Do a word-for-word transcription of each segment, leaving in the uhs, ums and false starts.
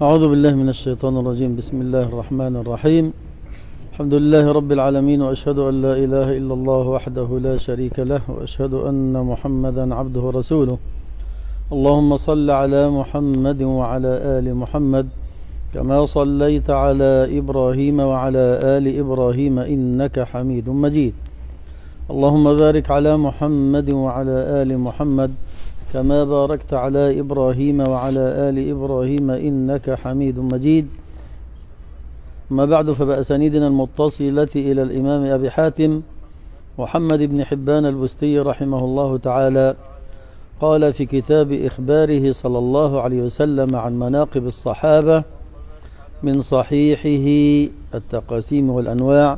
أعوذ بالله من الشيطان الرجيم. بسم الله الرحمن الرحيم. الحمد لله رب العالمين، وأشهد أن لا إله إلا الله وحده لا شريك له، وأشهد أن محمدا عبده ورسوله. اللهم صل على محمد وعلى آل محمد كما صليت على إبراهيم وعلى آل إبراهيم إنك حميد مجيد. اللهم بارك على محمد وعلى آل محمد كما باركت على إبراهيم وعلى آل إبراهيم إنك حميد مجيد. ما بعد، فبأسانيدنا المتصلة إلى الإمام أبي حاتم محمد بن حبان البستي رحمه الله تعالى قال في كتاب إخباره صلى الله عليه وسلم عن مناقب الصحابة من صحيحه التقاسيم والأنواع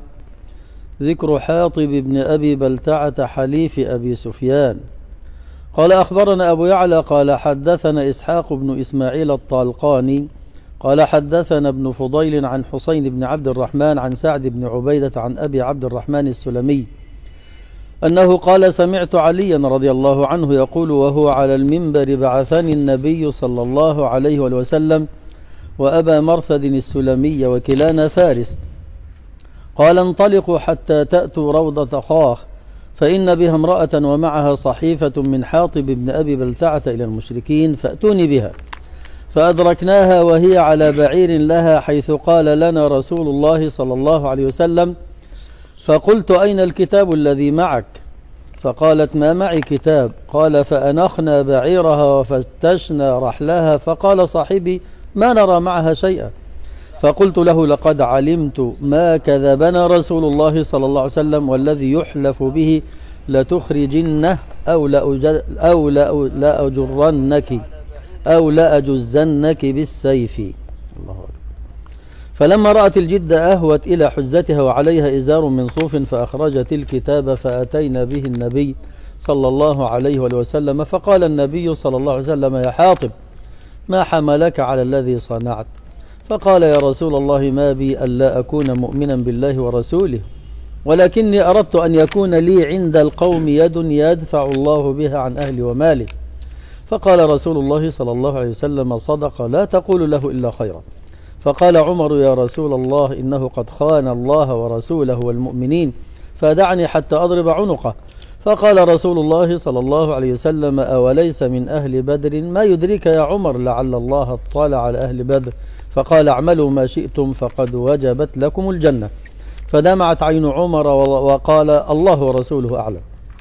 ذكر حاطب بن أبي بلتعة حليف أبي سفيان قال أخبرنا أبو يعلى قال حدثنا إسحاق بن إسماعيل الطالقاني قال حدثنا ابن فضيل عن حسين بن عبد الرحمن عن سعد بن عبيدة عن أبي عبد الرحمن السلمي أنه قال سمعت عليا رضي الله عنه يقول وهو على المنبر بعثني النبي صلى الله عليه وسلم وأبا مرثد السلمي وكلانا فارس، قال انطلقوا حتى تأتوا روضة خاخ فإن بها امرأة ومعها صحيفة من حاطب بن أبي بلتعة إلى المشركين فأتوني بها، فأدركناها وهي على بعير لها حيث قال لنا رسول الله صلى الله عليه وسلم، فقلت أين الكتاب الذي معك؟ فقالت ما معي كتاب. قال فأنخنا بعيرها وفتشنا رحلها فقال صاحبي ما نرى معها شيئا، فقلت له لقد علمت ما كذبنا رسول الله صلى الله عليه وسلم والذي يحلف به لتخرجنه أو أو لأجرنك أو لأجزنك بالسيف. الله أكبر. فلما رأت الجدة أهوت إلى حزتها وعليها إزار من صوف فأخرجت الكتاب فأتينا به النبي صلى الله عليه وسلم، فقال النبي صلى الله عليه وسلم يا حاطب ما حملك على الذي صنعت؟ فقال يا رسول الله ما بي ألا أكون مؤمنا بالله ورسوله، ولكني أردت أن يكون لي عند القوم يد يدفع الله بها عن أهلي ومالي. فقال رسول الله صلى الله عليه وسلم صدق لا تقول له إلا خيرا. فقال عمر يا رسول الله إنه قد خان الله ورسوله والمؤمنين فدعني حتى أضرب عنقه. فقال رسول الله صلى الله عليه وسلم أوليس من أهل بدر؟ ما يدريك يا عمر لعل الله اطلع على أهل بدر. فقال اعملوا ما شئتم فقد وجبت لكم الجنة. فدمعت عين عمر وقال الله ورسوله أعلم.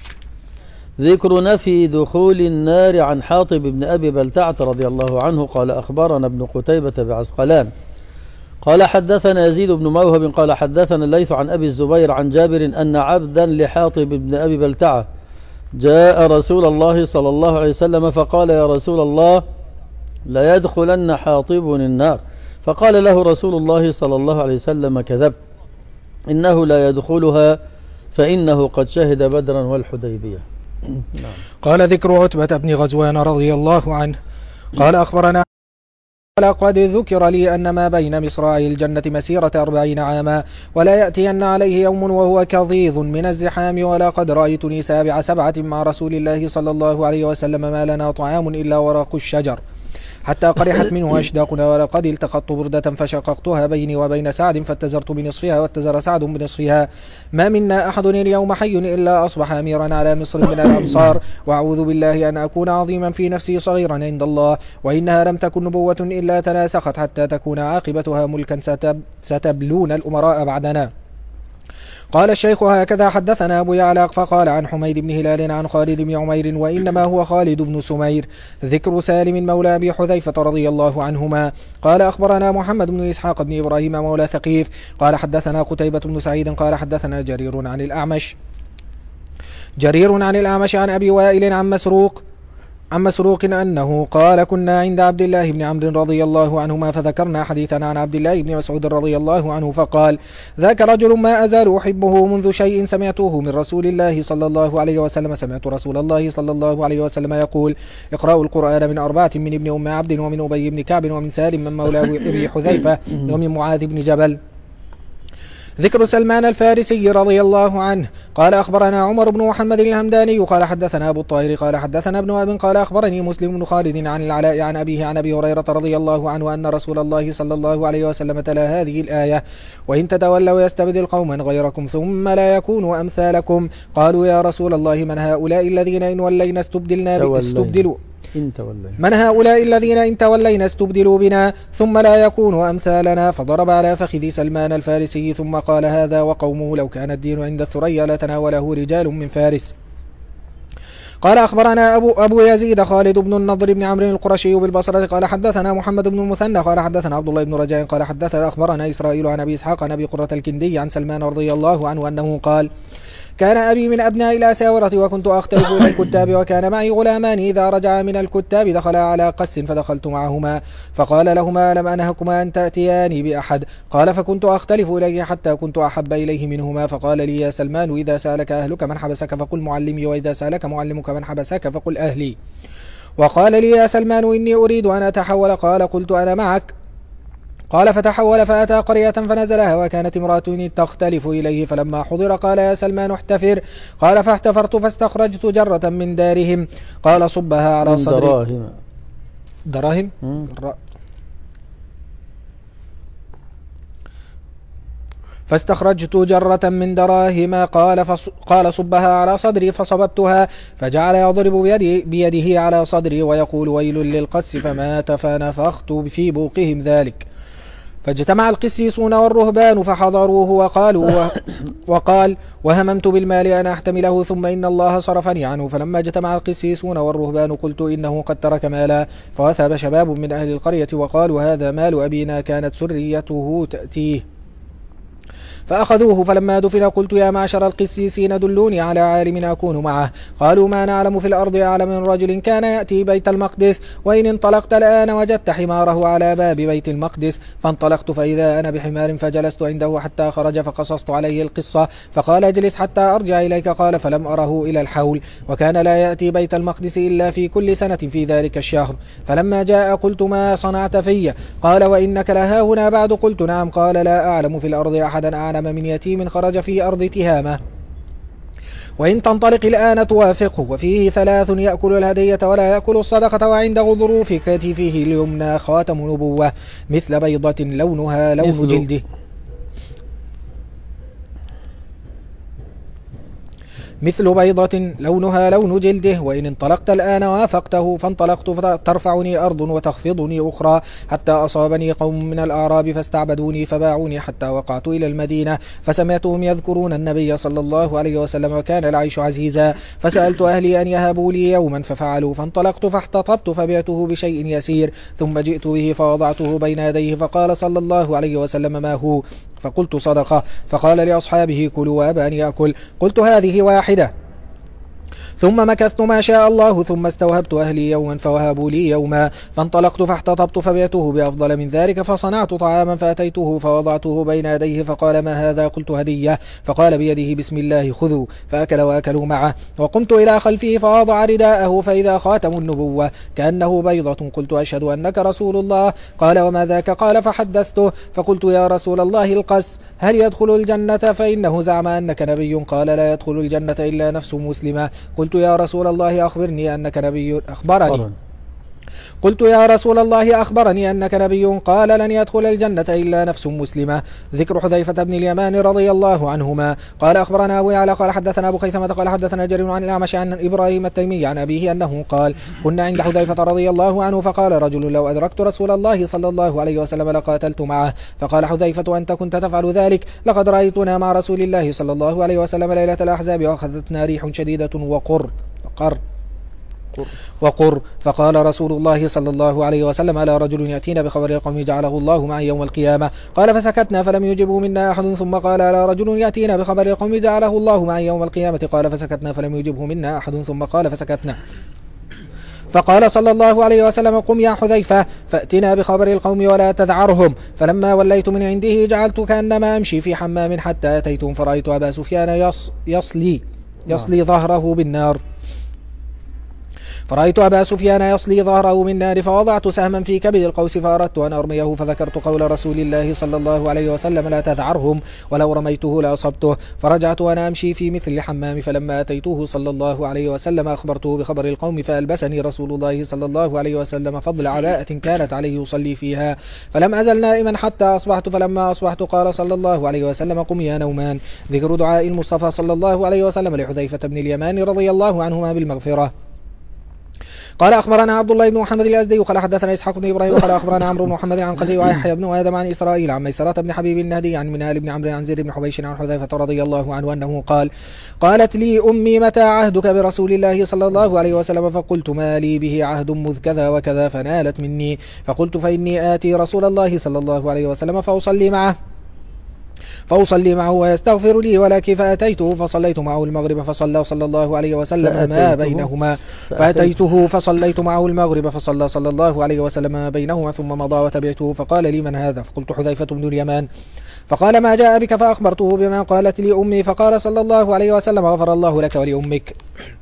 ذكر نفي دخول النار عن حاطب بن أبي بلتعة رضي الله عنه قال أخبرنا ابن قتيبة بعسقلان قال حدثنا يزيد بن موهب قال حدثنا الليث عن أبي الزبير عن جابر أن عبدا لحاطب بن أبي بلتعة جاء رسول الله صلى الله عليه وسلم فقال يا رسول الله لا يدخلن حاطب النار. فقال له رسول الله صلى الله عليه وسلم كذب إنه لا يدخلها فإنه قد شهد بدرا والحديبية. قال ذكر عتبة بن غزوان رضي الله عنه قال أخبرنا قال قد ذكر لي أن ما بين مصراعي الجنة مسيرة أربعين عاما ولا يأتين عليه يوم وهو كظيظ من الزحام ولا قد رأيتني سابع سبعة مع رسول الله صلى الله عليه وسلم ما لنا طعام إلا ورق الشجر حتى قرحت منه أشداقنا ولقد التقطت بردة فشققتها بيني وبين سعد فاتزرت بنصفها واتزر سعد بنصفها ما منا أحد اليوم حي إلا أصبح أميرا على مصر من الأمصار وأعوذ بالله أن أكون عظيما في نفسي صغيرا عند الله وإنها لم تكن نبوة إلا تناسخت حتى تكون عاقبتها ملكا ستب ستبلون الأمراء بعدنا. قال الشيخ هكذا حدثنا أبو يعلى فقال عن حميد بن هلال عن خالد بن عمير وإنما هو خالد بن سمير. ذكر سالم مولى أبي حذيفة رضي الله عنهما قال أخبرنا محمد بن إسحاق بن إبراهيم مولى ثقيف قال حدثنا قتيبة بن سعيد قال حدثنا جرير عن الأعمش جرير عن الأعمش عن أبي وائل عن مسروق عن مسروق أنه قال كنا عند عبد الله بن عمرو رضي الله عنهما فذكرنا حديثا عن عبد الله بن مسعود رضي الله عنه فقال ذاك رجل ما أزال أحبه منذ شيء سمعته من رسول الله صلى الله عليه وسلم سمعت رسول الله صلى الله عليه وسلم يقول اقرأوا القرآن من أربعة من ابن أم عبد ومن أبي بن كعب ومن سالم من مولى أبي حذيفة ومن معاذ بن جبل. ذكر سلمان الفارسي رضي الله عنه قال أخبرنا عمر بن محمد الهمداني قال حدثنا أبو الطاهر قال حدثنا ابن وهب قال أخبرني مسلم بن خالد عن العلاء عن أبيه عن أبي هريرة رضي الله عنه أن رسول الله صلى الله عليه وسلم تلا هذه الآية: وإن تتولوا يستبدل قوما غيركم ثم لا يكونوا أمثالكم. قالوا يا رسول الله من هؤلاء الذين إن ولينا استبدلنا استبدلوا من هؤلاء الذين إن تولينا استبدلوا بنا ثم لا يكونوا أمثالنا؟ فضرب على فخذ سلمان الفارسي ثم قال: هذا وقومه لو كان الدين عند الثريا لتناوله رجال من فارس. قال أخبرنا أبو, أبو يزيد خالد بن النضر بن عمرو القرشي بالبصرة قال حدثنا محمد بن المثنى قال حدثنا عبد الله بن رجاء قال حدثنا أخبرنا إسرائيل عن أبي إسحاق عن أبي قرة الكندي عن سلمان رضي الله عنه أنه قال: كان أبي من أبناء الأساورة وكنت أختلف إلى الكتاب وكان معي غلامان إذا رجع من الكتاب دخلا على قس فدخلت معهما فقال لهما: لم أنهكما أن تأتياني بأحد؟ قال: فكنت أختلف إليه حتى كنت أحب إليه منهما. فقال لي: يا سلمان إذا سألك أهلك من حبسك فقل معلمي، وإذا سألك معلمك من حبسك فقل أهلي. وقال لي: يا سلمان إني أريد أن أتحول. قال: قلت أنا معك. قال: فتحول فأتى قرية فنزلها وكانت امرأة تختلف إليه فلما حضر قال: يا سلمان احتفر. قال: فاحتفرت فاستخرجت جرة من دارهم. قال: صبها على صدري. دراهم دراهم فاستخرجت جرة من دراهم. قال فص... قال: صبها على صدري فصببتها. فجعل يضرب بيدي بيده على صدري ويقول: ويل للقس، فمات فنفخت في بوقهم ذلك. فاجتمع القسيسون والرهبان فحضروه وقالوا وقال: وهممت بالمال أن أحتمله ثم إن الله صرفني عنه. فلما اجتمع القسيسون والرهبان قلت: إنه قد ترك مالا. فوثب شباب من أهل القرية وقالوا: هذا مال أبينا كانت سريته تأتيه. فأخذوه فلما دفن قلت: يا معشر القسيسين دلوني على عالم أكون معه. قالوا: ما نعلم في الأرض أعلم من رجل كان يأتي بيت المقدس، وإن انطلقت الآن وجدت حماره على باب بيت المقدس. فانطلقت فإذا أنا بحمار فجلست عنده حتى خرج فقصصت عليه القصة. فقال: اجلس حتى أرجع إليك. قال: فلم أره إلى الحول، وكان لا يأتي بيت المقدس إلا في كل سنة في ذلك الشهر. فلما جاء قلت: ما صنعت في؟ قال: وإنك لهاهنا بعد؟ قلت: نعم. قال: لا أعلم في الأرض أحدا أعلم من يتيم خرج في أرض تهامة، وإن تنطلق الآن توافقه، وفيه ثلاث: يأكل الهدية ولا يأكل الصدقة، وعنده ظروف كتفه اليمنى خاتم نبوة مثل بيضة لونها لون جلده مثل بيضة لونها لون جلده، وإن انطلقت الآن وافقته. فانطلقت فترفعني أرض وتخفضني أخرى حتى أصابني قوم من الأعراب فاستعبدوني فباعوني حتى وقعت إلى المدينة فسمعتهم يذكرون النبي صلى الله عليه وسلم وكان العيش عزيزا. فسألت أهلي أن يهبوا لي يوما ففعلوا. فانطلقت فاحتطبت فبعته بشيء يسير ثم جئت به فوضعته بين يديه فقال صلى الله عليه وسلم: ما هو؟ فقلت: صدقة. فقال لأصحابه: كلوا وأبى أن يأكل. قلت: هذه واحدة. ثم مكثت ما شاء الله ثم استوهبت أهلي يوما فوهبوا لي يوما. فانطلقت فاحتطبت فبعته بأفضل من ذلك فصنعت طعاما فأتيته فوضعته بين يديه فقال: ما هذا؟ قلت: هدية. فقال بيده: بسم الله خذوا. فأكل وأكلوا معه. وقمت إلى خلفه فوضع رداءه فإذا خاتم النبوة كأنه بيضة. قلت: أشهد أنك رسول الله. قال: وما ذاك؟ قال: فحدثته فقلت: يا رسول الله القس هل يدخل الجنة؟ فإنه زعم أنك نبي. قال: لا يدخل الجنة إلا نفس مسلمة. قلت: يا رسول الله أخبرني أنك نبي. أخبرني قلت: يا رسول الله أخبرني أنك نبي. قال: لن يدخل الجنة إلا نفس مسلمة. ذكر حذيفة بن اليمان رضي الله عنهما قال: أخبرنا أبو يعلى قال حدثنا أبو خيثمة قال حدثنا جرير عن الأعمش عن إبراهيم التيمي عن أبيه أنه قال: كنا عند حذيفة رضي الله عنه فقال رجل: لو أدركت رسول الله صلى الله عليه وسلم لقاتلت معه. فقال حذيفة: أنت كنت تفعل ذلك؟ لقد رأيتنا مع رسول الله صلى الله عليه وسلم ليلة الأحزاب وأخذتنا ريح شديدة وقر وقر وقر فقال رسول الله صلى الله عليه وسلم: ألا رجل يأتينا بخبر القوم جعله الله معي يوم القيامة؟ قال: فسكتنا فلم يجبه منا أحد. ثم قال: ألا رجل يأتينا بخبر القوم جعله الله معي يوم القيامة؟ قال: فسكتنا فلم يجبه منا أحد. ثم قال: فسكتنا. فقال صلى الله عليه وسلم: قم يا حذيفة فأتنا بخبر القوم ولا تذعرهم. فلما وليت من عنده جعلت كأنما أمشي في حمام حتى أتيتهم فرأيت أبا سفيان يص يصلي يصلي ظهره بالنار. فرأيت أبا سفيان يصلي ظهره من نار فوضعت سهما في كبد القوس فأردت أن أرميه فذكرت قول رسول الله صلى الله عليه وسلم لا تذعرهم ولو رميته لأصبته، فرجعت وأنا أمشي في مثل الحمام فلما أتيته صلى الله عليه وسلم أخبرته بخبر القوم فألبسني رسول الله صلى الله عليه وسلم فضل عباءة كانت عليه يصلي فيها، فلم أزل نائما حتى أصبحت، فلما أصبحت قال صلى الله عليه وسلم قم يا نومان. ذكر دعاء المصطفى صلى الله عليه وسلم لحذيفة بن اليمان رضي الله عنهما بالمغفرة. قال أخبرنا عبد الله بن محمد الأزدي قال حدثنا إسحاق بن إبراهيم قال أخبرنا عمرو بن محمد عن قزي ويحيى بن آدم عن إسرائيل عن ميسرة بن حبيب النهدي عن منال بن عمرو عن زيد بن حبيش عن حذيفة رضي الله عنه أنه قال قالت لي أمي متى عهدك برسول الله صلى الله عليه وسلم؟ فقلت ما لي به عهد مذ كذا وكذا، فنالت مني، فقلت فإني آتي رسول الله صلى الله عليه وسلم فأصلي معه فأصلي معه ويستغفر لي ولكن فأتيته فصليت معه المغرب فصلى صلى الله عليه وسلم ما بينهما فأتيته فصليت معه المغرب فصلى صلى الله عليه وسلم ما بينهما ثم مضى وتبعته، فقال لي من هذا؟ فقلت حذيفة بن اليمان، فقال ما جاء بك؟ فأخبرته بما قالت لي أمي، فقال صلى الله عليه وسلم غفر الله لك ولأمك.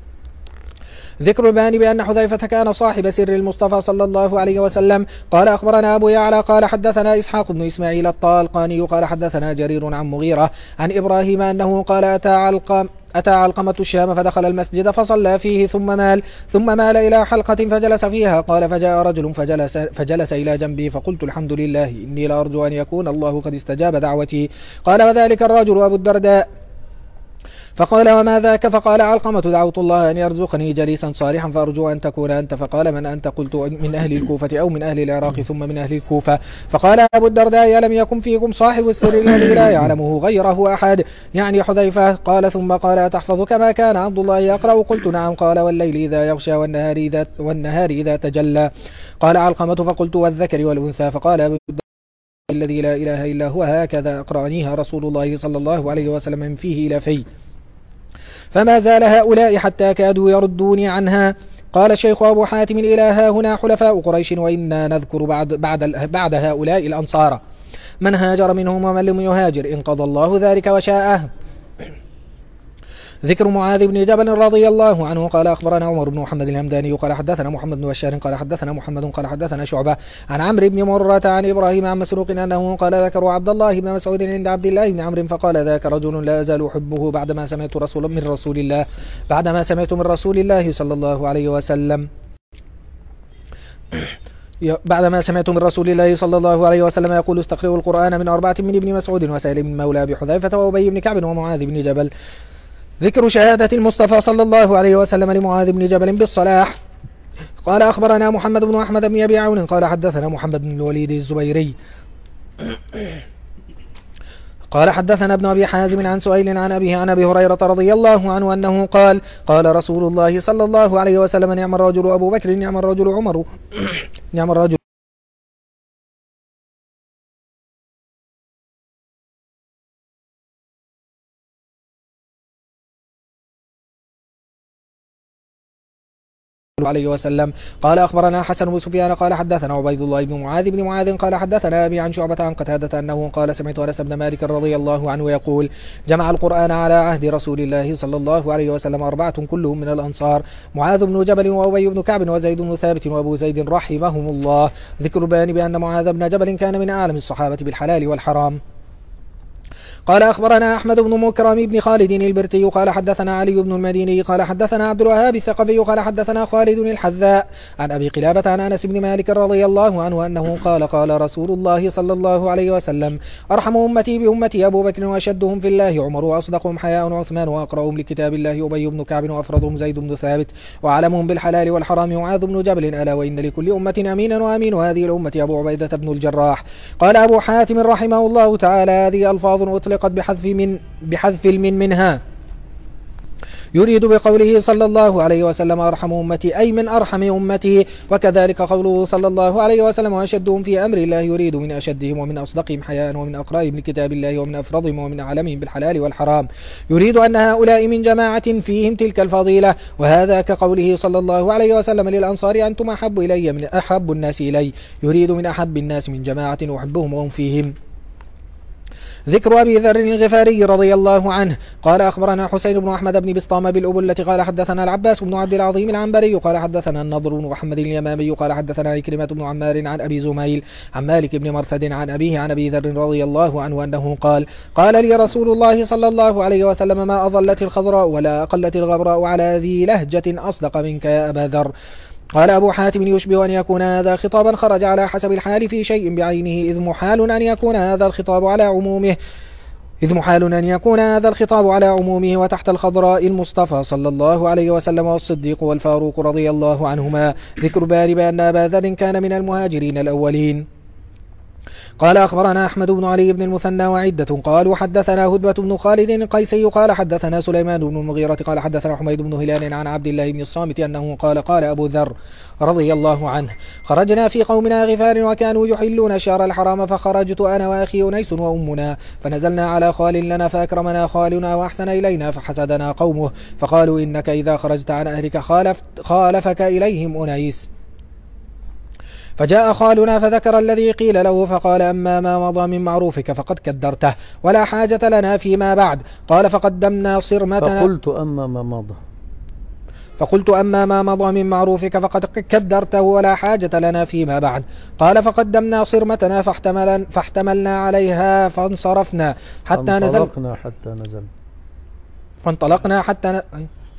ذكر البيان بأن حذيفة كان صاحب سر المصطفى صلى الله عليه وسلم. قال أخبرنا أبو يعلى قال حدثنا إسحاق بن إسماعيل الطالقاني قال حدثنا جرير عن مغيرة عن إبراهيم أنه قال أتى علقم أتى علقمة الشام فدخل المسجد فصلى فيه ثم مال ثم مال إلى حلقة فجلس فيها. قال فجاء رجل فجلس, فجلس إلى جنبي فقلت الحمد لله إني لأرجو أن يكون الله قد استجاب دعوتي. قال وذلك الرجل أبو الدرداء. فقال وما ذاك؟ فقال علقمة دعوت الله أن يرزقني جليسا صالحا فأرجو أن تكون أنت. فقال من أنت؟ قلت من أهل الكوفة أو من أهل العراق ثم من أهل الكوفة. فقال أبو الدرداء ألم يكن فيكم صاحب السر الذي لا يعلمه غيره أحد؟ يعني حذيفة. قال ثم قال أتحفظ كما كان عبد الله يقرأ؟ قلت نعم. قال والليل إذا يغشى والنهار إذا, والنهار إذا تجلى. قال علقمة فقلت والذكر والأنثى. فقال أبو الدرداء الذي لا إله إلا هو هكذا أقرأنيها رسول الله صلى الله عليه وسلم من فيه إلى فيه، فما زال هؤلاء حتى كادوا يردوني عنها. قال الشيخ أبو حاتم إلى ها هنا حلفاء قريش وإنا نذكر بعد, بعد, بعد هؤلاء الأنصار من هاجر منهم ومن لم يهاجر إن قضى الله ذلك وشاءه. ذكر معاذ بن جبل رضي الله عنه قال أخبرنا عمر بن محمد الهمداني قال حدثنا محمد بن بشار قال حدثنا محمد قال حدثنا شعبة عن عمرو بن مرة عن إبراهيم عن مسروق أنه قال ذكروا عبد الله بن مسعود عند عبد الله بن عمرو فقال ذاك رجل لا أزال أحبه بعدما سمعت رسول من رسول الله بعدما سمعت من رسول الله صلى الله عليه وسلم بعدما سمعت من رسول الله صلى الله عليه وسلم يقول استقرئوا القرآن من أربعة من ابن مسعود وسائل من مولى بحذيفة وأبي بن كعب ومعاذ بن جبل. ذكر شهادة المصطفى صلى الله عليه وسلم لمعاذ بن جبل بالصلاح. قال أخبرنا محمد بن أحمد بن أبي عون قال حدثنا محمد بن الوليد الزبيري قال حدثنا ابن أبي حازم عن سؤيل عن أبيه عن أبي هريرة رضي الله عنه أنه قال قال رسول الله صلى الله عليه وسلم نعم الرجل أبو بكر نعم الرجل عمر نعم الرجل عليه وسلم. قال أخبرنا حسن بن سفيان قال حدثنا عبيد الله بن معاذ بن معاذ قال حدثنا أبي عن شعبة عن قتادة أنه قال سمعت أنس بن مالك رضي الله عنه يقول جمع القرآن على عهد رسول الله صلى الله عليه وسلم أربعة كلهم من الأنصار معاذ بن جبل وأبي بن كعب وزيد بن ثابت وأبو زيد رحمهم الله. ذكر بيان بأن معاذ بن جبل كان من أعلم الصحابة بالحلال والحرام. قال أخبرنا أحمد بن مكرم بن خالد البرتي قال حدثنا علي بن المديني قال حدثنا عبد الوهاب الثقفي قال حدثنا خالد الحذاء عن أبي قلابة عن أنس بن مالك رضي الله عنه أنه قال قال رسول الله صلى الله عليه وسلم أرحم أمتي بأمتي أبو بكر وأشدهم في الله عمر وأصدقهم حياء عثمان وأقرأهم لكتاب الله أبي بن كعب وأفرضهم زيد بن ثابت وأعلمهم بالحلال والحرام معاذ بن جبل ألا وإن لكل أمة أمينا وأمين هذه الأمة أبو عبيدة بن الجراح. قال أبو حاتم رحمه الله تعالى هذه ألفاظ أطلقت بحذف من بحذف المن منها يريد بقوله صلى الله عليه وسلم أرحم أمتي أي من أرحم أمتي، وكذلك قوله صلى الله عليه وسلم وأشدهم في أمر الله يريد من أشدهم ومن أصدقهم حياء ومن أقرائهم لكتاب الله ومن أفرضهم ومن أعلمهم بالحلال والحرام يريد أن هؤلاء من جماعة فيهم تلك الفضيلة. وهذا كقوله صلى الله عليه وسلم للأنصار أنتم أحب إلي من أحب الناس إلي يريد من أحب الناس من جماعة أحبهم وهم فيهم. ذكر أبي ذر الغفاري رضي الله عنه قال أخبرنا حسين بن أحمد بن بسطام بالأبلة قال حدثنا العباس بن عبد العظيم العنبري قال حدثنا النضر بن محمد اليمامي قال حدثنا عكرمة بن عمار عن أبي زميل عن مالك بن مرثد عن أبيه عن أبي ذر رضي الله عنه أنه قال قال لي رسول الله صلى الله عليه وسلم ما أضلت الخضراء ولا أقلت الغبراء على ذي لهجة أصدق منك يا أبا ذر. قال أبو حاتم يشبه أن يكون هذا خطابا خرج على حسب الحال في شيء بعينه إذ محال أن يكون هذا الخطاب على عمومه إذ محال أن يكون هذا الخطاب على عمومه وتحت الخضراء المصطفى صلى الله عليه وسلم والصديق والفاروق رضي الله عنهما. ذكر بارب أن أبا ذر كان من المهاجرين الأولين. قال أخبرنا أحمد بن علي بن المثنى وعدة قالوا حدثنا هدبة بن خالد قيسي قال حدثنا سليمان بن المغيرة قال حدثنا حميد بن هلال عن عبد الله بن الصامت أنه قال قال أبو ذر رضي الله عنه خرجنا في قومنا غفار وكانوا يحلون الشهر الحرام فخرجت أنا وأخي أنيس وأمنا فنزلنا على خال لنا فأكرمنا خالنا وأحسن إلينا فحسدنا قومه فقالوا إنك إذا خرجت عن أهلك خالف خالفك إليهم أنيس. فجاء خالنا فذكر الذي قيل له فقال أما ما مضى من معروفك فقد كدرته ولا حاجة لنا فيما بعد. قال فقدمنا صرمتنا فقلت أما ما مضى فقلت أما ما مضى من معروفك فقد كدرته ولا حاجة لنا فيما بعد. قال فقدمنا صرمتنا فاحتمل فاحتملنا عليها فانصرفنا حتى نزل فانطلقنا حتى نزل فانطلقنا حتى ن...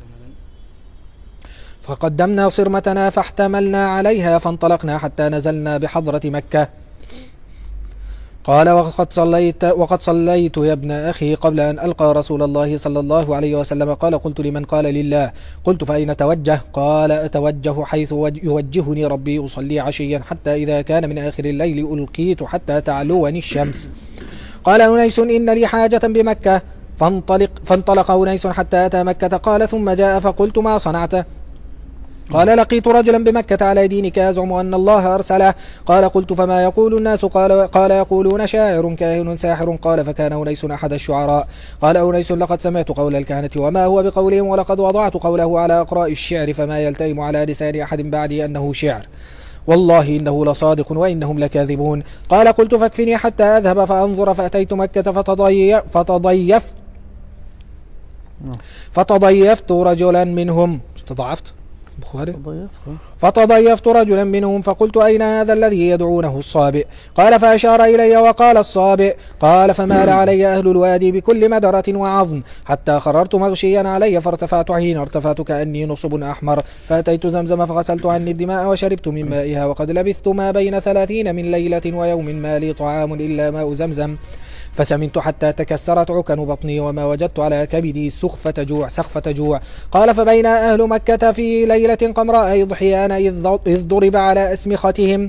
فقدمنا صرمتنا فاحتملنا عليها فانطلقنا حتى نزلنا بحضرة مكة. قال وقد صليت, وقد صليت يا ابن أخي قبل أن ألقى رسول الله صلى الله عليه وسلم. قال قلت لمن؟ قال لله. قلت فأين توجه؟ قال أتوجه حيث يوجهني ربي أصلي عشيا حتى إذا كان من آخر الليل ألقيت حتى تعلوني الشمس. قال أنيس إن لي حاجة بمكة فانطلق, فانطلق أنيس حتى أتى مكة. قال ثم جاء فقلت ما صنعت؟ قال لقيت رجلا بمكة على دينك يزعم أن الله أرسله. قال قلت فما يقول الناس؟ قال, قال يقولون شاعر كاهن ساحر. قال فكان أنيس أحد الشعراء. قال أنيس لقد سمعت قول الكهنة وما هو بقولهم ولقد وضعت قوله على أقراء الشعر فما يلتئم على لسان أحد بعدي أنه شعر والله إنه لصادق وإنهم لكاذبون. قال قلت فاكفني حتى أذهب فأنظر. فأتيت مكة فتضيف فتضيف فتضيفت رجلا منهم تضعفت فتضيفت رجلا منهم فقلت أين هذا الذي يدعونه الصابئ؟ قال فأشار إلي وقال الصابئ. قال فمال علي أهل الوادي بكل مدرة وعظم حتى خررت مغشيا علي فارتفعت. حين ارتفعت كأني نصب أحمر فأتيت زمزم فغسلت عني الدماء وشربت من مائها وقد لبثت ما بين ثلاثين من ليلة ويوم ما لي طعام إلا ماء زمزم فسمنت حتى تكسرت عكن بطني وما وجدت على كبدي سخفة جوع سخفة جوع. قال فبين أهل مكة في ليلة قمراء ضحيان إذ ضرب على أسمختهم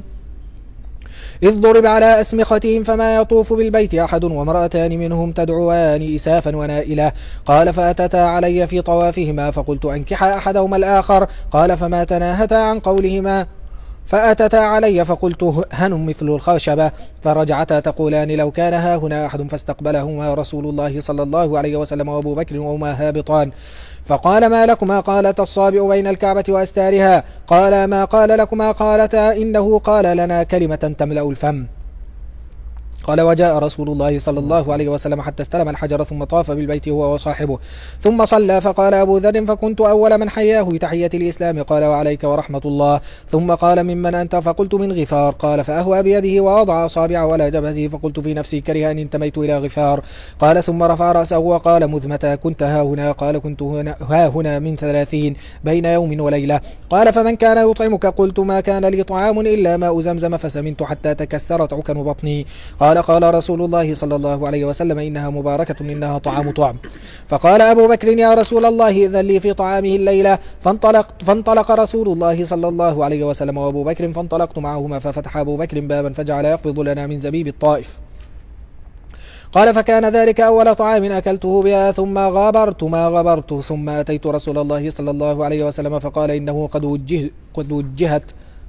إذ ضرب على أسمختهم فما يطوف بالبيت أحد وامرأتان منهم تدعوان إسافا ونائلة. قال فأتتا علي في طوافهما فقلت أنكح أحدهما الآخر. قال فما تناهتا عن قولهما فأتتا علي فقلت هن مثل الخشبة فرجعتا تقولان لو كان ها هنا أحد فاستقبلهما رسول الله صلى الله عليه وسلم وأبو بكر وهما هابطان. فقال ما لكما؟ قالت الصابع بين الكعبة وأستارها. قال ما قال لكما؟ قالتا إنه قال لنا كلمة تملأ الفم. قال وجاء رسول الله صلى الله عليه وسلم حتى استلم الحجر ثم طاف بالبيت هو وصاحبه ثم صلى. فقال أبو ذر فكنت أول من حياه بتحية الإسلام. قال وعليك ورحمة الله. ثم قال ممن أنت؟ فقلت من غفار. قال فأهوى بيده ووضع أصابعه على جبهته فقلت في نفسي كره أن انتميت إلى غفار. قال ثم رفع رأسه وقال مذ متى كنت ها هنا؟ قال كنت هنا, ها هنا من ثلاثين بين يوم وليلة. قال فمن كان يطعمك؟ قلت ما كان لي طعام إلا ماء زمزم فسمنت حتى تكسرت عكن بطني. قال قال رسول الله صلى الله عليه وسلم إنها مباركة إنها طعام طعم. فقال أبو بكر يا رسول الله إذن لي في طعامه الليلة. فانطلق, فانطلق رسول الله صلى الله عليه وسلم وأبو بكر فانطلقت معهما ففتح أبو بكر بابا فجعل يقبض لنا من زبيب الطائف. قال فكان ذلك أول طعام أكلته بها ثم غابرت ما غبرت ثم أتيت رسول الله صلى الله عليه وسلم فقال إنه قد, وجه قد وجهت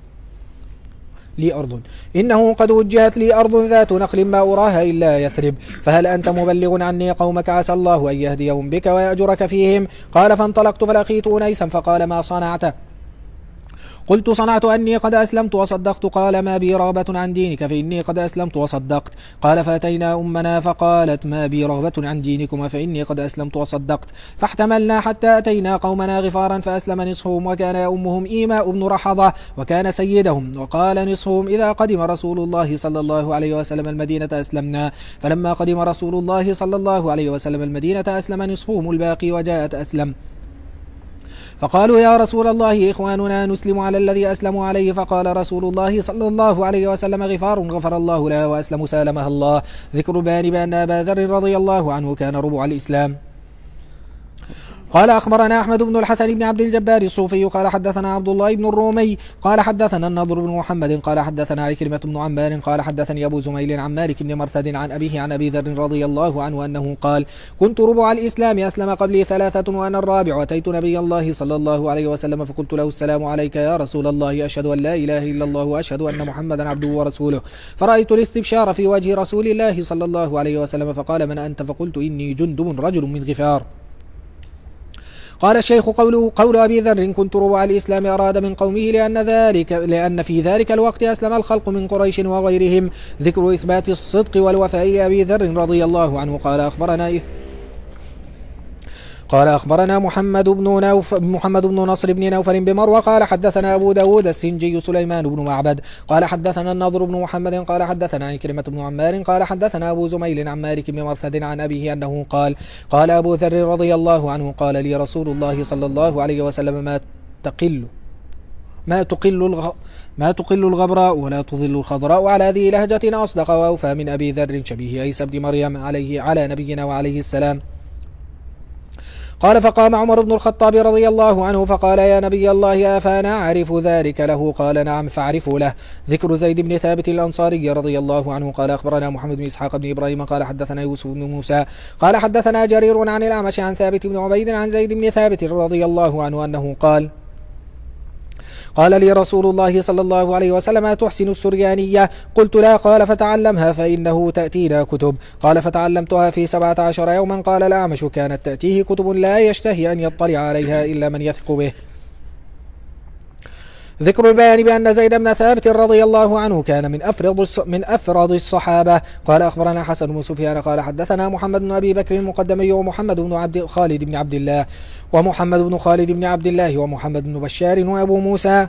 لي أرض إنه قد وجهت لي أرض ذات نخل ما أراها إلا يثرب فهل أنت مبلغ عني قومك عسى الله أن يهديهم بك ويأجرك فيهم. قال فانطلقت فلقيت أنيسا فقال ما صنعت؟ قلت صنعت أني قد أسلمت وصدقت. قال ما بي رغبة عن دينك فإني قد أسلمت وصدقت. قال فأتينا أمنا فقالت ما بي رغبة عن دينكما فإني قد أسلمت وصدقت. فاحتملنا حتى أتينا قومنا غفارا فأسلم نصفهم وكان أمهم إيماء بن رحضة وكان سيدهم. وقال نصفهم إذا قدم رسول الله صلى الله عليه وسلم المدينة أسلمنا. فلما قدم رسول الله صلى الله عليه وسلم المدينة أسلم نصفهم الباقي وجاءت أسلم. فقالوا يا رسول الله إخواننا نسلم على الذي أسلموا عليه. فقال رسول الله صلى الله عليه وسلم غفار غفر الله لها وأسلم سالمها الله. ذكر بيان بأن أبا ذر رضي الله عنه كان ربع الإسلام. قال أخبرنا أحمد بن الحسن بن عبد الجبار الصوفي قال حدثنا عبد الله بن الرومي قال حدثنا النضر بن محمد قال حدثنا عكرمة بن عمار قال حدثني أبو زميل عن مالك بن مرثد عن أبيه عن أبي ذر رضي الله عنه أنه قال كنت ربع الإسلام أسلم قبلي ثلاثة وأنا الرابع. أتيت نبي الله صلى الله عليه وسلم فقلت له السلام عليك يا رسول الله أشهد أن لا إله إلا الله وأشهد أن محمدا عبده ورسوله. فرأيت الاستبشار في وجه رسول الله صلى الله عليه وسلم فقال من أنت؟ فقلت إني جندب رجل من غفار. قال الشيخ قوله قول أبي ذر كنت ربع الإسلام أراد من قومه لأن, ذلك لأن في ذلك الوقت أسلم الخلق من قريش وغيرهم. ذكر إثبات الصدق والوفاء لأبي ذر رضي الله عنه. قال أخبرنا قال أخبرنا محمد بن نوف محمد بن نصر بن نوفل بمروى قال حدثنا أبو داود السنجي سليمان بن معبد قال حدثنا النضر بن محمد قال حدثنا عكرمة بن عمار قال حدثنا أبو زميل عن مالك بن مرثد عن أبيه أنه قال قال أبو ذر رضي الله عنه قال لي رسول الله صلى الله عليه وسلم ما تقل ما تقل الغ... ما تقل الغبراء ولا تظل الخضراء على ذي لهجة أصدق وأوفى من أبي ذر شبيه عيسى بن مريم عليه على نبينا وعليه السلام. قال فقام عمر بن الخطاب رضي الله عنه فقال يا نبي الله أفانا أعرف ذلك له؟ قال نعم فاعرفوا له. ذكر زيد بن ثابت الأنصاري رضي الله عنه قال أخبرنا محمد بن إسحاق بن إبراهيم قال حدثنا يوسف بن موسى قال حدثنا جرير عن الأعمش عن ثابت بن عبيد عن زيد بن ثابت رضي الله عنه أنه قال قال لي رسول الله صلى الله عليه وسلم تحسن السريانية؟ قلت لا. قال فتعلمها فإنه تأتينا كتب. قال فتعلمتها في سبعة عشر يوما. قال الأعمش كانت تأتيه كتب لا يشتهي أن يطلع عليها إلا من يثق به. ذكر البيان بأن زيد بن ثابت رضي الله عنه كان من أفرض من أفرض الصحابة. قال أخبرنا حسن بن سفيان قال حدثنا محمد بن أبي بكر المقدمي ومحمد بن عبد خالد بن عبد الله ومحمد بن خالد بن عبد الله ومحمد بن بشار وأبو موسى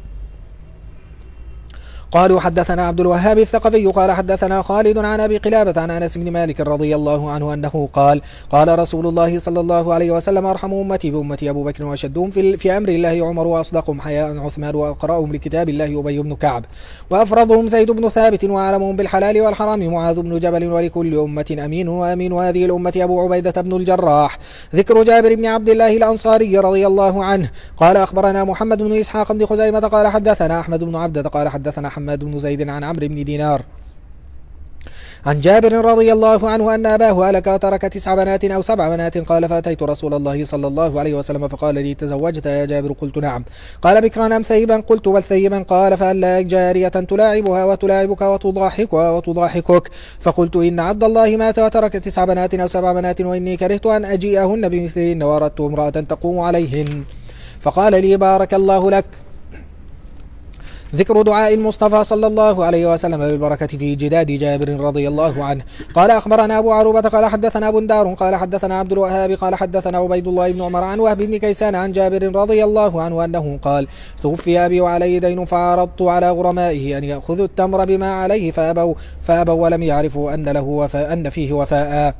قالوا حدثنا عبد الوهاب الثقفي قال حدثنا خالد عن أبي قلابة عن أنس بن مالك رضي الله عنه أنه قال قال رسول الله صلى الله عليه وسلم أرحم أمتي بأمتي أبو بكر وأشدهم في, في أمر الله عمر وأصدقهم حياء عثمان وأقرأهم لكتاب الله أبي بن كعب وأفرضهم زيد بن ثابت وأعلمهم بالحلال والحرام معاذ بن جبل ولكل أمة أمين وأمين هذه الأمة أبو عبيدة بن الجراح. ذكر جابر بن عبد الله الأنصاري رضي الله عنه قال أخبرنا محمد بن إسحاق بن خزيمة قال حدثنا أحمد بن عبدة قال حدثنا حماد بن زيد عن عمرو بن دينار عن جابر رضي الله عنه أن أباه هلك وترك تسع بنات أو سبع بنات. قال فأتيت رسول الله صلى الله عليه وسلم فقال لي تزوجت يا جابر؟ قلت نعم. قال بكرا أم ثيبا؟ قلت بل ثيبا. قال فألا جارية تلاعبها وتلاعبك وتضاحكها وتضاحكك؟ فقلت إن عبد الله مات وترك تسع بنات أو سبع بنات وإني كرهت أن أجيئهن بمثلهن وأردت امرأة تقوم عليهن. فقال لي بارك الله لك. ذكر دعاء المصطفى صلى الله عليه وسلم بالبركة في جداد جابر رضي الله عنه. قال أخبرنا أبو عروبة قال حدثنا بندار قال حدثنا عبد الوهاب قال حدثنا عبيد الله بن عمر عن وهب بن كيسان عن جابر رضي الله عنه أنه قال توفي أبي وعلي دين فعرضت على غرمائه أن يأخذوا التمر بما عليه فأبوا, فأبوا ولم يعرفوا أن له وفاء أن فيه وفاء.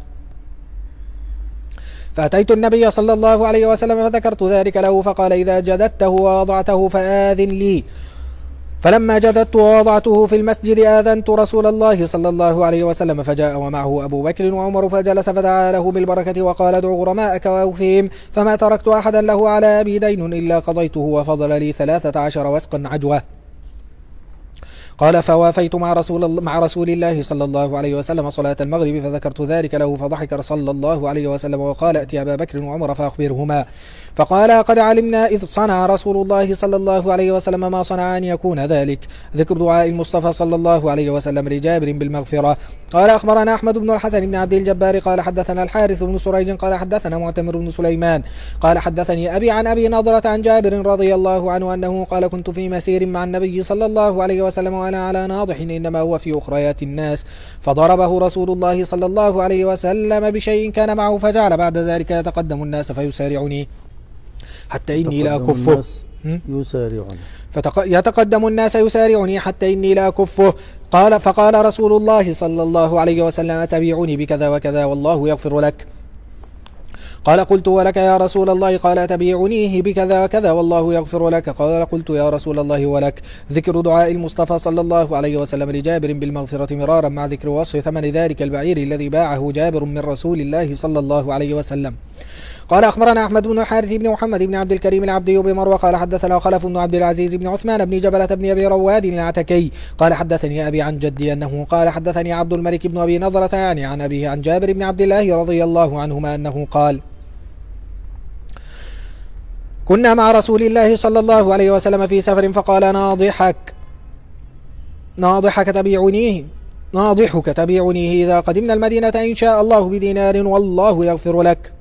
فأتيت النبي صلى الله عليه وسلم فذكرت ذلك له فقال إذا جددته ووضعته فآذن لي. فلما جددت ووضعته في المسجد آذنت رسول الله صلى الله عليه وسلم فجاء ومعه أبو بكر وعمر فجلس فدعا له بالبركة وقال ادع غرماءك وأوفهم فما تركت أحدا له على أبي دين إلا قضيته وفضل لي ثلاثة عشر وسقا عجوة. قال فوافيت مع رسول, مع رسول الله صلى الله عليه وسلم صلاة المغرب فذكرت ذلك له فضحك صلى الله عليه وسلم وقال ائت أبا بكر وعمر فأخبرهما. فقال قد علمنا إذ صنع رسول الله صلى الله عليه وسلم ما صنع أن يكون ذلك. ذكر دعاء المصطفى صلى الله عليه وسلم لجابر بالمغفرة. قال أخبرنا أحمد بن الحسن بن عبد الجبار قال حدثنا الحارث بن سريج قال حدثنا معتمر بن سليمان قال حدثني أبي عن أبي نضرة عن جابر رضي الله عنه أنه قال كنت في مسير مع النبي صلى الله عليه وسلم وأنا على ناضح إنما هو في أخريات الناس فضربه رسول الله صلى الله عليه وسلم بشيء كان معه فجعل بعد ذلك يتقدم الناس فيسارعني حتى إني لا أكفه يسارعني يتقدم الناس يسارعني حتى إني لا أكفه. قال فقال رسول الله صلى الله عليه وسلم تبيعني بكذا وكذا والله يغفر لك. قال قلت ولك يا رسول الله؟ قال تبيعنيه بكذا وكذا والله يغفر لك. قال قلت يا رسول الله ولك. ذكر دعاء المصطفى صلى الله عليه وسلم لجابر بالمغفرة مرارا مع ذكر وصف ثمن ذلك البعير الذي باعه جابر من رسول الله صلى الله عليه وسلم. قال أخبرنا أحمد بن الحارث بن محمد بن عبد الكريم العبدي بمروى قال حدثنا خلف بن عبد العزيز بن عثمان بن جبلة بن أبي رواد العتكي قال حدثني أبي عن جدي أنه قال حدثني عبد الملك بن أبي نضرة يعني عن أبيه عن جابر بن عبد الله رضي الله عنهما أنه قال كنا مع رسول الله صلى الله عليه وسلم في سفر فقال ناضحك ناضحك تبيعنيه ناضحك تبيعنيه إذا قدمنا المدينة إن شاء الله بدينار والله يغفر لك.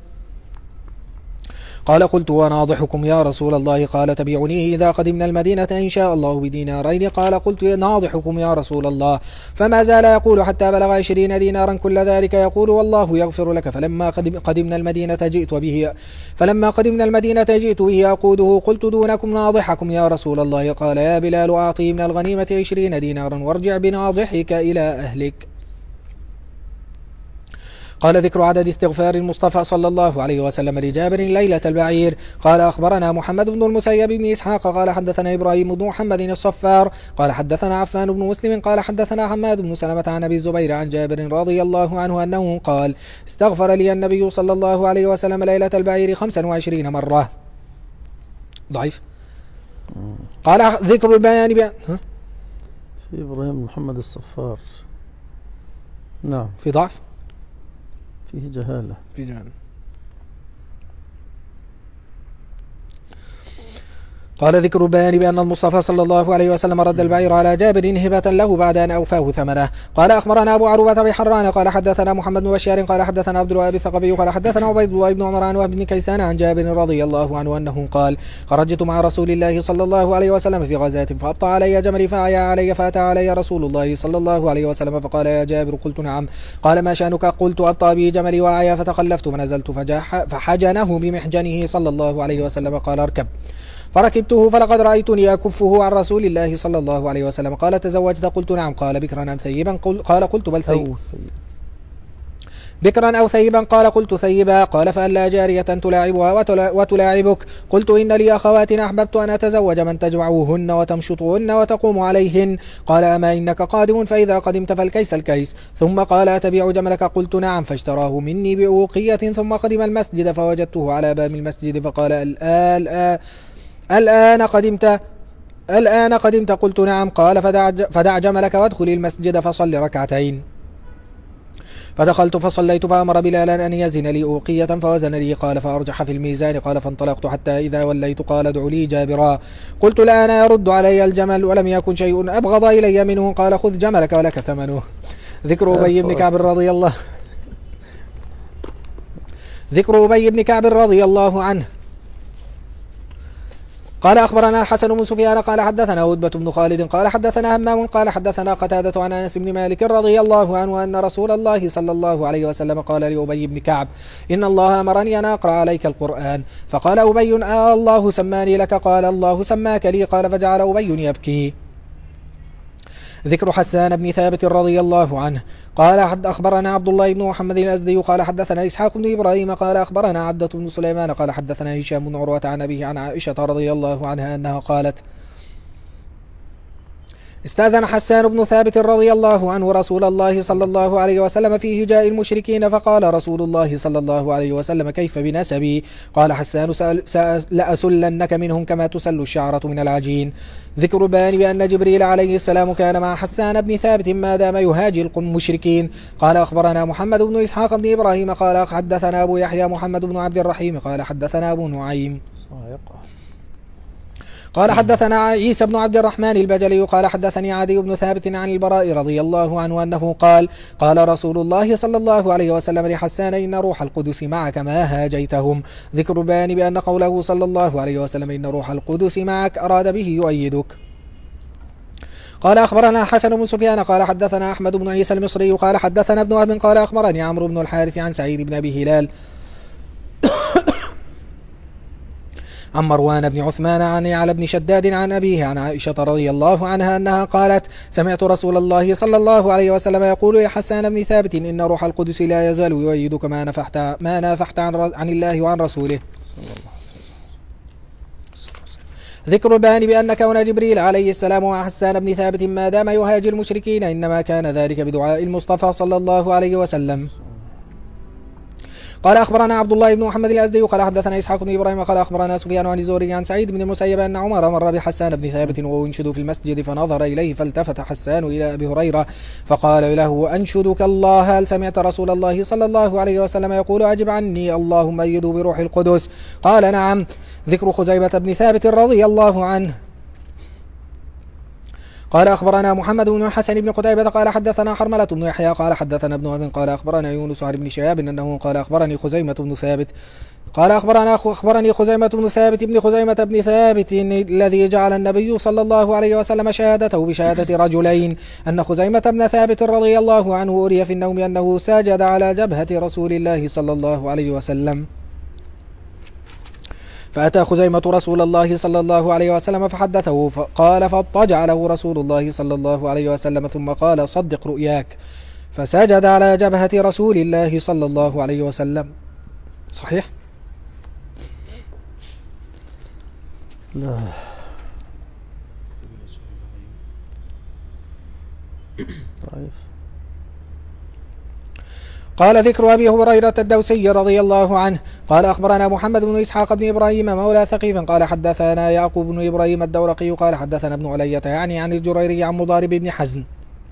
قال قلت وناضحكم يا رسول الله؟ قال تبيعنيه إذا قدمنا المدينة إن شاء الله بدينارين. قال قلت ناضحكم يا رسول الله؟ فما زال يقول حتى بلغ عشرين دينارا كل ذلك يقول والله يغفر لك. فلما قدمنا المدينة جئت به فلما قدمنا المدينة جئت به أقوده قلت دونكم ناضحكم يا رسول الله؟ قال يا بلال أعطي من الغنيمة عشرين دينارا وارجع بناضحك إلى أهلك. قال ذكر عدد استغفار المصطفى صلى الله عليه وسلم لجابر ليلة البعير. قال أخبرنا محمد بن المسيب بن إسحاق قال حدثنا إبراهيم بن محمد الصفار قال حدثنا عفان بن مسلم قال حدثنا حماد بن سلمة عن أبي الزبير عن جابر رضي الله عنه أنه قال استغفر لي النبي صلى الله عليه وسلم ليلة البعير خمسا وعشرين مرة. ضعيف. قال ذكر البيان بأ... في إبراهيم بن محمد الصفار نعم في ضعف فيه جهالة في جهالة. قال ذكر البيان بأن المصطفى صلى الله عليه وسلم رد البعير على جابر هبة له بعد أن أوفاه ثمنه. قال أخبرنا أبو عروبة بحران قال حدثنا محمد بن بشار قال حدثنا عبد الوهاب الثقفي قال حدثنا عبيد الله بن عمر عن وهب بن كيسان عن جابر رضي الله عنه أنه قال خرجت مع رسول الله صلى الله عليه وسلم في غزاة فأبطأ علي جملي فأعيا علي فأتى علي رسول الله صلى الله عليه وسلم فقال يا جابر؟ قلت نعم. قال ما شأنك؟ قلت أبطأ بي جملي وأعيا فتخلفت فنزلت فحجنه بمحجنه صلى الله عليه وسلم قال اركب فركبته فلقد رأيتني أكفه عن رسول الله صلى الله عليه وسلم. قال تزوجت؟ قلت نعم. قال بكرا أم ثيبا؟ قال قلت بل ثيب بكرا أو ثيبا؟ قال قلت ثيبا. قال فألا جارية تلاعبها وتلاعبك؟ قلت إن لي أخوات أحببت أن أتزوج من تجمعوهن وتمشطوهن وتقوم عليهن. قال أما إنك قادم؟ فإذا قدمت فالكيس الكيس. ثم قال أتبيع جملك؟ قلت نعم. فاشتراه مني بأوقية ثم قدم المسجد فوجدته على باب المسجد فقال الآن الآن قدمت الآن قدمت؟ قلت نعم. قال فدع, فدع جملك وادخل المسجد فصل ركعتين. فدخلت فصليت فأمر بلالا أن يزن لي أوقية فوزن لي. قال فأرجح في الميزان. قال فانطلقت حتى إذا وليت قال ادع لي جابرا. قلت لا أنا يرد علي الجمل ولم يكن شيء أبغض إلي منه. قال خذ جملك ولك ثمنه. ذكر أبي بن كعب رضي الله ذكر أبي بن كعب رضي الله عنه قال أخبرنا الحسن بن سفيان قال حدثنا عتبة بن خالد قال حدثنا همام قال حدثنا قتادة عن أنس بن مالك رضي الله عنه أن رسول الله صلى الله عليه وسلم قال لأبي بن كعب إن الله أمرني أن أقرأ عليك القرآن. فقال أبي آه الله سماني لك؟ قال الله سماك لي. قال فجعل أبي يبكي. ذكر حسان بن ثابت رضي الله عنه قال حد أخبرنا عبد الله بن محمد الأزدي قال حدثنا إسحاق بن إبراهيم قال أخبرنا عبدة بن سليمان قال حدثنا هشام بن عروة عن أبيه عن عائشة رضي الله عنها أنها قالت استأذن حسان بن ثابت رضي الله عنه رسول الله صلى الله عليه وسلم في هجاء المشركين فقال رسول الله صلى الله عليه وسلم كيف بنسبي؟ قال حسان لأسلنك منهم كما تسل الشعرة من العجين. ذكر بيان بأن جبريل عليه السلام كان مع حسان بن ثابت ما دام يهاجي المشركين. قال أخبرنا محمد بن إسحاق بن إبراهيم قال حدثنا أبو يحيى محمد بن عبد الرحيم قال حدثنا أبو نعيم قال حدثنا عيسى بن عبد الرحمن البجلي قال حدثني عدي بن ثابت عن البراء رضي الله عنه أنه قال قال رسول الله صلى الله عليه وسلم لحسان إن روح القدس معك ما هاجيتهم. ذكر بيان بأن قوله صلى الله عليه وسلم إن روح القدس معك أراد به يؤيدك. قال أخبرنا حسن بن سفيان قال حدثنا أحمد بن عيسى المصري قال حدثنا ابن وهب قال أخبرني عمرو بن الحارث عن سعيد بن أبي هلال عن مروان بن عثمان عن على بن شداد عن أبيه عن عائشة رضي الله عنها أنها قالت سمعت رسول الله صلى الله عليه وسلم يقول يا حسان بن ثابت إن روح القدس لا يزال يؤيدك ما نفحت, ما نافحت عن, عن الله وعن رسوله. ذكر البيان بأن كون جبريل عليه السلام مع حسان بن ثابت ما دام يهاجي المشركين إنما كان ذلك بدعاء المصطفى صلى الله عليه وسلم. قال أخبرنا عبد الله بن محمد الأزدي قال حدثنا إسحاق بن إبراهيم قال أخبرنا سفيان عن الزهري عن سعيد بن المسيب أن عمر مر بحسان بن ثابت وهو ينشد في المسجد فنظر إليه فالتفت حسان إلى أبي هريرة فقال له أنشدك الله هل سمعت رسول الله صلى الله عليه وسلم يقول أجب عني اللهم أيده بروح القدس؟ قال نعم. ذكر خزيمة بن ثابت رضي الله عنه قال أخبرنا محمد بن حسن بن قتيبة قال حدثنا حرملة بن يحيى قال حدثنا ابن وهب قال أخبرنا يونس عن ابن شهاب أنه قال أخبرني خزيمة بن ثابت قال أخبرنا أخبرني خزيمة بن ثابت بن خزيمة بن ثابت الذي جعل النبي صلى الله عليه وسلم شهادته بشهادة رجلين أن خزيمة بن ثابت رضي الله عنه أري في النوم أنه ساجد على جبهة رسول الله صلى الله عليه وسلم فأتى خزيمة رسول الله صلى الله عليه وسلم فحدثه فقال فاضطجع له رسول الله صلى الله عليه وسلم ثم قال صدق رؤياك فسجد على جبهة رسول الله صلى الله عليه وسلم. صحيح؟ لا ضعيف. قال ذكر أبي هريرة الدوسي رضي الله عنه قال أخبرنا محمد بن إسحاق بن إبراهيم مولى ثقيف قال حدثنا يعقوب بن إبراهيم الدورقي قال حدثنا ابن علية يعني عن الجريري عن مضارب بن حزن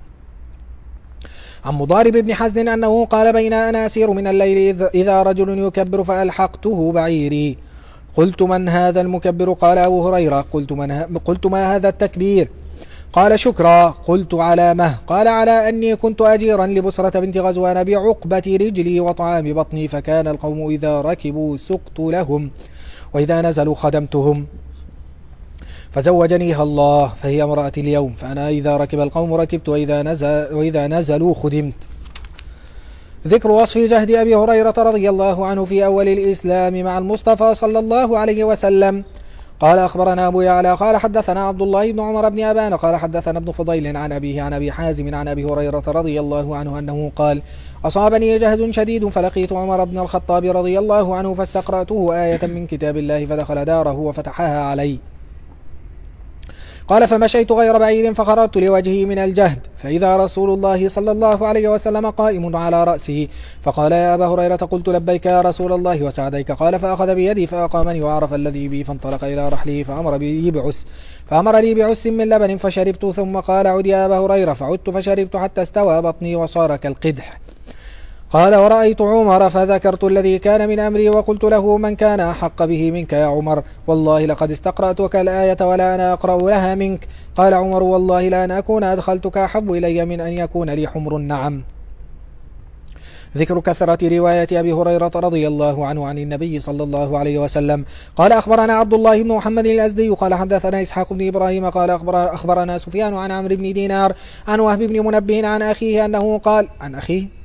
عن مضارب بن حزن أنه قال بين أنا أسير من الليل إذا رجل يكبر فألحقته بعيري قلت من هذا المكبر؟ قال أبو هريرة. قلت, من قلت ما هذا التكبير؟ قال شكرا. قلت على مه؟ قال على أني كنت أجيرا لبسرة بنت غزوان بعقبة رجلي وطعام بطني فكان القوم إذا ركبوا سقت لهم وإذا نزلوا خدمتهم فزوجنيها الله فهي امرأتي اليوم فأنا إذا ركب القوم ركبت وإذا, نزل وإذا نزلوا خدمت. ذكر وصف جهد أبي هريرة رضي الله عنه في أول الإسلام مع المصطفى صلى الله عليه وسلم. قال أخبرنا أبو يعلى قال حدثنا عبد الله بن عمر بن أبان قال حدثنا ابن فضيل عن أبيه عن أبي حازم عن أبي هريرة رضي الله عنه أنه قال أصابني جهد شديد فلقيت عمر بن الخطاب رضي الله عنه فاستقرأته آية من كتاب الله فدخل داره وفتحها علي. قال فمشيت غير بعيد فخرجت لوجهي من الجهد فإذا رسول الله صلى الله عليه وسلم قائم على رأسه فقال يا أبا هريرة قلت لبيك يا رسول الله وسعديك. قال فأخذ بيدي فأقامني وعرف الذي بي فانطلق إلى رحله فأمر لي بعس فأمر لي بعس من لبن فشربت ثم قال عد يا أبا هريرة فعدت فشربت حتى استوى بطني وصار كالقدح. قال ورأيت عمر فذكرت الذي كان من أمري وقلت له من كان أحق به منك يا عمر والله لقد استقرأتك الآية ولا أنا أقرأ لها منك. قال عمر والله لأن أكون أدخلتك أحب إلي من أن يكون لي حمر النعم. ذكر كثرة رواية أبي هريرة رضي الله عنه عن النبي صلى الله عليه وسلم. قال أخبرنا عبد الله بن محمد الأزدي قال حدثنا إسحاق بن إبراهيم قال أخبر أخبرنا سفيان عن عمرو بن دينار عن وهب بن منبه عن أخيه أنه قال عن أخيه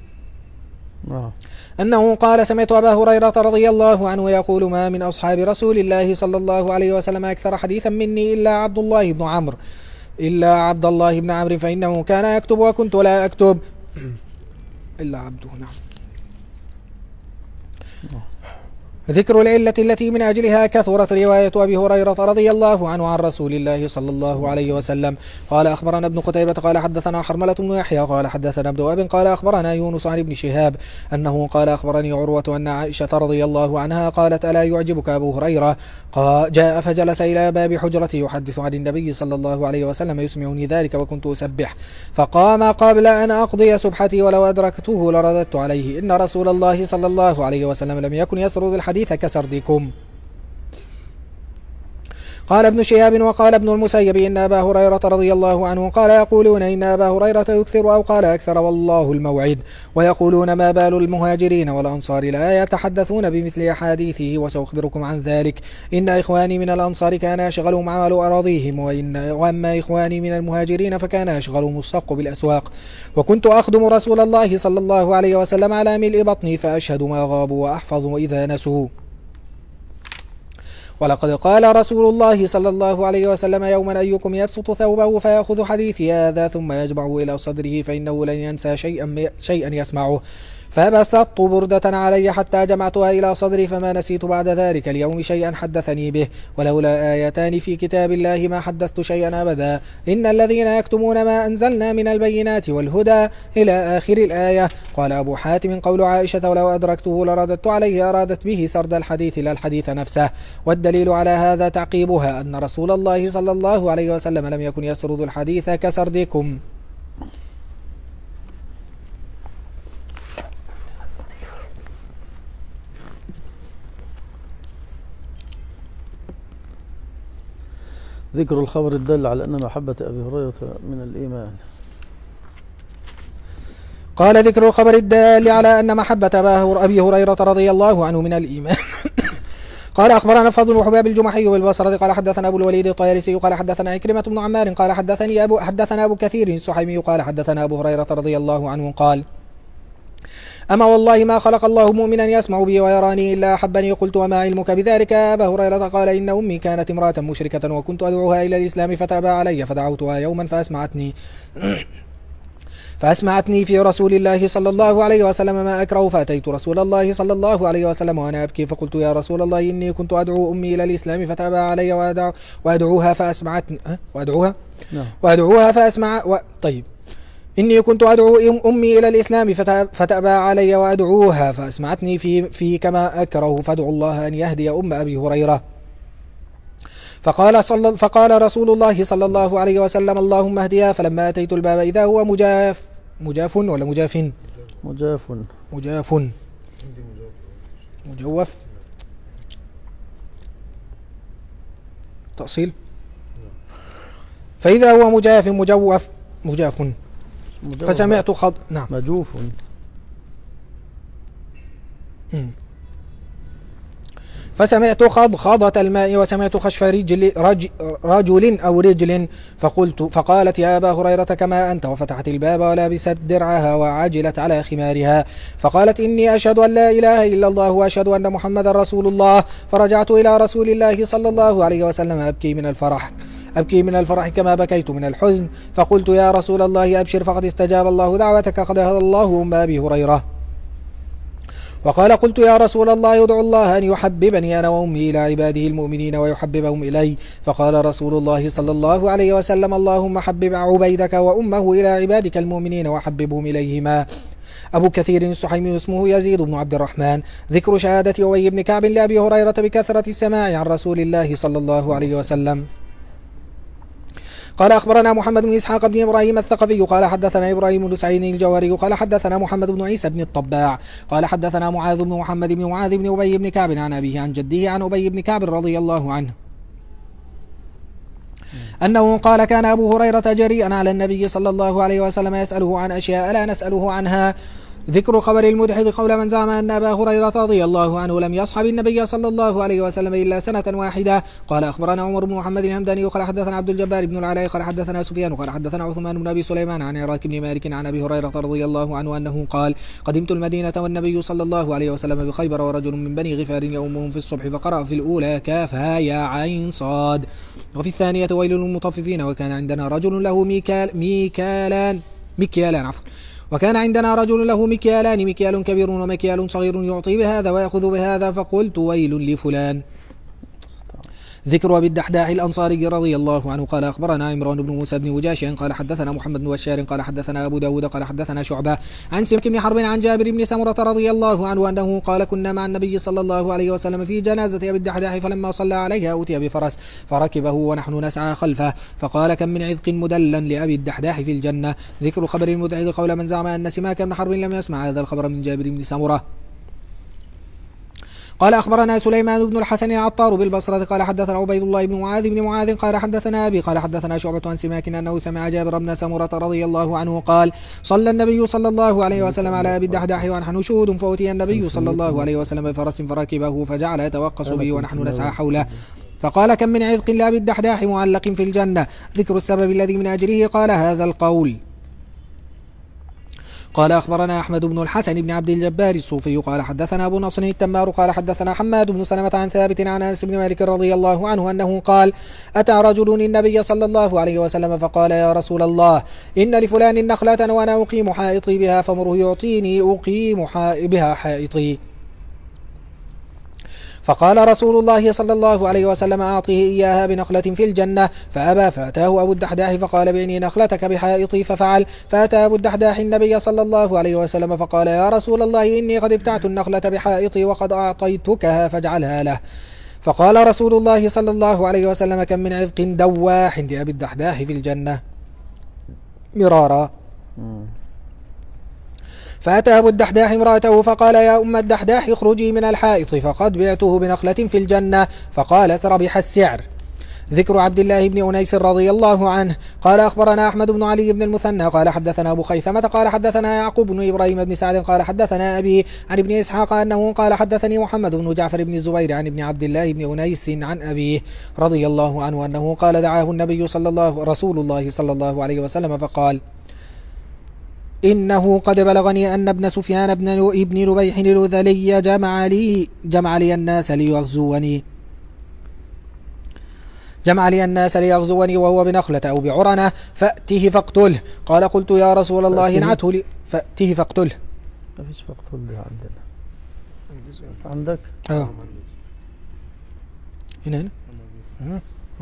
أنه قال سمعت أبا هريرة رضي الله عنه يقول ما من أصحاب رسول الله صلى الله عليه وسلم أكثر حديثا مني إلا عبد الله بن عمرو إلا عبد الله بن عمرو فإنه كان يكتب وكنت لا أكتب إلا عبده. نعم. ذكر العلة التي من أجلها كثرت رواية أبي هريرة رضي الله عنه عن رسول الله صلى الله عليه وسلم. قال أخبرنا ابن قتيبة قال حدثنا حرملة بن يحيى قال حدثنا ابن وهب قال أخبرنا يونس عن ابن شهاب أنه قال أخبرني عروة أن عائشة رضي الله عنها قالت ألا يعجبك أبو هريرة جاء فجلس إلى باب حجرتي يحدث عن النبي صلى الله عليه وسلم يسمعني ذلك وكنت أسبح فقام قبل أن أقضي سبحتي ولو أدركته لرددت عليه إن رسول الله صلى الله عليه وسلم لم يكن يسرد الحديث كسردكم. قال ابن شهاب وقال ابن المسيب إن أبا هريرة رضي الله عنه قال يقولون إن أبا هريرة يكثر أو قال أكثر والله الموعد ويقولون ما بال المهاجرين والأنصار لا يتحدثون بمثل أحاديثه وسأخبركم عن ذلك إن إخواني من الأنصار كان يشغلهم عمل أراضيهم وإن وأما إخواني من المهاجرين فكان يشغلهم الصق بالأسواق وكنت أخدم رسول الله صلى الله عليه وسلم على ملء بطني فأشهد ما غابوا وأحفظ إذا نسوا. ولقد قال رسول الله صلى الله عليه وسلم يوما أيكم يبسط ثوبه فيأخذ حديثي هذا ثم يجمعه إلى صدره فإنه لن ينسى شيئا, شيئا يسمعه فبسطت بردة علي حتى جمعتها إلى صدري فما نسيت بعد ذلك اليوم شيئا حدثني به ولولا آيتان في كتاب الله ما حدثت شيئا أبدا إن الذين يكتمون ما أنزلنا من البينات والهدى إلى آخر الآية. قال أبو حاتم قول عائشة ولو أدركته لرددت عليه أرادت به سرد الحديث لا الحديث نفسه والدليل على هذا تعقيبها أن رسول الله صلى الله عليه وسلم لم يكن يسرد الحديث كسردكم. ذكر الخبر الدل على أن محبة أبي هريرة من الإيمان. قال ذكر الخبر الدال على أن محبة أبي هريرة رضي الله عنه من الإيمان. قال أخبرنا فضل وحباب الجمحي بالبصرة قال حدثنا أبو الوليد الطيالسي قال حدثنا عكرمة بن عمار قال حدثني أبو حدثنا أبو كثير السحيمي قال حدثنا أبو هريرة رضي الله عنه قال أما والله ما خلق الله مؤمنا يسمع بي ويراني إلا أحبني. قلت وما علمك بذلك يا أبا هريرة؟ قال إن أمي كانت امرأة مشركة وكنت أدعوها إلى الإسلام فتأبى علي فدعوتها يوما فأسمعتني فأسمعتني في رسول الله صلى الله عليه وسلم ما أكره فأتيت رسول الله صلى الله عليه وسلم وأنا أبكي فقلت يا رسول الله إني كنت أدعو أمي إلى الإسلام فتأبى علي وأدعو وأدعوها فأسمعتني وأدعوها وأدعوها فأسمع و... طيب إني كنت أدعو أمي إلى الإسلام فتأبى علي وأدعوها فأسمعتني في, في كما أكره فادعو الله أن يهدي أم أبي هريرة. فقال, صل فقال رسول الله صلى الله عليه وسلم اللهم اهديها. فلما أتيت الباب إذا هو مجاف مجاف ولا مجاف مجاف مجاف مجوف تأصيل فإذا هو مجاف مجوف مجاف فسمعت خض نعم مجوف فسمعت خضخضة الماء وسمعت خشف رجل, رج رجل أو رجل فقلت فقالت يا أبا هريرة كما أنت وفتحت الباب ولابست درعها وعجلت على خمارها فقالت إني أشهد أن لا إله إلا الله وأشهد أن محمد رسول الله. فرجعت إلى رسول الله صلى الله عليه وسلم أبكي من الفرح أبكي من الفرح كما بكيت من الحزن فقلت يا رسول الله أبشر فقد استجاب الله دعوتك قد هدى الله أم أبي هريرة. وقال قلت يا رسول الله يدعو الله أن يحببني أنا وأمي إلى عباده المؤمنين ويحببهم إلي. فقال رسول الله صلى الله عليه وسلم اللهم حبب عبيدك وأمه إلى عبادك المؤمنين وحببهم إليهما. أبو كثير السحيمي اسمه يزيد بن عبد الرحمن. ذكر شهادة أبي بن كعب لأبي هريرة بكثرة السماع عن رسول الله صلى الله عليه وسلم. قال أخبرنا محمد بن إسحاق بن إبراهيم الثقفي قال حدثنا إبراهيم بن سعيد الجوهري قال حدثنا محمد بن عيسى بن الطباع قال حدثنا معاذ بن محمد بن معاذ بن أبي بن كعب عن أبيه عن جده عن أبي بن كعب رضي الله عنه أنه قال كان أبو هريرة جريئا على النبي صلى الله عليه وسلم يسأله عن أشياء لا نسأله عنها. ذكر خبر المدحض قول من زعم أن أبا هريرة رضي الله عنه لم يصحب النبي صلى الله عليه وسلم إلا سنة واحدة. قال أخبرنا عمر بن محمد الهمداني قال حدثنا عبد الجبار بن العلاء قال حدثنا سفيان قال حدثنا عثمان بن أبي سليمان عن عراك بن مالك عن أبي هريرة رضي الله عنه أنه قال قدمت المدينة والنبي صلى الله عليه وسلم بخيبر ورجل من بني غفار يومهم في الصبح فقرأ في الأولى كافها يا عين صاد وفي الثانية ويل للمطففين وكان عندنا رجل له ميكال ميكالان مكيالان عفوا وكان عندنا رجل له مكيالان، مكيال كبير ومكيال صغير، يعطي بهذا ويأخذ بهذا، فقلت ويل لفلان. ذكر أبي الدحداح الأنصاري رضي الله عنه قال أخبرنا عمران بن موسى بن وجاش قال حدثنا محمد بن بشار قال حدثنا أبو داود قال حدثنا شعبة عن سمك بن حرب عن جابر بن سمرة رضي الله عنه أنه قال كنا مع النبي صلى الله عليه وسلم في جنازة أبي الدحداح، فلما صلى عليها أوتي بفرس فركبه ونحن نسعى خلفه، فقال كم من عذق مدلا لأبي الدحداح في الجنة. ذكر خبر المدعي قول من زعم أن سماك بن حرب لم يسمع هذا الخبر من جابر بن سمرة. قال أخبرنا سليمان بن الحسن العطار بالبصرة قال حدثنا عبيد الله بن معاذ بن معاذ قال حدثنا أبي قال حدثنا شعبة عن سماك أنه سمع جابر بن سمرة رضي الله عنه قال صلى النبي صلى الله عليه وسلم على أبي الدحداح ونحن شهود، فأتي النبي صلى الله عليه وسلم بفرس فركبه فجعل يتوقص به ونحن نسعى حوله، فقال كم من عذق لأبي الدحداح معلق في الجنة. ذكر السبب الذي من أجله قال هذا القول. قال أخبرنا أحمد بن الحسن بن عبد الجبار الصوفي قال حدثنا أبو نصر التمار قال حدثنا حماد بن سلمة عن ثابت عن أنس بن مالك رضي الله عنه أنه قال أتى رجل النبي صلى الله عليه وسلم فقال يا رسول الله إن لفلان نخلة وأنا أقيم حائطي بها، فمره يعطيني أقيم بها حائطي. فقال رسول الله صلى الله عليه وسلم أعطيه إياها بنخلة في الجنة، فأبى، فأتاه أبو الدحداح فقال بإني نخلتك بحائطي، ففعل. فأتى أبو الدحداح النبي صلى الله عليه وسلم فقال يا رسول الله إني قد ابتعت النخلة بحائطي وقد أعطيتكها فاجعلها له. فقال رسول الله صلى الله عليه وسلم كم من عذق دواح لأبي الدحداح في الجنة مرارا. فأتى أبو الدحداح امرأته فقال يا أم الدحداح اخرجي من الحائط فقد بعته بنخلة في الجنة، فقالت ربح السعر. ذكر عبد الله بن أنيس رضي الله عنه قال أخبرنا أحمد بن علي بن المثنى قال حدثنا أبو خيثمة قال حدثنا يعقوب بن إبراهيم بن سعد قال حدثنا أبي عن ابن إسحاق أنه قال حدثني محمد بن جعفر بن الزبير عن ابن عبد الله بن أنيس عن أبيه رضي الله عنه أنه قال دعاه النبي صلى الله رسول الله صلى الله عليه وسلم فقال إنه قد بلغني أن ابن سفيان بن ابن ربيح الهذلي جمع لي جمع لي الناس ليغزوني جمع لي الناس ليغزوني وهو بنخلة أو بعرنة، فأته فاقتله. قال قلت يا رسول الله انعته لي، فأته فاقتله. ما فيش فاقتله عندنا. عندك؟ اه هنا هنا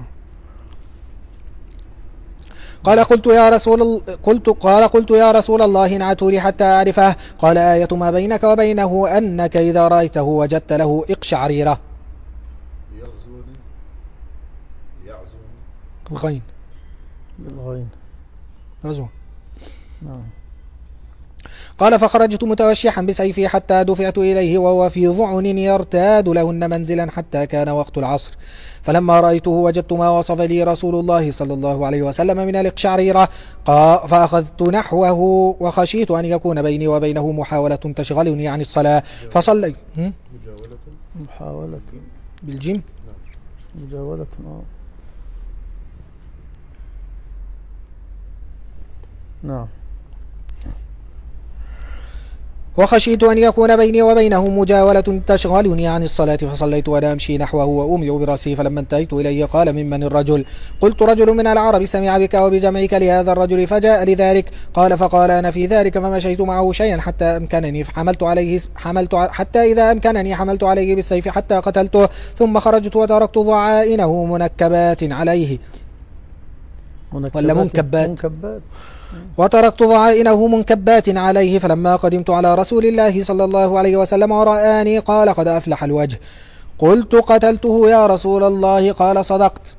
قال قلت يا رسول قلت قال قلت يا رسول الله انعته لي حتى أعرفه. قال آية ما بينك وبينه أنك إذا رأيته وجدت له اقشعريرة. يغزوني يعزوني الغين بالغين غزوة. نعم. قال فخرجت متوشحا بسيفي حتى دفعت إليه وهو في ضعن يرتاد لهن منزلا حتى كان وقت العصر، فلما رأيته وجدت ما وصف لي رسول الله صلى الله عليه وسلم من الاقشعريرة، فأخذت نحوه وخشيت أن يكون بيني وبينه محاولة تشغلني عن الصلاة فصليت. مجاولة محاولة بالجيم مجاولة آه. نعم. وخشيت أن يكون بيني وبينه مجاولة تشغلني عن الصلاة فصليت وأنا أمشي نحوه وأومئ برأسي، فلما انتهيت إليه قال ممن الرجل؟ قلت رجل من العرب سمع بك وبجمعك لهذا الرجل فجاء لذلك. قال فقال أنا في ذلك فمشيت معه شيئا حتى أمكنني حملت عليه حملت حتى إذا أمكنني حملت عليه بالسيف حتى قتلته، ثم خرجت وتركت ضعائنه منكبات عليه ولا منكبات, منكبات. وتركت ضعائنه منكبات عليه، فلما قدمت على رسول الله صلى الله عليه وسلم ورآني قال قد أفلح الوجه. قلت قتلته يا رسول الله؟ قال صدقت.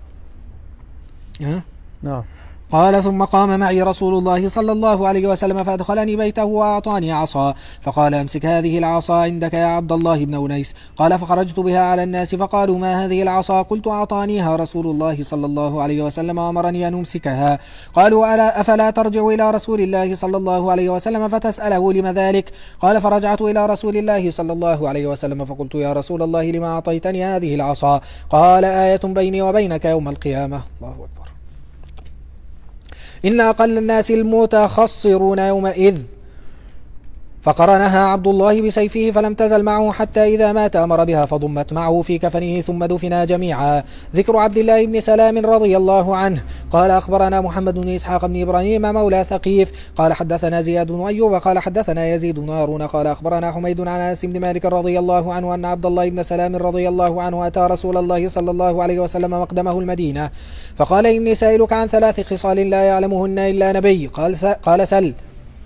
نعم. قال ثم قام معي رسول الله صلى الله عليه وسلم فأدخلني بيته وأعطاني عصا فقال امسك هذه العصا عندك يا عبد الله بن أنيس. قال فخرجت بها على الناس فقالوا ما هذه العصا؟ قلت أعطانيها رسول الله صلى الله عليه وسلم وأمرني أن أمسكها. قالوا ألا أفلا ترجع إلى رسول الله صلى الله عليه وسلم فتسأله لما ذلك؟ قال فرجعت إلى رسول الله صلى الله عليه وسلم فقلت يا رسول الله لما أعطيتني هذه العصا؟ قال آية بيني وبينك يوم القيامة. الله أكبر. إن أقل الناس المتخصرون يومئذ فقرنها عبد الله بسيفه فلم تزل معه حتى إذا مات أمر بها فضمت معه في كفنه ثم دفنا جميعا. ذكر عبد الله بن سلام رضي الله عنه قال أخبرنا محمد بن إسحاق بن إبراهيم مولى ثقيف قال حدثنا زياد بن أيوب قال حدثنا يزيد بن هارون قال أخبرنا حميد عن أنس بن مالك رضي الله عنه أن عبد الله بن سلام رضي الله عنه أتى رسول الله صلى الله عليه وسلم مقدمه المدينة فقال إني سائلك عن ثلاث خصال لا يعلمهن إلا نبي قال, قال سل.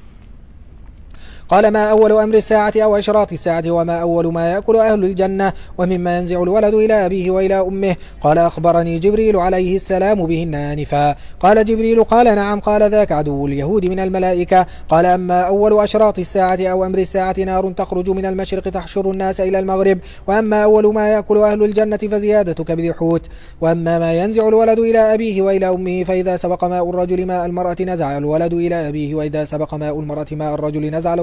قال ما أول أمر الساعة أو أشراط الساعة وما أول ما يأكل أهل الجنة ومما ينزع الولد إلى أبيه وإلى أمه. قال أخبرني جبريل عليه السلام بهن آنفا. قال جبريل قال نعم. قال ذاك عدو اليهود من الملائكة. قال أما أول أشراط الساعة أو أمر الساعة نار تخرج من المشرق تحشر الناس إلى المغرب. وأما أول ما يأكل أهل الجنة فزيادة كبد حوت. وأما ما ينزع الولد إلى أبيه وإلى أمه فإذا سبق ماء الرجل ماء المرأة نزع الولد إلى أبيه وإذا سبق ماء المرأة ماء الرجل نزع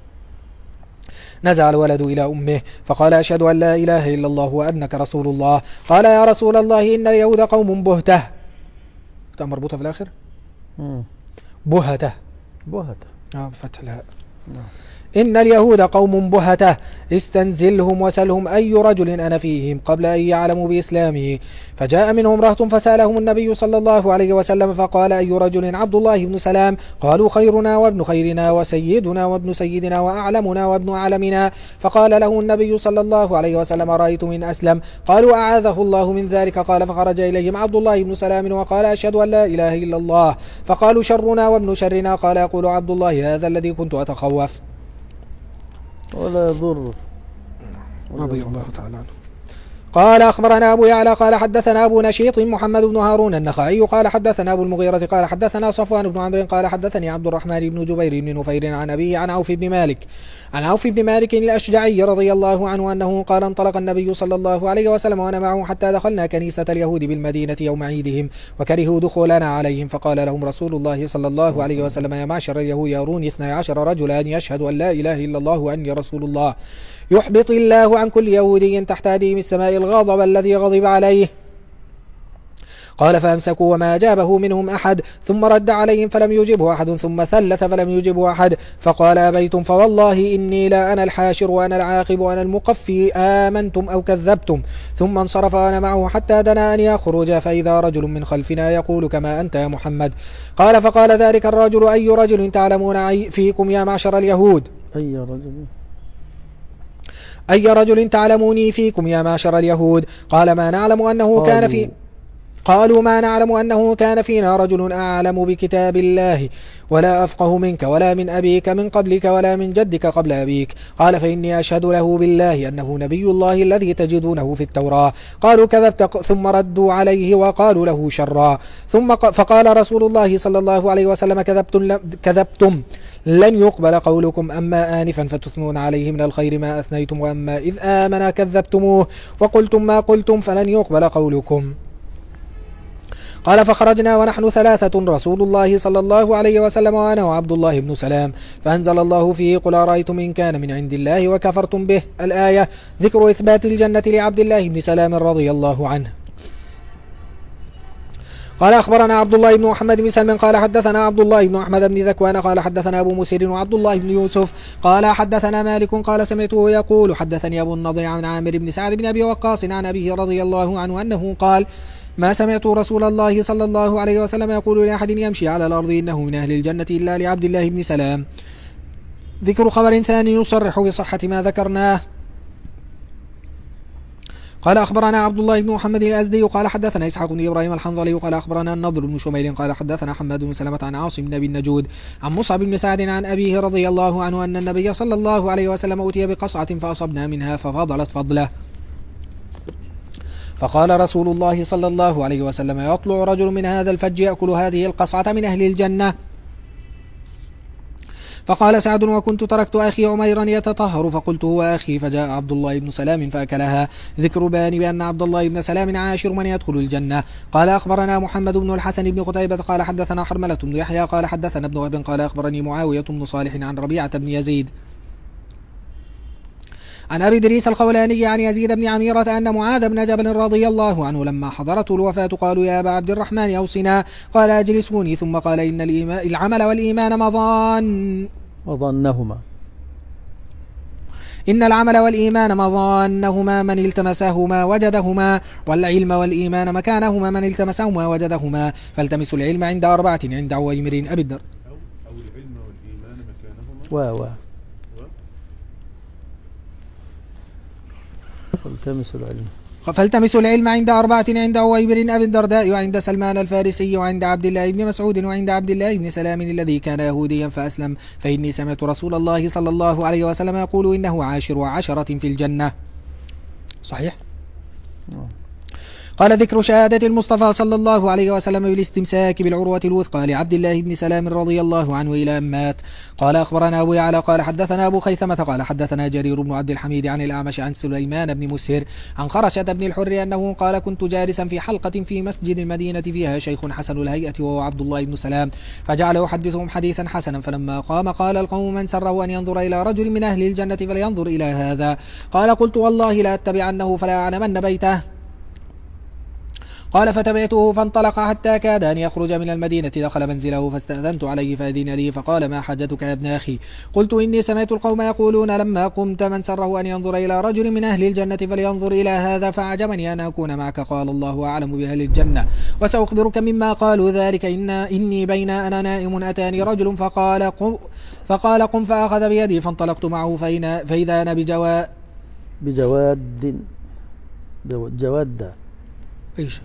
نزع الولد إلى أمه. فقال أشهد أن لا إله إلا الله وأنك رسول الله. قال يا رسول الله إن اليهود قوم بهته. مربوطة في الآخر مم. بهته بهته آه فتح لها. نعم. إن اليهود قوم بهته استنزلهم وسلهم أي رجل أنا فيهم قبل أن يعلموا بإسلامه. فجاء منهم رهط فسألهم النبي صلى الله عليه وسلم فقال أي رجل؟ عبد الله بن سلام. قالوا خيرنا وابن خيرنا وسيدنا وابن سيدنا وأعلمنا وابن أعلمنا. فقال له النبي صلى الله عليه وسلم رأيت من أسلم. قالوا أعاذه الله من ذلك. قال فخرج إليهم عبد الله بن سلام وقال أشهد أن لا إله إلا الله. فقالوا شرنا وابن شرنا. قال يقول عبد الله هذا الذي كنت أتخوف ولا يضر رضي الله تعالى عنه. قال أخبرنا أبو يعلى قال حدثنا أبو نشيط محمد بن هارون النخعي قال حدثنا أبو المغيرة قال حدثنا صفوان بن عمرو قال حدثني عبد الرحمن بن جبير بن نفير عن أبيه عن عوف بن مالك عن عوف بن مالك الأشجعي رضي الله عنه أنه قال انطلق النبي صلى الله عليه وسلم وأنا معه حتى دخلنا كنيسة اليهود بالمدينة يوم عيدهم وكرهوا دخولنا عليهم. فقال لهم رسول الله صلى الله عليه وسلم يا معشر اليهود يروني اثني عشر رجلا يشهد أن لا إله إلا الله وأني رسول الله يحبط الله عن كل يهودي تحت أديم السماء الغضب الذي غضب عليه. قال فأمسكوا وما أجابه منهم أحد ثم رد عليهم فلم يجبه أحد ثم ثلث فلم يجبه أحد. فقال أبيتم فوالله إني لا أنا الحاشر وأنا العاقب وأنا المقفي آمنتم أو كذبتم. ثم انصرف وأنا معه حتى دنا أن يخرج فإذا رجل من خلفنا يقول كما أنت يا محمد. قال فقال ذلك الرجل أي رجل تعلمون فيكم يا معشر اليهود أي رجل أي رجل تعلموني فيكم يا معشر اليهود. قال ما نعلم أنه كان في قالوا ما نعلم أنه كان فينا رجل أعلم بكتاب الله ولا أفقه منك ولا من أبيك من قبلك ولا من جدك قبل أبيك. قال فإني أشهد له بالله أنه نبي الله الذي تجدونه في التوراة. قالوا كذبت ثم ردوا عليه وقالوا له شرا. ثم فقال رسول الله صلى الله عليه وسلم كذبتم, كذبتم لن يقبل قولكم أما آنفا فتثنون عليه من الخير ما أثنيتم وأما إذ آمن كذبتموه وقلتم ما قلتم فلن يقبل قولكم. قال فخرجنا ونحن ثلاثة رسول الله صلى الله عليه وسلم وأنا وعبد الله بن سلام فأنزل الله فيه قل أرأيتم إن كان من عند الله وكفرتم به الآية. ذكر إثبات الجنة لعبد الله بن سلام رضي الله عنه. قال أخبرنا عبد الله بن محمد بن سلم قال حدثنا عبد الله بن أحمد بن ذكوان قال حدثنا أبو مسير وعبد الله بن يوسف قال حدثنا مالك قال سمعته يقول حدثني أبو النضر عن عامر بن سعد بن أبي وقاص عن أبيه رضي الله عنه أنه قال ما سمعت رسول الله صلى الله عليه وسلم يقول لأحد يمشي على الأرض إنه من أهل الجنة إلا لعبد الله بن سلام. ذكر خبر ثاني يصرح بصحة ما ذكرناه. قال أخبرنا عبد الله بن محمد الأزدي قال حدثنا إسحاق بن إبراهيم الحنظلي قال أخبرنا النضر بن شميل قال حدثنا حماد بن سلمة عن عاصم بن أبي النجود عن مصعب بن سعد عن أبيه رضي الله عنه أن النبي صلى الله عليه وسلم أتي بقصعة فأصبنا منها ففضلت فضله. فقال رسول الله صلى الله عليه وسلم يطلع رجل من هذا الفج يأكل هذه القصعة من أهل الجنة. فقال سعد وكنت تركت أخي عميرا يتطهر فقلت هو أخي فجاء عبد الله بن سلام فأكلها. ذكر بيان بأن عبد الله بن سلام عاشر من يدخل الجنة. قال أخبرنا محمد بن الحسن بن قتيبة قال حدثنا حرملة بن يحيى قال حدثنا ابن وهب قال أخبرني معاوية بن صالح عن ربيعة بن يزيد عن أبي إدريس الخولاني عن يزيد بن عميرة أن معاذ بن جبل رضي الله عنه لما حضرته الوفاة قالوا يا أبا عبد الرحمن أوصنا قال أجلسوني ثم قال إن العمل والإيمان مضان مضانهما إن العمل والإيمان مظانهما من التمسهما وجدهما، والعلم والإيمان مكانهما من التمسهما وجدهما. فالتمسوا العلم عند أربعة عند عويمر أبي الدر. أو, أو العلم والإيمان مكانهما و و و فالتمسوا العلم فالتمسوا العلم عند أربعة عند عويمر أبي الدرداء وعند سلمان الفارسي وعند عبد الله بن مسعود وعند عبد الله بن سلام الذي كان يهوديا فأسلم. فإني سمعت رسول الله صلى الله عليه وسلم يقول إنه عاشر عشرة في الجنة. صحيح؟ قال ذكر شهادة المصطفى صلى الله عليه وسلم بالاستمساك بالعروة الوثقى لعبد الله بن سلام رضي الله عنه إلى أن مات. قال أخبرنا أبو يعلى قال حدثنا أبو خيثمة قال حدثنا جرير بن عبد الحميد عن الأعمش عن سليمان بن مسهر عن خرشة بن الحر أنه قال كنت جالسا في حلقة في مسجد المدينة فيها شيخ حسن الهيئة وهو عبد الله بن سلام، فجعل يحدثهم حديثا حسنا، فلما قام قال القوم من سره أن ينظر إلى رجل من أهل الجنة فلينظر إلى هذا. قال قلت والله لا أتبعنه فلا أعلمن بيته. قال فتبعته فانطلق حتى كاد أن يخرج من المدينة، دخل منزله فاستأذنت عليه فأذن لي فقال ما حاجتك يا ابن أخي؟ قلت إني سمعت القوم يقولون لما قمت من سره أن ينظر إلى رجل من أهل الجنة فلينظر إلى هذا، فأعجبني أن أكون معك. قال الله أعلم بأهل الجنة وسأخبرك مما قالوا ذلك. إن إني بين أنا نائم أتاني رجل فقال قم, فقال قم فأخذ بيدي فانطلقت معه فإذا أنا بجواد بجواد جواد إيش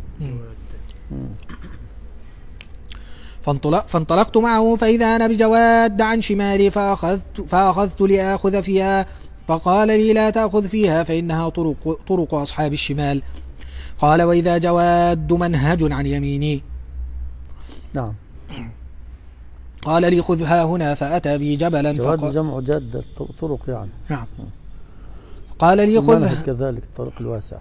فانطلق فانطلقت معه فإذا أنا بجواد عن شمالي فأخذت, فأخذت لآخذ فيها، فقال لي لا تأخذ فيها فإنها طرق, طرق أصحاب الشمال. قال وإذا جواد منهج عن يميني. نعم. قال لي خذها هنا فأتى بي جبلا جواد جمع جادة طرق يعني. نعم. قال لي خذها كذلك الطريق الواسع.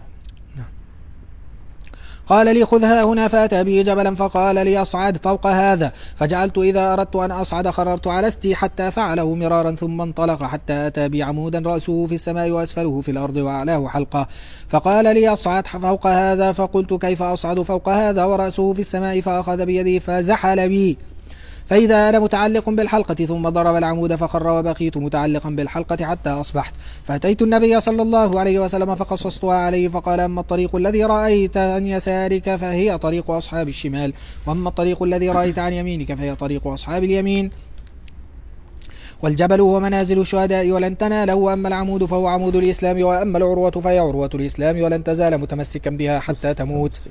قال لي خذها هنا فأتى به جبلا فقال لي أصعد فوق هذا، فجعلت إذا أردت أن أصعد خررت على استي حتى فعله مرارا ثم انطلق حتى أتى بي عمودا رأسه في السماء وأسفله في الأرض وأعلاه حلقة، فقال لي أصعد فوق هذا، فقلت كيف أصعد فوق هذا ورأسه في السماء؟ فأخذ بيدي فزحل بي فإذا أنا متعلق بالحلقة ثم ضرب العمود فخر وبقيت متعلقا بالحلقة حتى أصبحت، فأتيت النبي صلى الله عليه وسلم فقصصتها عليه فقال أما الطريق الذي رأيت عن يسارك فهي طريق أصحاب الشمال، وأما الطريق الذي رأيت عن يمينك فهي طريق أصحاب اليمين. والجبل هو منازل الشهداء ولن تناله، وأما العمود فهو عمود الإسلام، وأما العروة فهي عروة الإسلام ولن تزال متمسكا بها حتى تموت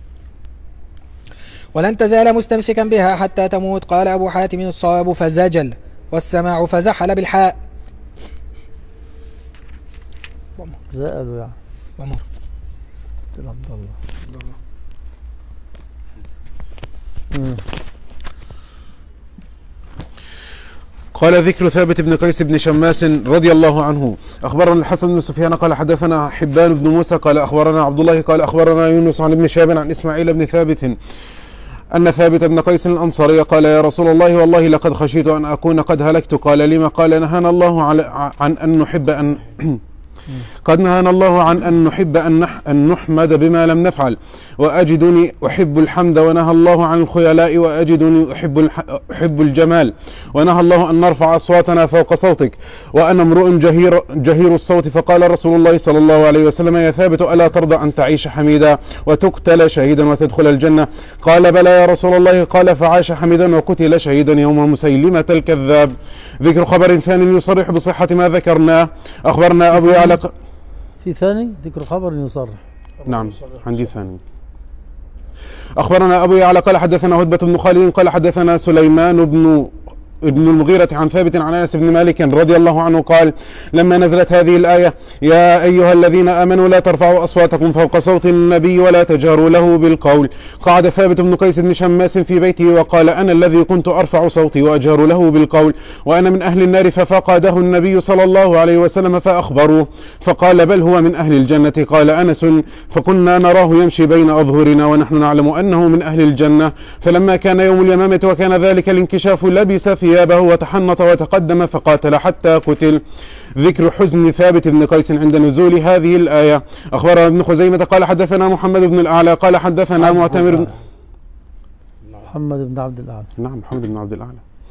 ولن تزال مستمسكا بها حتى تموت. قال أبو حاتم الصواب فزجل، والسماع فزحل بالحاء. زائل يعني ومر عبد الله. قال ذكر ثابت بن قيس بن شماس رضي الله عنه أخبرنا الحسن بن سفيان قال حدثنا حبان بن موسى قال أخبرنا عبد الله قال أخبرنا يونس عن ابن شهاب عن إسماعيل بن ثابت أن ثابت بن قيس الأنصاري قال يا رسول الله والله لقد خشيت أن أكون قد هلكت. قال لما؟ قال نهانا الله عن أن نحب أن قد نهانا الله عن أن نحب أن نحمد بما لم نفعل، وأجدني أحب الحمد، ونهى الله عن الخيلاء، وأجدني أحب, أحب الجمال، ونهى الله أن نرفع أصواتنا فوق صوتك، وأنا امرؤ جهير, جهير الصوت. فقال رسول الله صلى الله عليه وسلم يا ثابت ألا ترضى أن تعيش حميدا وتقتل شهيدا وتدخل الجنة؟ قال بلى يا رسول الله. قال فعاش حميدا وقتل شهيدا يوم مسيلمة الكذاب. ذكر خبر ثاني يصرح بصحة ما ذكرناه. أخبرنا أبو يعلى في ثاني ذكر خبر يصرح. نعم عندي ثاني. أخبرنا أبو يعلى قال حدثنا هدبة بن خالد قال حدثنا سليمان بن ابن المغيرة عن ثابت عن أنس بن مالك رضي الله عنه قال لما نزلت هذه الآية يا أيها الذين آمنوا لا ترفعوا أصواتكم فوق صوت النبي ولا تجهروا له بالقول، قعد ثابت بن قيس بن شماس في بيته وقال أنا الذي كنت أرفع صوتي وأجهر له بالقول وأنا من أهل النار، ففقده النبي صلى الله عليه وسلم فأخبروه فقال بل هو من أهل الجنة. قال أنس فكنا نراه يمشي بين أظهرنا ونحن نعلم أنه من أهل الجنة، فلما كان يوم اليمامة وكان ذلك الانكشاف لبس ثيابه وتحنط وتقدم فقاتل حتى قتل. ذكر حزن ثابت بن قيس عند نزول هذه الآية. أخبرنا ابن خزيمة قال حدثنا محمد بن الأعلى قال حدثنا معتمر محمد بن عبد الأعلى نعم محمد بن عبد الأعلى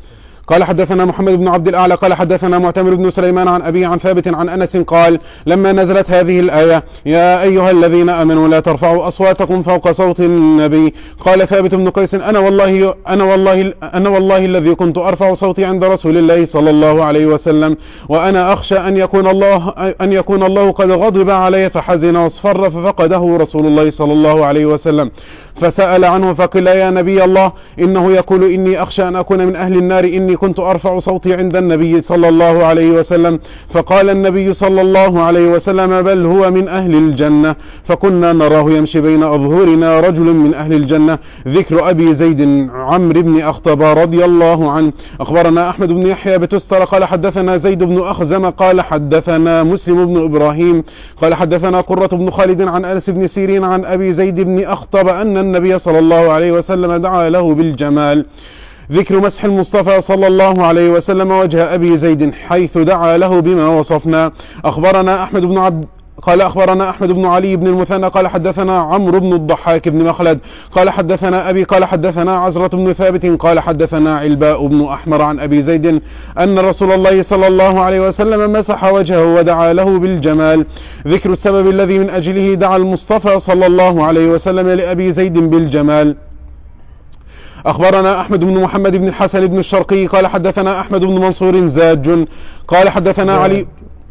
قال حدثنا محمد بن عبد الأعلى قال حدثنا معتمر بن سليمان عن أبي عن ثابت عن أنس قال لما نزلت هذه الآية يا أيها الذين آمنوا لا ترفعوا أصواتكم فوق صوت النبي قال ثابت بن قيس أنا والله أنا والله أنا والله الذي كنت أرفع صوتي عند رسول الله صلى الله عليه وسلم وأنا أخشى أن يكون الله أن يكون الله قد غضب علي فحزن واصفر ففقده رسول الله صلى الله عليه وسلم فسأل عنه فقيل يا نبي الله إنه يقول إني أخشى أن أكون من أهل النار إني كنت أرفع صوتي عند النبي صلى الله عليه وسلم فقال النبي صلى الله عليه وسلم بل هو من أهل الجنة فكنا نراه يمشي بين أظهرنا رجل من أهل الجنة. ذكر أبي زيد عمرو بن أخطب رضي الله عنه. أخبرنا أحمد بن يحيى بتستر قال حدثنا زيد بن أخزم قال حدثنا مسلم بن إبراهيم قال حدثنا قرة بن خالد عن أنس بن سيرين عن أبي زيد بن أخطب أن النبي صلى الله عليه وسلم دعا له بالجمال. ذكر مسح المصطفى صلى الله عليه وسلم وجه أبي زيد حيث دعا له بما وصفنا. أخبرنا أحمد بن عبد قال أخبرنا أحمد بن علي بن المثنى قال حدثنا عمرو بن الضحاك بن مخلد قال حدثنا أبي قال حدثنا عزرة بن ثابت قال حدثنا علباء بن أحمر عن أبي زيد أن رسول الله صلى الله عليه وسلم مسح وجهه ودعا له بالجمال. ذكر السبب الذي من أجله دعا المصطفى صلى الله عليه وسلم لأبي زيد بالجمال. أخبرنا أحمد بن محمد بن الحسن بن الشرقي قال حدثنا أحمد بن منصور زاج قال حدثنا علي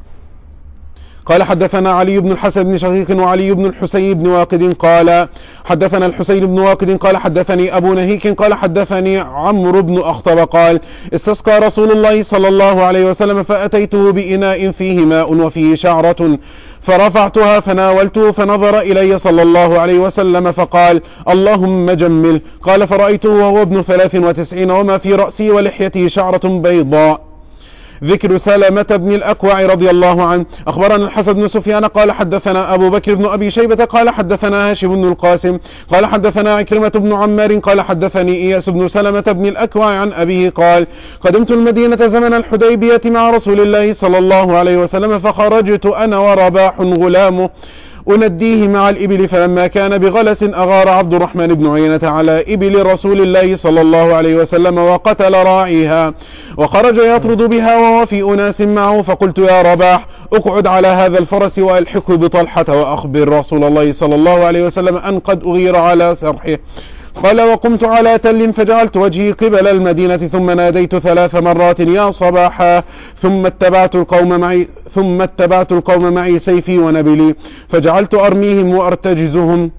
قال حدثنا علي بن الحسن بن شقيق وعلي بن الحسين بن واقد قال حدثنا الحسين بن واقد قال حدثني أبو نهيك قال حدثني عمرو بن أخطب قال استسقى رسول الله صلى الله عليه وسلم فأتيته بإناء فيه ماء وفيه شعرة فرفعتها فناولته فنظر إلي صلى الله عليه وسلم فقال اللهم جمل. قال فرأيته وهو ابن ثلاث وتسعين وما في رأسي ولحيته شعرة بيضاء. ذكر سلمة بن الأكوع رضي الله عنه. أخبرنا الحسن بن سفيان قال حدثنا أبو بكر بن أبي شيبة قال حدثنا هاشم بن القاسم قال حدثنا عكرمة بن عمار قال حدثني إياس بن سلمة بن الأكوع عن أبيه قال قدمت المدينة زمن الحديبية مع رسول الله صلى الله عليه وسلم فخرجت أنا ورباح غلامه أنديه مع الإبل فلما كان بغلس أغار عبد الرحمن بن عيينة على إبل رسول الله صلى الله عليه وسلم وقتل راعيها وخرج يطرد بها وهو في أناس معه فقلت يا رباح اقعد على هذا الفرس وألحقه بطلحة وأخبر رسول الله صلى الله عليه وسلم أن قد أغير على سرحه. قال وقمت على تل فجعلت وجهي قبل المدينة ثم ناديت ثلاث مرات يا صباحا ثم اتبعت القوم معي ثم اتبعت القوم معي سيفي ونبلي فجعلت أرميهم وأرتجزهم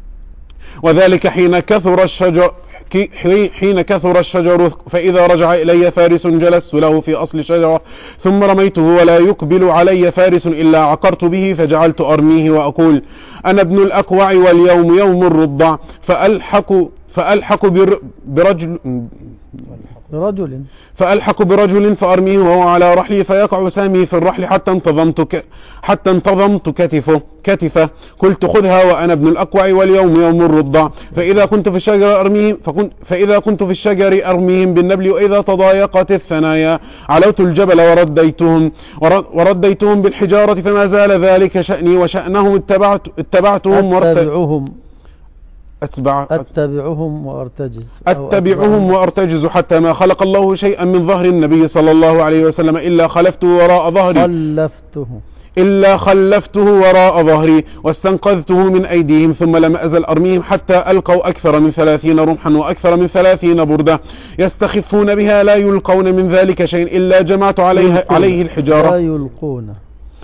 وذلك حين كثر الشجر حين كثر الشجر فإذا رجع إلي فارس جلست له في أصل شجرة ثم رميته ولا يقبل علي فارس إلا عقرت به فجعلت أرميه وأقول أنا ابن الأكوع واليوم يوم الرضع فألحق فألحق برجل رجل فألحق برجل فأرميه وهو على رحلي فيقع سامي في الرحل حتى انتظمت ك... حتى انتظمت كتفه كتفه قلت خذها وأنا ابن الأكوع واليوم يوم الرضع فإذا كنت في الشجر أرميهم فكنت فإذا كنت في الشجر أرميهم بالنبل وإذا تضايقت الثنايا علوت الجبل ورديتهم ورديتهم بالحجارة فما زال ذلك شأني وشأنهم اتبعت اتبعتهم أتبعهم أتبع أتبعهم وأرتجز أتبعهم وأرتجز حتى ما خلق الله شيئا من ظهر النبي صلى الله عليه وسلم إلا خلفته وراء ظهري خلفته إلا خلفته وراء ظهري واستنقذته من أيديهم ثم لم أزل أرميهم حتى ألقوا أكثر من ثلاثين رمحا وأكثر من ثلاثين بردة يستخفون بها لا يلقون من ذلك شيء إلا جمعت عليه, عليه الحجارة لا يلقون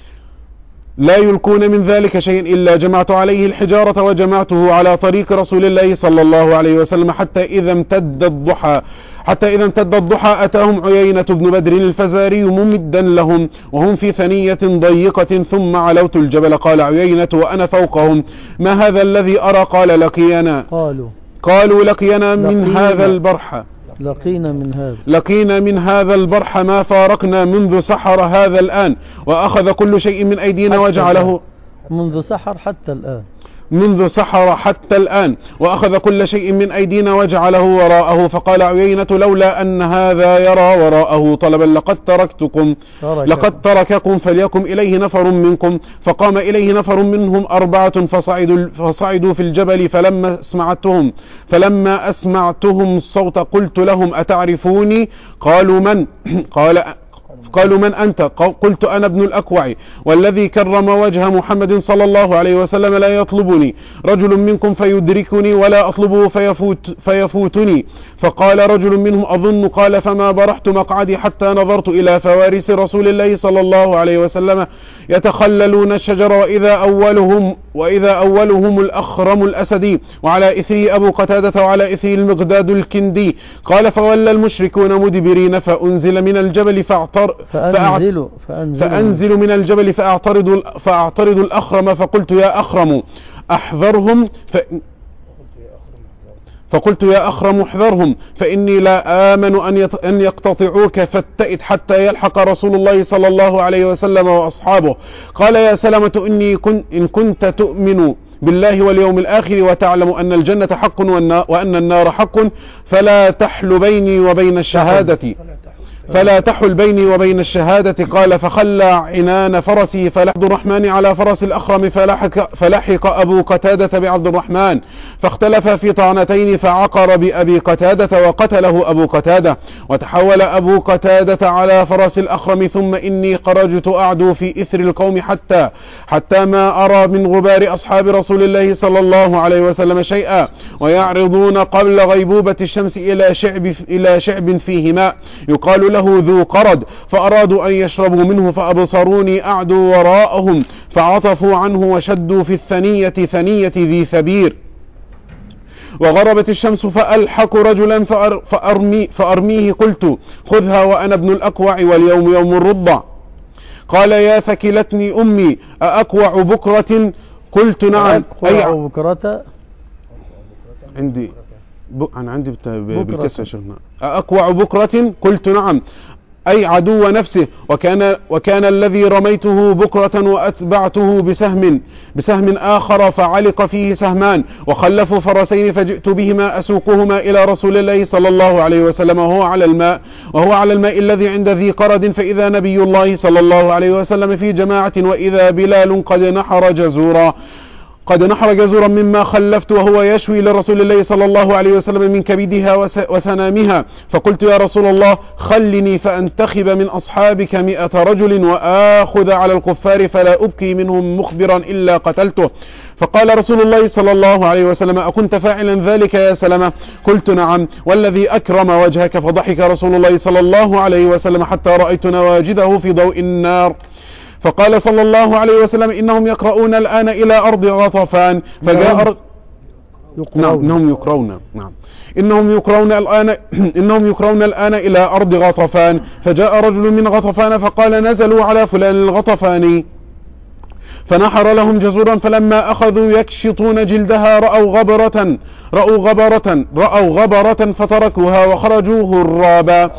لا يلقون من ذلك شيء إلا جمعت عليه الحجارة وجمعته على طريق رسول الله صلى الله عليه وسلم حتى إذا امتد الضحى حتى إذا امتد الضحى أتاهم عيينة بن بدر الفزاري ممدا لهم وهم في ثنية ضيقة ثم علوت الجبل. قال عيينة وأنا فوقهم ما هذا الذي أرى؟ قال لقينا قالوا قالوا لقينا من لقينا هذا البرح لقينا من هذا لقينا من هذا البرح ما فارقنا منذ سحر هذا الآن وأخذ كل شيء من أيدينا وجعله منذ سحر حتى الآن منذ سحر حتى الآن، وأخذ كل شيء من أيدينا وجعله وراءه. فقال عيينة لولا أن هذا يرى وراءه طلبا لقد تركتكم لقد ترككم فليكن إليه نفر منكم. فقام إليه نفر منهم أربعة فصعدوا, فصعدوا في الجبل. فلما اسمعتهم فلما أسمعتهم الصوت قلت لهم أتعرفوني؟ قالوا من؟ قال قالوا من أنت؟ قلت أنا ابن الأكوع، والذي كرم وجه محمد صلى الله عليه وسلم لا يطلبني رجل منكم فيدركني ولا أطلبه فيفوت فيفوتني. فقال رجل منهم أظن قال فما برحت مقعدي حتى نظرت إلى فوارس رسول الله صلى الله عليه وسلم يتخللون الشجر، وإذا أولهم وإذا أولهم الأخرم الأسدي، وعلى إثره أبو قتادة، وعلى إثره المقداد الكندي. قال فولى المشركون مدبرين، فأنزل من الجبل فاعتر فأنزل, فأنزل, فأنزل من الجبل فأعترض, فأعترض الأخرم. فقلت يا أخرم أحذرهم ف... فقلت يا أخرم احذرهم فإني لا آمن أن يقتطعوك فاتئت حتى يلحق رسول الله صلى الله عليه وسلم وأصحابه. قال يا سلمة إني كن إن كنت تؤمن بالله واليوم الآخر وتعلم أن الجنة حق وأن النار حق فلا تحل بيني وبين الشهادة فلا تحل بيني وبين الشهادة. قال فخلى عنان فرسه فلح عبد الرحمن على فرس الأخرم فلحق, فلحق أبو قتادة بعبد الرحمن، فاختلف في طعنتين فعقر بأبي قتادة وقتله أبو قتادة. وتحول أبو قتادة على فرس الأخرم، ثم إني خرجت أعدو في إثر القوم حتى حتى ما أرى من غبار أصحاب رسول الله صلى الله عليه وسلم شيئا، ويعرضون قبل غيبوبة الشمس إلى شعب, إلى شعب فيه ماء يقال له ذو قرد، فأرادوا أن يشربوا منه فأبصروني أعدو وراءهم فعطفوا عنه وشدوا في الثنية ثنية ذي ثبير. وغربت الشمس فألحق رجلا فأر فأرمي فأرميه، قلت خذها وأنا ابن الأكوع واليوم يوم الرضع. قال يا ثكلتني أمي أأكوع بكرة؟ قلت نعم. أي بكرة عندي ب... أنا عندي بالكسر شرنا أأكوع بكرة؟ قلت نعم، أي عدو نفسه. وكان, وكان الذي رميته بكرة وأتبعته بسهم بسهم آخر فعلق فيه سهمان، وخلفوا فرسين فجئت بهما أسوقهما إلى رسول الله صلى الله عليه وسلم وهو على الماء وهو على الماء الذي عند ذي قرد، فإذا نبي الله صلى الله عليه وسلم في جماعة، وإذا بلال قد نحر جزورا قد نحر جزورا مما خلفت وهو يشوي لرسول الله صلى الله عليه وسلم من كبدها وسنامها. فقلت يا رسول الله خلني فأنتخب من أصحابك مئة رجل وآخذ على الكفار فلا أبكي منهم مخبرا إلا قتلته. فقال رسول الله صلى الله عليه وسلم أكنت فاعلا ذلك يا سلمة؟ قلت نعم، والذي أكرم وجهك. فضحك رسول الله صلى الله عليه وسلم حتى رأيت نواجذه في ضوء النار. فقال صلى الله عليه وسلم إنهم يقرؤون الآن إلى أرض غطفان فجاء أرض نعم إنهم يقرؤون نعم إنهم يقرؤون الآن إنهم يقرؤون الآن إلى أرض غطفان. فجاء رجل من غطفان فقال نزلوا على فلان الغطفاني، فنحر لهم جزورا، فلما أخذوا يكشطون جلدها رأوا غبرة رأوا غبرة رأوا غبرة فتركوها وخرجوا هرابا.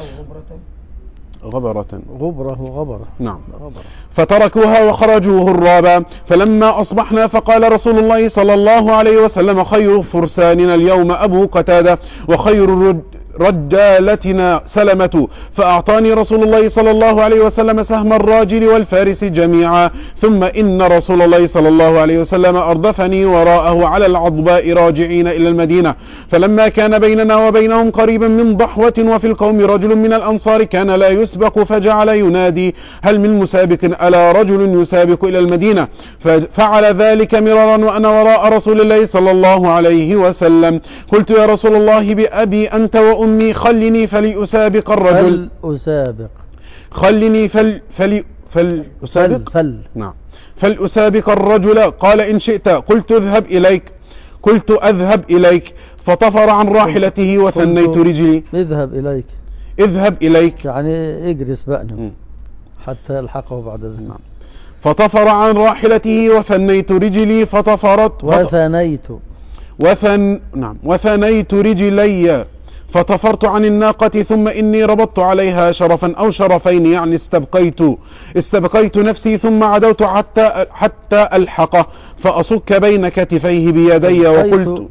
غبرة غبرة وغبرة نعم فتركوها وخرجوا هرابا. فلما أصبحنا فقال رسول الله صلى الله عليه وسلم خير فرساننا اليوم أبو قتادة وخير رجالتنا سلمة. فأعطاني رسول الله صلى الله عليه وسلم سهم الراجل والفارس جميعا، ثم إن رسول الله صلى الله عليه وسلم أردفني وراءه على العضباء راجعين إلى المدينة. فلما كان بيننا وبينهم قريبا من ضحوة وفي القوم رجل من الأنصار كان لا يسبق، فجعل ينادي هل من مسابق ألا رجل يسابق إلى المدينة؟ ففعل ذلك مرارا وأنا وراء رسول الله صلى الله عليه وسلم. قلت يا رسول الله بأبي أنت وأمي خلني فلأسابق الرجل فلأسابق خلني فل فل فلأسابق فل نعم فلأسابق الرجل. قال إن شئت. قلت اذهب إليك قلت أذهب إليك فطفر عن راحلته وثنيت رجلي. اذهب إليك اذهب إليك يعني اجرس بأنه حتى يلحقه بعد ذلك. نعم. فطفر عن راحلته وثنيت رجلي فطفرت وثنيت وثن نعم وثنيت رجلي فطفرت عن الناقة ثم إني ربطت عليها شرفا أو شرفين يعني استبقيت استبقيت نفسي ثم عدوت حتى حتى ألحقه فأصك بين كتفيه بيدي وقلت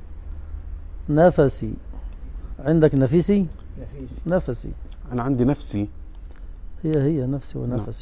نفسي. عندك نفسي؟ نفيس. نفسي. أنا عندي نفسي. هي هي نفسي ونفسي.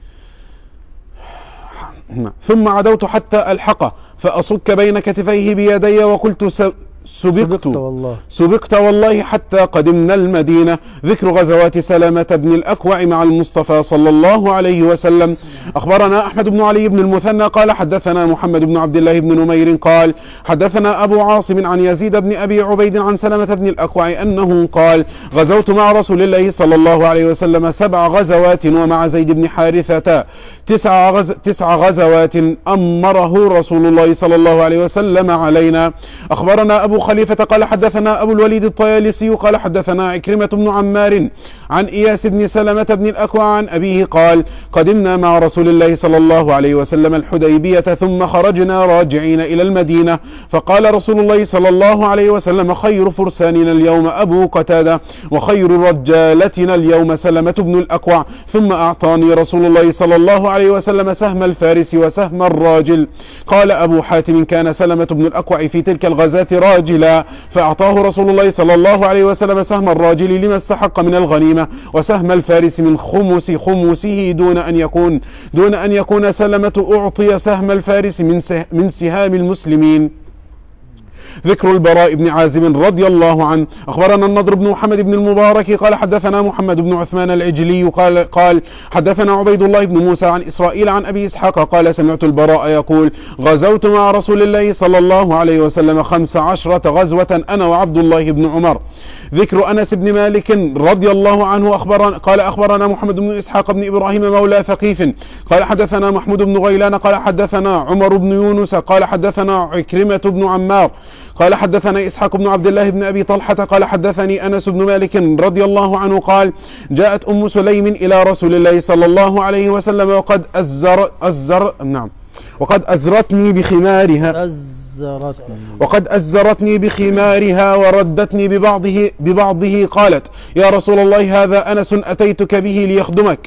ثم عدوت حتى ألحقه فأصك بين كتفيه بيدي وقلت س... سبقت والله سبقت والله حتى قدمنا المدينة. ذكر غزوات سلامة بن الأكوع مع المصطفى صلى الله عليه وسلم. أخبرنا أحمد بن علي بن المثنى قال حدثنا محمد بن عبد الله بن نمير قال حدثنا أبو عاصم عن يزيد بن أبي عبيد عن سلامة بن الأكوع أنه قال غزوت مع رسول الله صلى الله عليه وسلم سبع غزوات ومع زيد بن حارثة تسع, غز... تسع غزوات أمره رسول الله صلى الله عليه وسلم علينا. أخبرنا أبو خليفة قال حدثنا أبو الوليد الطيالسي قال حدثنا عكرمة بن عمار عن إياس بن سلمة بن الأكوع عن أبيه قال قدمنا مع رسول الله صلى الله عليه وسلم الحديبية ثم خرجنا راجعين إلى المدينة فقال رسول الله صلى الله عليه وسلم خير فرساننا اليوم أبو قتادة وخير رجالتنا اليوم سلمة بن الأكوع. ثم أعطاني رسول الله صلى الله عليه وسلم سهم الفارس وسهم الراجل. قال أبو حاتم كان سلمة بن الأكوع في تلك الغزاة راجلا فأعطاه رسول الله صلى الله عليه وسلم سهم الراجل لما استحق من الغنيمة وسهم الفارس من خمس خمسه دون أن يكون دون أن يكون سلمة أعطي سهم الفارس من من سهام المسلمين. ذكر البراء بن عازب رضي الله عنه. أخبرنا النضر بن محمد بن المبارك قال حدثنا محمد بن عثمان العجلي قال قال حدثنا عبيد الله بن موسى عن إسرائيل عن أبي إسحاق قال سمعت البراء يقول غزوت مع رسول الله صلى الله عليه وسلم خمس عشرة غزوة أنا وعبد الله بن عمر. ذكر أنس بن مالك رضي الله عنه أخبرنا قال أخبرنا محمد بن إسحاق بن إبراهيم مولى ثقيف قال حدثنا محمود بن غيلان قال حدثنا عمر بن يونس قال حدثنا عكرمة بن عمار قال حدثنا إسحاق بن عبد الله بن أبي طلحة قال حدثني أنس بن مالك رضي الله عنه قال جاءت أم سليم إلى رسول الله صلى الله عليه وسلم وقد أزر أزر نعم وقد أزرتني بخمارها أزرتني وقد أزرتني بخمارها وردتني ببعضه ببعضه قالت يا رسول الله هذا أنس أتيتك به ليخدمك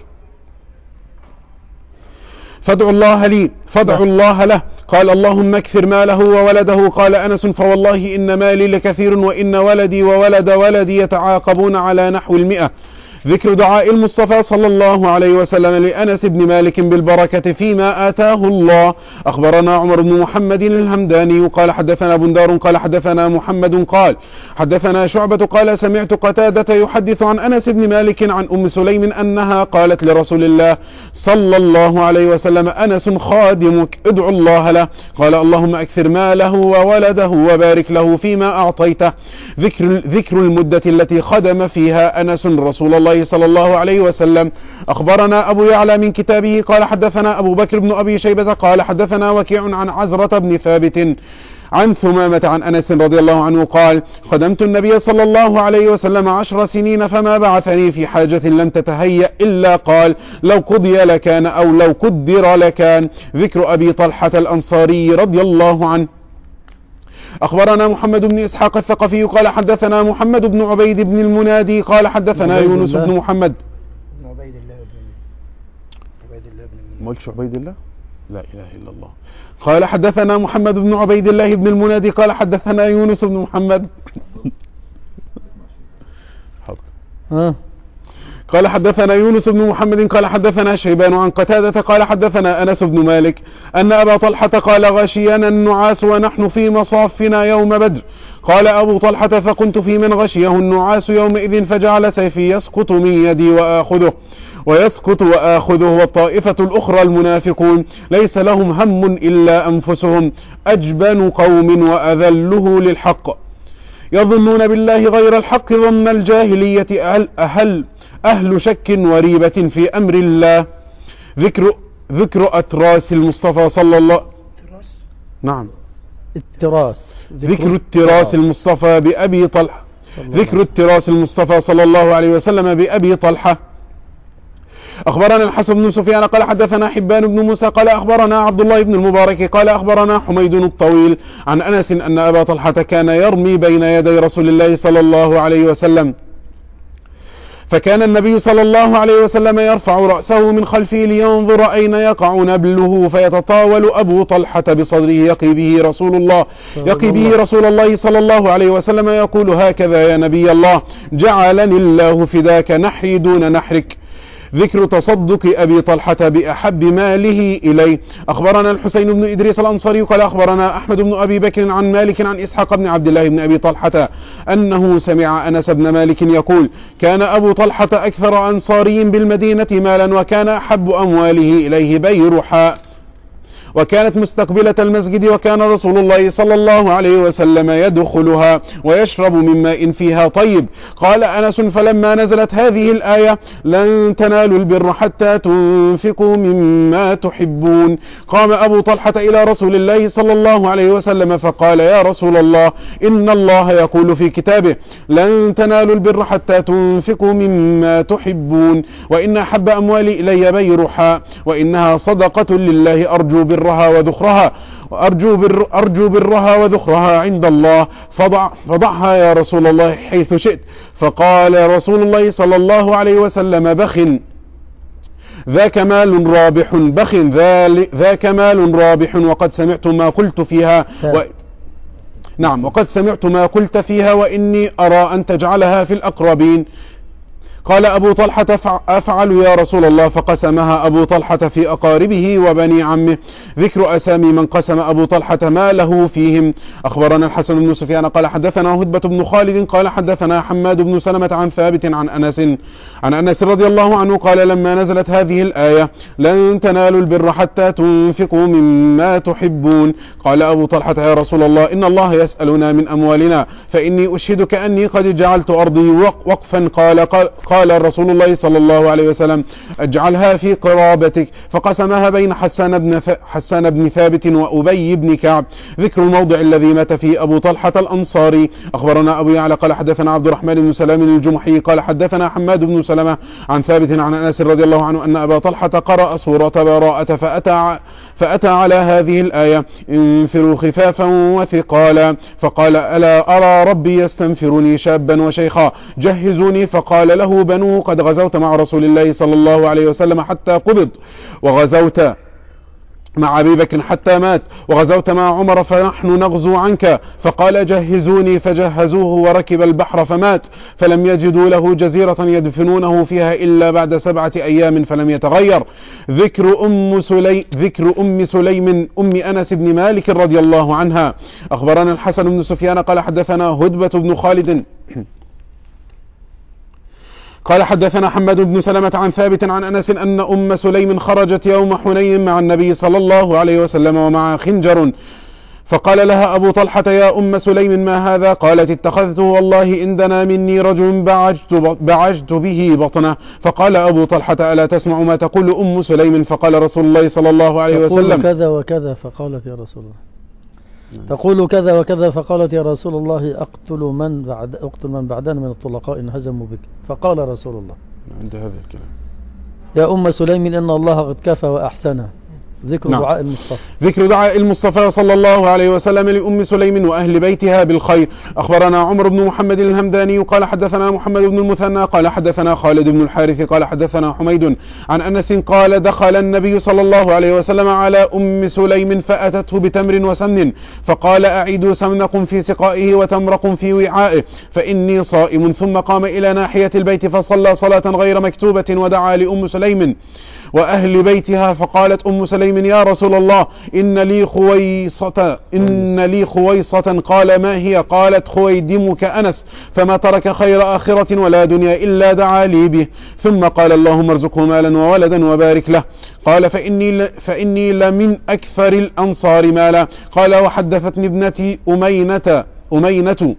فادعوا الله لي فادعوا الله له. قال اللهم اكثر ماله وولده. قال أنس فوالله إن مالي لكثير وإن ولدي وولد ولدي يتعاقبون على نحو المئة. ذكر دعاء المصطفى صلى الله عليه وسلم لأنس بن مالك بالبركة فيما آتاه الله. أخبرنا عمر بن محمد الهمداني قال حدثنا بندار قال حدثنا محمد قال حدثنا شعبة قال سمعت قتادة يحدث عن أنس بن مالك عن أم سليم أنها قالت لرسول الله صلى الله عليه وسلم أنس خادمك ادعو الله له. قال اللهم أكثر ماله وولده وبارك له فيما أعطيته. ذكر, ذكر المدة التي خدم فيها أنس رسول الله صلى الله عليه وسلم. أخبرنا أبو يعلى من كتابه قال حدثنا أبو بكر بن أبي شيبة قال حدثنا وكيع عن عزرة بن ثابت عن ثمامة عن أنس رضي الله عنه قال خدمت النبي صلى الله عليه وسلم عشر سنين فما بعثني في حاجة لم تتهيأ إلا قال لو قضي لكان أو لو قدر لكان. ذكر أبي طلحة الأنصاري رضي الله عنه. أخبرنا محمد بن إسحاق الثقفي قال حدثنا محمد بن عبيد بن المنادي قال حدثنا يونس بن محمد بن عبيد الله بن عبيد الله بن ما قلتش عبيد الله لا إله إلا الله. قال حدثنا محمد بن عبيد الله بن المنادي قال حدثنا يونس بن محمد ها قال حدثنا يونس بن محمد قال حدثنا شيبان عن قتادة قال حدثنا أنس بن مالك أن أبا طلحة قال غشينا النعاس ونحن في مصافنا يوم بدر. قال أبو طلحة فكنت في من غشيه النعاس يومئذ فجعل سيفي يسقط من يدي وآخذه ويسقط وآخذه والطائفة الأخرى المنافقون ليس لهم هم إلا أنفسهم أجبن قوم وأذله للحق يظنون بالله غير الحق ظن الجاهلية أهل, أهل, أهل شك وريبة في أمر الله. ذكر ذكر أتراس المصطفى صلى الله نعم التراس ذكر التراس المصطفى بأبي طلحة ذكر التراس المصطفى صلى الله عليه وسلم بأبي طلحة. أخبرنا الحسن بن سفيان قال حدثنا حبان بن موسى قال أخبرنا عبد الله بن المبارك قال أخبرنا حميد الطويل عن أنس أن أبا طلحة كان يرمي بين يدي رسول الله صلى الله عليه وسلم، فكان النبي صلى الله عليه وسلم يرفع رأسه من خلفه لينظر أين يقع نبله، فيتطاول أبو طلحة بصدره يقي به رسول الله يقي به رسول الله صلى الله عليه وسلم يقول: هكذا يا نبي الله، جعلني الله فداك، نحري دون نحرك. ذكر تصدق أبي طلحة بأحب ماله إليه. أخبرنا الحسين بن إدريس الأنصاري قال أخبرنا أحمد بن أبي بكر عن مالك عن إسحاق بن عبد الله بن أبي طلحة أنه سمع أنس بن مالك يقول: كان أبو طلحة أكثر أنصاري بالمدينة مالا، وكان أحب أمواله إليه بيرحاء، وكانت مستقبلة المسجد، وكان رسول الله صلى الله عليه وسلم يدخلها ويشرب من ماء فيها طيب. قال أنس: فلما نزلت هذه الآية: لن تنالوا البر حتى تنفقوا مما تحبون، قام أبو طلحة إلى رسول الله صلى الله عليه وسلم فقال: يا رسول الله، إن الله يقول في كتابه: لن تنالوا البر حتى تنفقوا مما تحبون، وإن أحب أموالي إلي بيرحاء، وإنها صدقة لله، أرجو برها وذخرها وأرجو بر أرجو برها وذخرها عند الله، فضع فضعها يا رسول الله حيث شئت. فقال رسول الله صلى الله عليه وسلم: بخ ذاك مال رابح، بخ ذاك مال رابح، وقد سمعت ما قلت فيها و... نعم وقد سمعت ما قلت فيها، وإني أرى أن تجعلها في الأقربين. قال أبو طلحة: أفعل يا رسول الله، فقسمها أبو طلحة في أقاربه وبني عمه. ذكر أسامي من قسم أبو طلحة ما له فيهم. أخبرنا الحسن بن سفيان قال حدثنا هدبة بن خالد قال حدثنا حماد بن سلمة عن ثابت عن أنس عن أنس رضي الله عنه قال: لما نزلت هذه الآية: لن تنالوا البر حتى تنفقوا مما تحبون، قال أبو طلحة: يا رسول الله، إن الله يسألنا من أموالنا، فإني أشهدك أني قد جعلت أرضي وقفا. قال, قال قال رسول الله صلى الله عليه وسلم: اجعلها في قرابتك. فقسمها بين حسان بن حسان بن ثابت وأبي بن كعب. ذكر الموضع الذي مات فيه أبو طلحة الأنصاري. أخبرنا أبو يعلى قال حدثنا عبد الرحمن بن سلام الجمحي قال حدثنا حماد بن سلمة عن ثابت عن أنس رضي الله عنه أن أبا طلحة قرأ سورة براءة فأتى فأتى على هذه الآية: انفروا خفافا وثقالا، فقال: ألا أرى ربي يستنفرني شابا وشيخا، جهزوني. فقال له بنوه: قد غزوت مع رسول الله صلى الله عليه وسلم حتى قبض، وغزوت مع أبي بكر حتى مات، وغزوت مع عمر فنحن نغزو عنك. فقال: جهزوني، فجهزوه وركب البحر فمات، فلم يجدوا له جزيرة يدفنونه فيها إلا بعد سبعة أيام فلم يتغير. ذكر أم سليم ذكر أم سليم أم أنس بن مالك رضي الله عنها. أخبرنا الحسن بن سفيان قال حدثنا هدبة بن خالد قال حدثنا حماد بن سلمة عن ثابت عن أنس أن أم سليم خرجت يوم حنين مع النبي صلى الله عليه وسلم ومع خنجر، فقال لها أبو طلحة: يا أم سليم، ما هذا؟ قالت: اتخذته والله إن دنا مني رجل بعجت, بعجت به بطنه. فقال أبو طلحة: ألا تسمع ما تقول أم سليم؟ فقال رسول الله صلى الله عليه وسلم: تقول كذا وكذا. فقالت: يا رسول الله، تقول كذا وكذا. فقالت: يا رسول الله، أقتل من بعد أقتل من بعدنا من الطلقاء إن هزموا بك. فقال رسول الله عند هذا الكلام: يا أم سليم، إن الله قد كفى وأحسن. ذكر نعم. دعاء المصطفى ذكر دعاء المصطفى صلى الله عليه وسلم لأم سليم وأهل بيتها بالخير. أخبرنا عمر بن محمد الهمداني قال حدثنا محمد بن المثنى قال حدثنا خالد بن الحارث قال حدثنا حميد عن أنس قال: دخل النبي صلى الله عليه وسلم على أم سليم فأتته بتمر وسمن، فقال: أعيدوا سمنكم في سقائه وتمركم في وعائه، فإني صائم. ثم قام إلى ناحية البيت فصلى صلاة غير مكتوبة ودعا لأم سليم وأهل بيتها. فقالت أم سليم: يا رسول الله، إن لي خويصة إن لي خويصة. قال: ما هي؟ قالت: خويدمك أنس، فما ترك خير آخرة ولا دنيا إلا دعا لي به. ثم قال: اللهم ارزقه مالا وولدا وبارك له. قال: فإني, فإني لمن أكثر الأنصار مالا. قال: وحدثتني ابنتي أمينة أمينة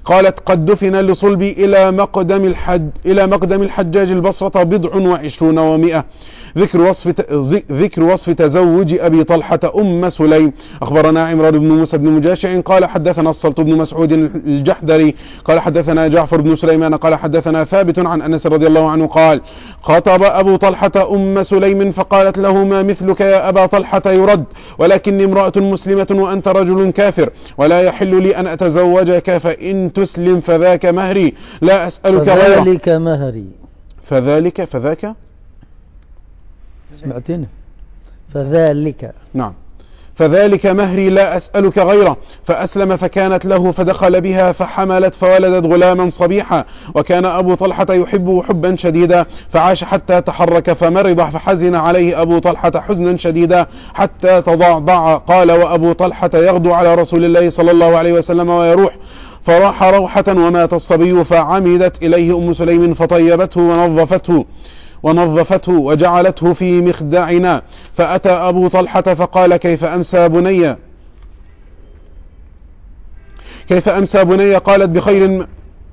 قالت قد دفن لصلبي إلى مقدم الحج إلى مقدم الحجاج البصرة بضع وعشرون ومئة. ذكر وصف ذكر وصف تزوج أبي طلحة أم سليم. أخبرنا عمران بن موسى بن مجاشع قال حدثنا السلط بن مسعود الجحدري قال حدثنا جعفر بن سليمان قال حدثنا ثابت عن أنس رضي الله عنه قال خطب أبو طلحة أم سليم فقالت له ما مثلك يا أبا طلحة يرد ولكني امرأة مسلمة وأنت رجل كافر ولا يحل لي أن أتزوجك فإن تسلم فذاك مهري لا أسألك غيره. فذلك مهري. فذلك فذاك سمعتني؟ فذلك نعم فذلك مهري لا أسألك غيره. فأسلم فكانت له فدخل بها فحملت فولدت غلاما صبيحا وكان أبو طلحة يحبه حبا شديدا فعاش حتى تحرك فمرض فحزن عليه أبو طلحة حزنا شديدا حتى تضعضع. قال وأبو طلحة يغدو على رسول الله صلى الله عليه وسلم ويروح فراح روحة ومات الصبي فعمدت إليه أم سليم فطيبته ونظفته ونظفته وجعلته في مخدعنا فأتى أبو طلحة فقال كيف أمسى بني كيف أمسى بني قالت بخير م...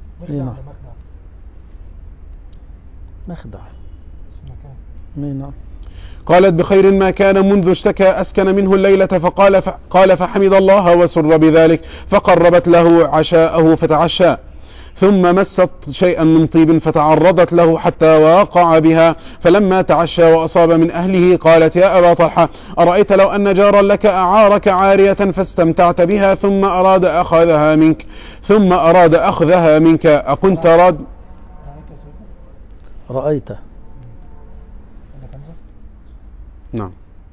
مخدع نعم قالت بخير ما كان منذ اشتكى أسكن منه الليلة فقال ف... قال فحمد الله وسر بذلك فقربت له عشاءه فتعشى ثم مست شيئا من طيب فتعرضت له حتى واقع بها فلما تعشى وأصاب من أهله قالت يا أبا طلحة أرأيت لو أن جارا لك أعارك عارية فاستمتعت بها ثم أراد أخذها منك ثم أراد أخذها منك أكنت راد رأيت نعم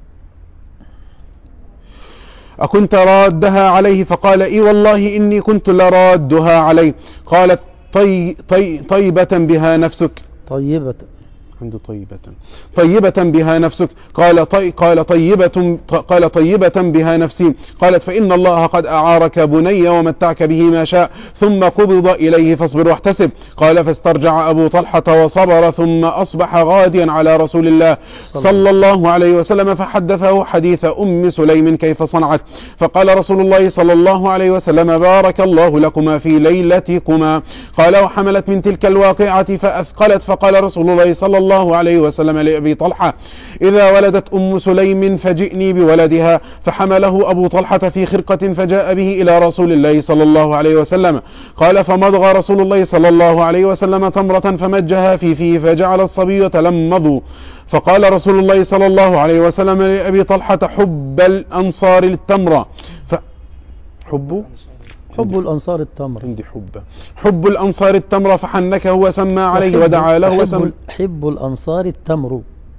أكنت رادها عليه فقال إي والله إني كنت لرادها عليه. قالت طي طي طيبة بها نفسك طيبة عنده طيبة طيبة بها نفسك قال طي قال طيبة قال طيبة بها نفسي. قالت فإن الله قد أعارك بني ومتعك به ما شاء ثم قبض إليه فاصبر واحتسب. قال فاسترجع أبو طلحة وصبر ثم أصبح غاديا على رسول الله صلى الله عليه وسلم فحدثه حديث أم سليم كيف صنعت فقال رسول الله صلى الله عليه وسلم بارك الله لكما في ليلتكما. قال وحملت من تلك الواقعة فأثقلت فقال رسول الله صلى الله الله عليه وسلم لأبي طلحة إذا ولدت أم سليم فجئني بولدها فحمله أبو طلحة في خرقة فجاء به إلى رسول الله صلى الله عليه وسلم. قال فمضغ رسول الله صلى الله عليه وسلم تمرة فمجها في فيه فجعل الصبي يتلمض. فقال رسول الله صلى الله عليه وسلم لأبي طلحة حب الأنصار للتمرة ف... حب حب الأنصار التمر عندي حب حب الأنصار التمر فحنكه وسمى عليه ودعا له وسمى حب الأنصار التمر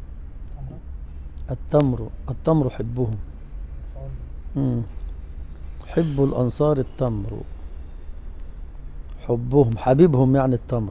التمر التمر حبهم مم. حب الأنصار التمر حبهم حبيبهم يعني التمر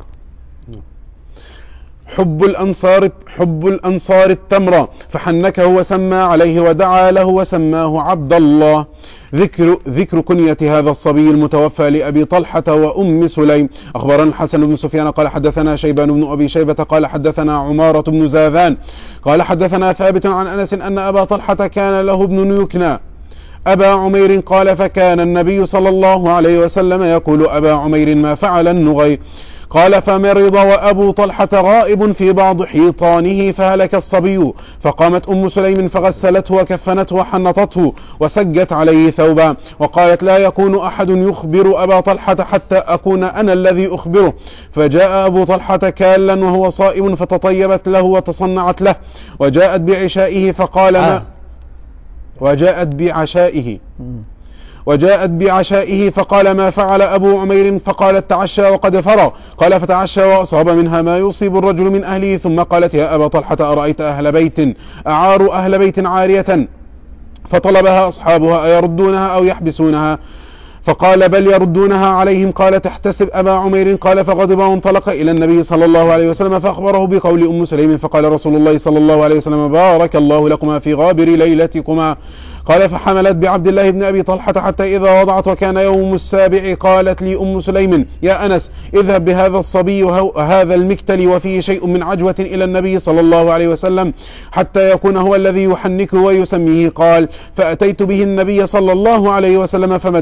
حب الأنصار حب الأنصار التمر فحنكه وسمى عليه ودعا له وسماه عبد الله. ذكر ذكر كنية هذا الصبي المتوفى لأبي طلحة وأم سليم. أخبرنا الحسن بن سفيان قال حدثنا شيبان بن أبي شيبة قال حدثنا عمارة بن زاذان قال حدثنا ثابت عن أنس أن أبا طلحة كان له ابن يكنى أبا عمير قال فكان النبي صلى الله عليه وسلم يقول أبا عمير ما فعل النغير. قال فمرض وأبو طلحة غائب في بعض حيطانه فهلك الصبي فقامت أم سليم فغسلته وكفنته وحنطته وسجت عليه ثوبا وقالت لا يكون أحد يخبر أبا طلحة حتى أكون أنا الذي أخبره. فجاء أبو طلحة كالا وهو صائم فتطيبت له وتصنعت له وجاءت بعشائه فقال ما وجاءت بعشائه وجاءت بعشائه فقال ما فعل أبو عمير فقالت تعشى وقد فرغ. قال فتعشى وأصاب منها ما يصيب الرجل من أهله ثم قالت يا أبا طلحة أرأيت أهل بيت أعار أهل بيت عارية فطلبها أصحابها أيردونها أو يحبسونها فقال بل يردونها عليهم. قال تحتسب أبا عمير. قال فغضب وانطلق إلى النبي صلى الله عليه وسلم فأخبره بقول أم سليم فقال رسول الله صلى الله عليه وسلم بارك الله لكما في غابر ليلتكما. قال فحملت بعبد الله بن أبي طلحة حتى إذا وضعت وكان يوم السابع قالت لي أم سليم يا أنس اذهب بهذا الصبي وهذا المكتل وفيه شيء من عجوة إلى النبي صلى الله عليه وسلم حتى يكون هو الذي يحنكه ويسميه. قال فأتيت به النبي صلى الله عليه وسلم فمد النبي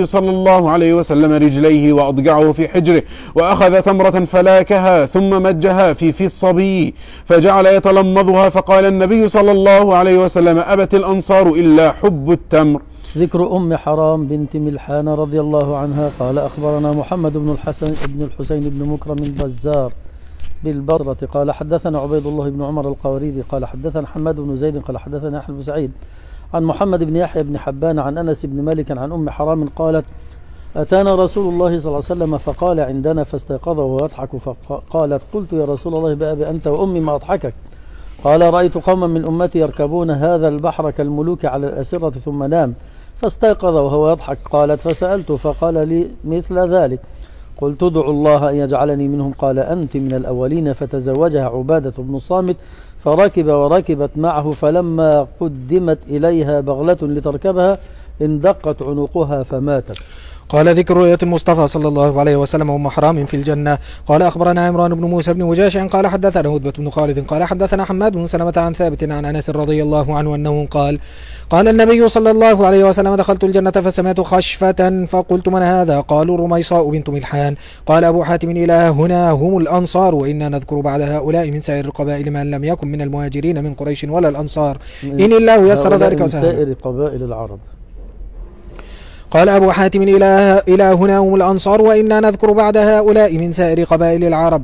النبي صلى الله عليه وسلم رجليه وأضجعه في حجره، وأخذ تمرة فلاكها ثم مجها في في الصبي فجعل يتلمضها، فقال النبي صلى الله عليه وسلم: أبت الأنصار إلا حب التمر. ذكر أم حرام بنت ملحان رضي الله عنها قال أخبرنا محمد بن الحسن بن الحسين بن مكرم البزار بالبصرة قال حدثنا عبيد الله بن عمر القواريري قال حدثنا حماد بن زيد قال حدثنا أحمد بن سعيد عن محمد بن يحيى بن حبان عن أنس بن مالك عن أم حرام قالت: أتانا رسول الله صلى الله عليه وسلم فقال عندنا فاستيقظ وهو يضحك، فقالت: قلت يا رسول الله بأبي أنت وأمي ما أضحكك؟ قال: رأيت قوما من أمتي يركبون هذا البحر كالملوك على الأسرة ثم نام، فاستيقظ وهو يضحك. قالت: فسألته فقال لي مثل ذلك، قلت: ادعوا الله أن يجعلني منهم. قال: أنت من الأولين. فتزوجها عبادة بن الصامت فركب وركبت معه، فلما قدمت إليها بغلة لتركبها اندقت عنقها فماتت. قال ذكر رؤية المصطفى صلى الله عليه وسلم وأم حرام في الجنة. قال أخبرنا عمران بن موسى بن وجاشع قال حدثنا هدبة بن خالد قال حدثنا حماد بن سلمة عن ثابت عن أنس رضي الله عنه أنه قال: قال النبي صلى الله عليه وسلم: دخلت الجنة فسمعت خشفة فقلت: من هذا؟ قالوا: رميصاء بنت ملحان. قال أبو حاتم: إلى هنا هم الأنصار، وإنا نذكر بعد هؤلاء من سائر القبائل من لم يكن من المهاجرين من قريش ولا الأنصار، إن الله يسر ذلك وسهل. من سائر قبائل العرب. قال أبو حاتم: إلى إلى هنا هم الأنصار، وإنا نذكر بعد هؤلاء من سائر قبائل العرب.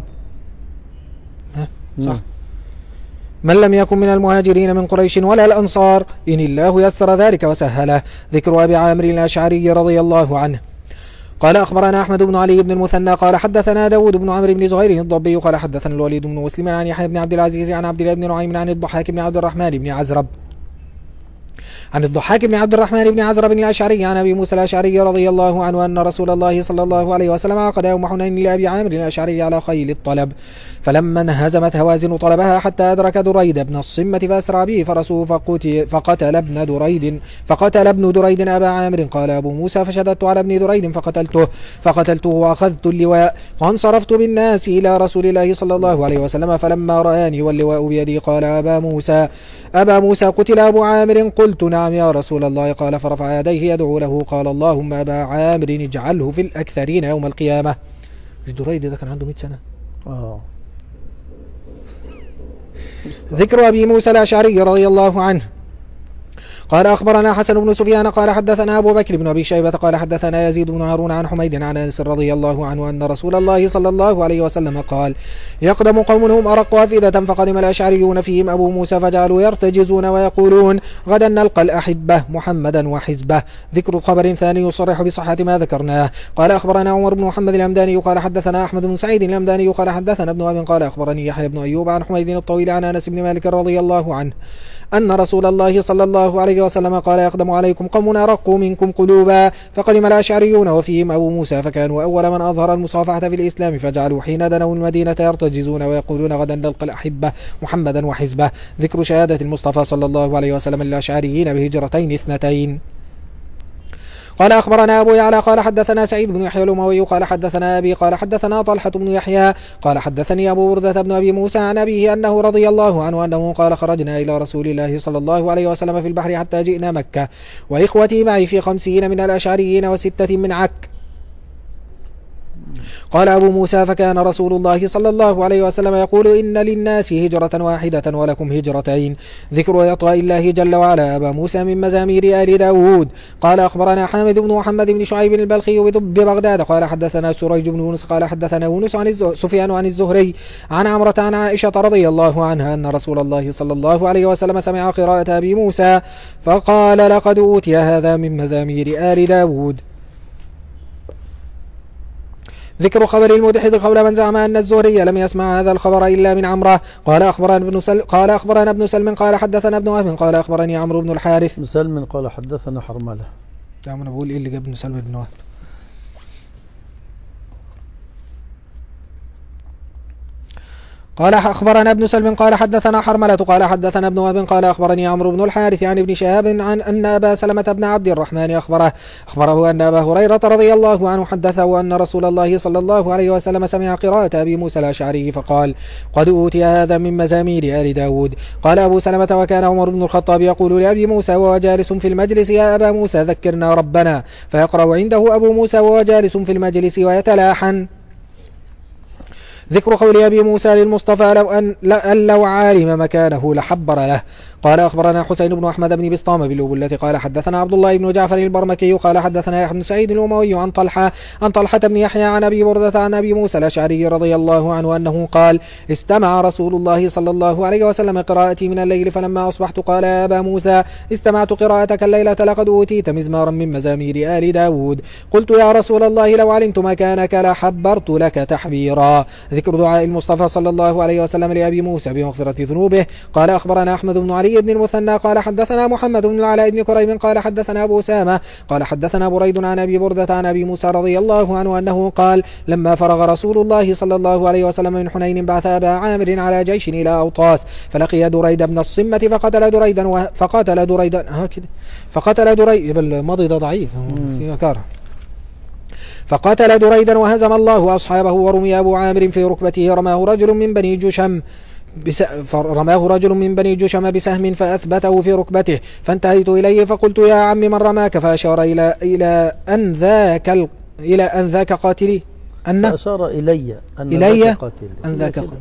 صح. من لم يكن من المهاجرين من قريش ولا الأنصار، إن الله يسر ذلك وسهله. ذكر أبي عامر الأشعري رضي الله عنه. قال أخبرنا أحمد بن علي بن المثنى قال حدثنا داود بن عمرو بن زهير الضبي قال حدثنا الوليد بن مسلم عن يحيى بن عبد العزيز عن عبد الله بن نعيم عن الضحاك بن عبد الرحمن بن عزرب عن الضحاك بن عبد الرحمن بن عزرب الأشعري عن أبي موسى الأشعري رضي الله عنه أن رسول الله صلى الله عليه وسلم عقد يوم حنين لأبي عامر الأشعري على خيل الطلب، فلما انهزمت هوازن طلبها حتى أدرك دريد بن الصمة فأسرى به فرسه فقتل ابن دريد فقتل ابن دريد أبا عامر. قال أبو موسى: فشددت على ابن دريد فقتلته فقتلته وأخذت اللواء وانصرفت بالناس إلى رسول الله صلى الله عليه وسلم، فلما رآني واللواء بيدي قال: أبا موسى أبا موسى قتل أبو عامر؟ قلت: نعم يا رسول الله. قال: فرفع يديه يدعو له قال: اللهم أبا عامر اجعله في الأكثرين يوم القيامة. دريد ده كان عنده مئة سنة. آه. ذكر أبي موسى الأشعري رضي الله عنه قال أخبرنا حسن بن سفيان قال حدثنا أبو بكر بن أبي شيبة قال حدثنا يزيد بن هارون عن حميد عن أنس رضي الله عنه أن رسول الله صلى الله عليه وسلم قال: يقدم قوم هم أرق أفئدة، فقدم الأشعريون فيهم أبو موسى فجعلوا يرتجزون ويقولون: غدا نلقى الأحبة محمدا وحزبه. ذكر خبر ثاني يصرح بصحة ما ذكرناه. قال أخبرنا عمر بن محمد الهمداني قال حدثنا أحمد بن سعيد الهمداني قال حدثنا ابن أبي قال أخبرني يحيى بن أيوب عن حميد الطويل عن أنس بن مالك رضي الله عنه أن رسول الله صلى الله عليه وسلم قال: يقدم عليكم قوم أرقوا منكم قلوبا، فقدم الأشعريون وفيهم أبو موسى فكانوا أول من أظهر المصافحة في الإسلام، فجعلوا حين دنوا المدينة يرتجزون ويقولون: غدا نلقى الأحبة محمدا وحزبه. ذكر شهادة المصطفى صلى الله عليه وسلم للأشعريين بهجرتين اثنتين. قال أخبرنا أبو يعلى قال حدثنا سعيد بن يحيى الأموي قال حدثنا أبي قال حدثنا طلحة بن يحيى قال حدثني أبو بردة بن أبي موسى عن أبيه أنه رضي الله عنه أنه قال: خرجنا إلى رسول الله صلى الله عليه وسلم في البحر حتى جئنا مكة، وإخوتي معي في خمسين من الأشعريين وستة من عك. قال أبو موسى: فكان رسول الله صلى الله عليه وسلم يقول: إن للناس هجرة واحدة ولكم هجرتين. ذكر إعطاء الله جل وعلا أبا موسى من مزامير آل داود. قال أخبرنا حامد بن محمد بن شعيب البلخي ببغداد قال حدثنا سريج بن يونس قال حدثنا يونس عن سفيان عن الزهري عن عمرة عن عائشة رضي الله عنها أن رسول الله صلى الله عليه وسلم سمع قراءة أبي موسى فقال: لقد أوتي هذا من مزامير آل داود. ذكر خبر المدحض قول من زعم أن الزهري لم يسمع هذا الخبر إلا من عمره. قال أخبرنا ابن سل... قال أخبرنا ابن سلم قال حدثنا ابن وهب قال أخبرني عمرو بن الحارث. ابن سلم قال حدثنا حرملة. دعنا بقول إيه اللي جاب ابن سلم بن وهب. قال أخبرنا ابن سلم قال حدثنا حرملة قال حدثنا ابن وهب قال أخبرني عمرو بن الحارث عن ابن شهاب عن أن أبا سلمة بن عبد الرحمن أخبره أخبره أن أبا هريرة رضي الله عنه حدثه أن رسول الله صلى الله عليه وسلم سمع قراءة أبي موسى الأشعري فقال قد أوتي هذا من مزامير آل داود. قال أبو سلمة وكان عمر بن الخطاب يقول لأبي موسى وهو جالس في المجلس يا أبا موسى ذكرنا ربنا، فيقرأ عنده أبو موسى وهو جالس في المجلس ويتلاحن. ذكر قول أبي موسى للمصطفى لو أن, أن لو عالم مكانه لحبر له. قال أخبرنا حسين بن أحمد بن بسطام بالأبلة قال حدثنا عبد الله بن جعفر البرمكي قال حدثنا يحيى بن سعيد الأموي عن طلحة عن طلحة بن يحيى عن أبي بردة عن أبي موسى الأشعري رضي الله عنه أنه قال استمع رسول الله صلى الله عليه وسلم قراءتي من الليل فلما أصبحت قال يا أبا موسى استمعت قراءتك الليلة لقد أوتيت مزمارا من مزامير آل داود. قلت يا رسول الله لو علمت مكانك لحبرت لك تحبيرا. ذكر دعاء المصطفى صلى الله عليه وسلم لأبي موسى بمغفرة ذنوبه. قال أخبرنا أحمد بن علي بن المثنى قال حدثنا محمد بن العلاء بن كريم قال حدثنا أبو أسامة قال حدثنا بريد عن أبي بردة عن أبي موسى رضي الله عنه أنه قال لما فرغ رسول الله صلى الله عليه وسلم من حنين بعث أبا عامر على جيش إلى أوطاس فلقي دريد بن الصمة فقتل دريدا و... فقتل دريدا هكذا فقتل دريد الماضي ده ضعيف في مكاره فقتل دريدا وهزم الله أصحابه ورمي أبو عامر في ركبته رماه رجل من بني جشم بس... فرماه رجل من بني جشم بسهم فأثبته في ركبته فانتهيت إليه فقلت يا عم من رماك فأشار إلى إلى أن ذاك ال... إلى أن ذاك قاتلي أن فأشار إلي أن إلي ذاك قاتلي أن ذاك قاتلي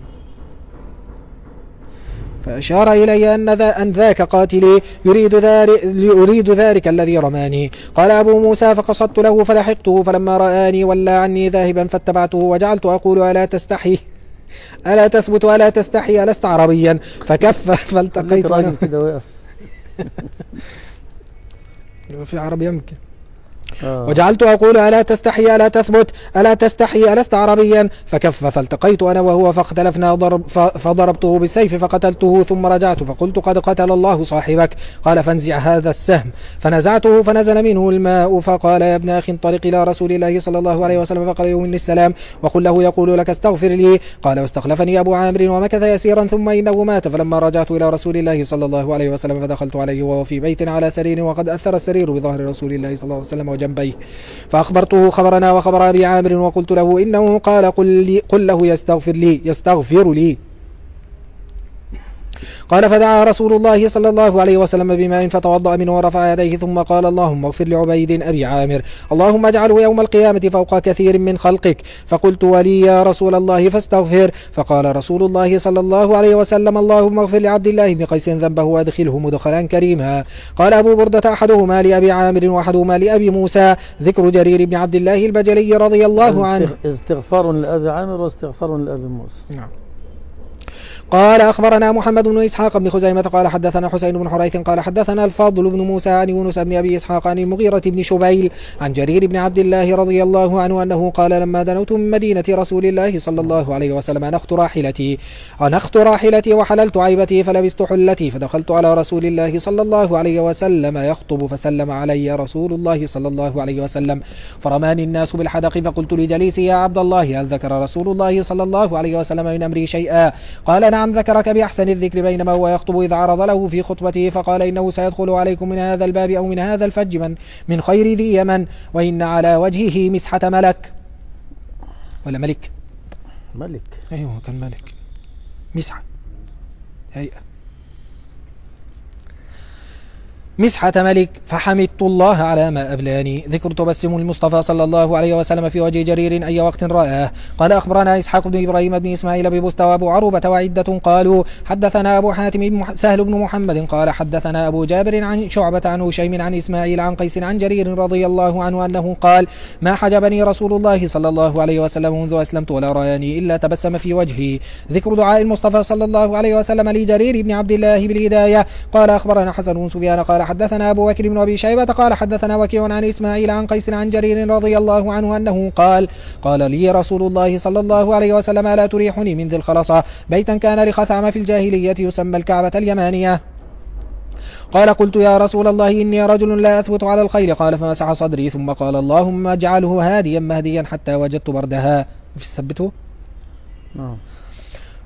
فأشار إلي أن, ذا أن ذاك قاتلي يريد ذلك, يريد ذلك الذي رماني. قال أبو موسى فقصدت له فلحقته فلما رآني ولى عني ذاهبا فاتبعته وجعلت أقول ألا تستحي ألا تثبت ألا تستحي ألست عربيا فكف فالتقيت راجل كده وقف في عربي يمكن آه. وجعلت أقول ألا تستحي ألا تثبت ألا تستحي ألست عربيا فكف فالتقيت أنا وهو فاختلفنا ضرب فضربته بالسيف فقتلته ثم رجعت فقلت قد قتل الله صاحبك. قال فانزع هذا السهم فنزعته فنزل منه الماء فقال يا ابن أخي انطلق إلى رسول الله صلى الله عليه وسلم فقال مني السلام وقل له يقول لك استغفر لي. قال واستخلفني أبو عامر ومكث يسيرا ثم إنه مات فلما رجعت إلى رسول الله صلى الله عليه وسلم فدخلت عليه وهو في بيت على سرير وقد أثر السرير بظهر رسول الله صلى الله عليه وسلم جنبيه فأخبرته خبرنا وخبر أبي عامر وقلت له إنه قال قل, لي قل له يستغفر لي يستغفر لي. قال فدعا رسول الله صلى الله عليه وسلم بماء فتوضأ منه ورفع يديه ثم قال اللهم اغفر لعبيد أبي عامر اللهم اجعله يوم القيامة فوق كثير من خلقك. فقلت ولي يا رسول الله فاستغفر. فقال رسول الله صلى الله عليه وسلم اللهم اغفر لعبد الله بن قيس ذنبه وادخله مدخلا كريما. قال أبو بردة أحدهما لأبي عامر وأحدهما لأبي موسى. ذكر جرير بن عبد الله البجلي رضي الله عنه. استغفار لأبي عامر واستغفار لأبي موسى. نعم. قال أخبرنا محمد بن إسحاق بن خزيمة قال حدثنا حسين بن حريث قال حدثنا الفاضل بن موسى عن يونس بن أبي إسحاق عن المغيرة بن شبيل عن جرير بن عبد الله رضي الله عنه أنه قال لما دنوت من مدينة رسول الله صلى الله عليه وسلم أنخت راحلتي أنخت راحلتي وحللت عيبتي فلبست حلتي فدخلت على رسول الله صلى الله عليه وسلم يخطب فسلم علي رسول الله صلى الله عليه وسلم فرماني الناس بالحدق فقلت لجليسي يا عبد الله هل ذكر رسول الله صلى الله عليه وسلم من أمري شيئا؟ قال نعم ذكرك بأحسن الذكر بينما هو يخطب إذ عرض له في خطبته فقال إنه سيدخل عليكم من هذا الباب أو من هذا الفج من, من خير ذي يمن وإن على وجهه مسحة ملك ولا ملك ملك أيوه كان ملك مسحة هيئة مسحة ملك فحمدت الله على ما أبلاني. ذكر تبسم المصطفى صلى الله عليه وسلم في وجه جرير أي وقت رآه. قال أخبرنا إسحاق بن إبراهيم بن إسماعيل ببسطة وأبو عروبة وعدة قالوا حدثنا أبو حاتم سهل بن محمد قال حدثنا أبو جابر عن شعبة عن هشيم عن إسماعيل عن قيس عن جرير رضي الله عنه أنه قال ما حجبني رسول الله صلى الله عليه وسلم منذ أسلمت ولا رآني إلا تبسم في وجهي. ذكر دعاء المصطفى صلى الله عليه وسلم لجرير بن عبد الله بالهداية. قال أخبرنا حسن بن سفيان قال حدثنا أبو بكر بن أبي شيبة قال حدثنا وكيع عن إسماعيل عن قيس عن جرير رضي الله عنه أنه قال قال لي رسول الله صلى الله عليه وسلم لا تريحني من ذي الخلصة بيتا كان لخثعم في الجاهلية يسمى الكعبة اليمانية. قال قلت يا رسول الله إني رجل لا أثبت على الخيل. قال فمسح صدري ثم قال اللهم اجعله هاديا مهديا حتى وجدت بردها. ثبته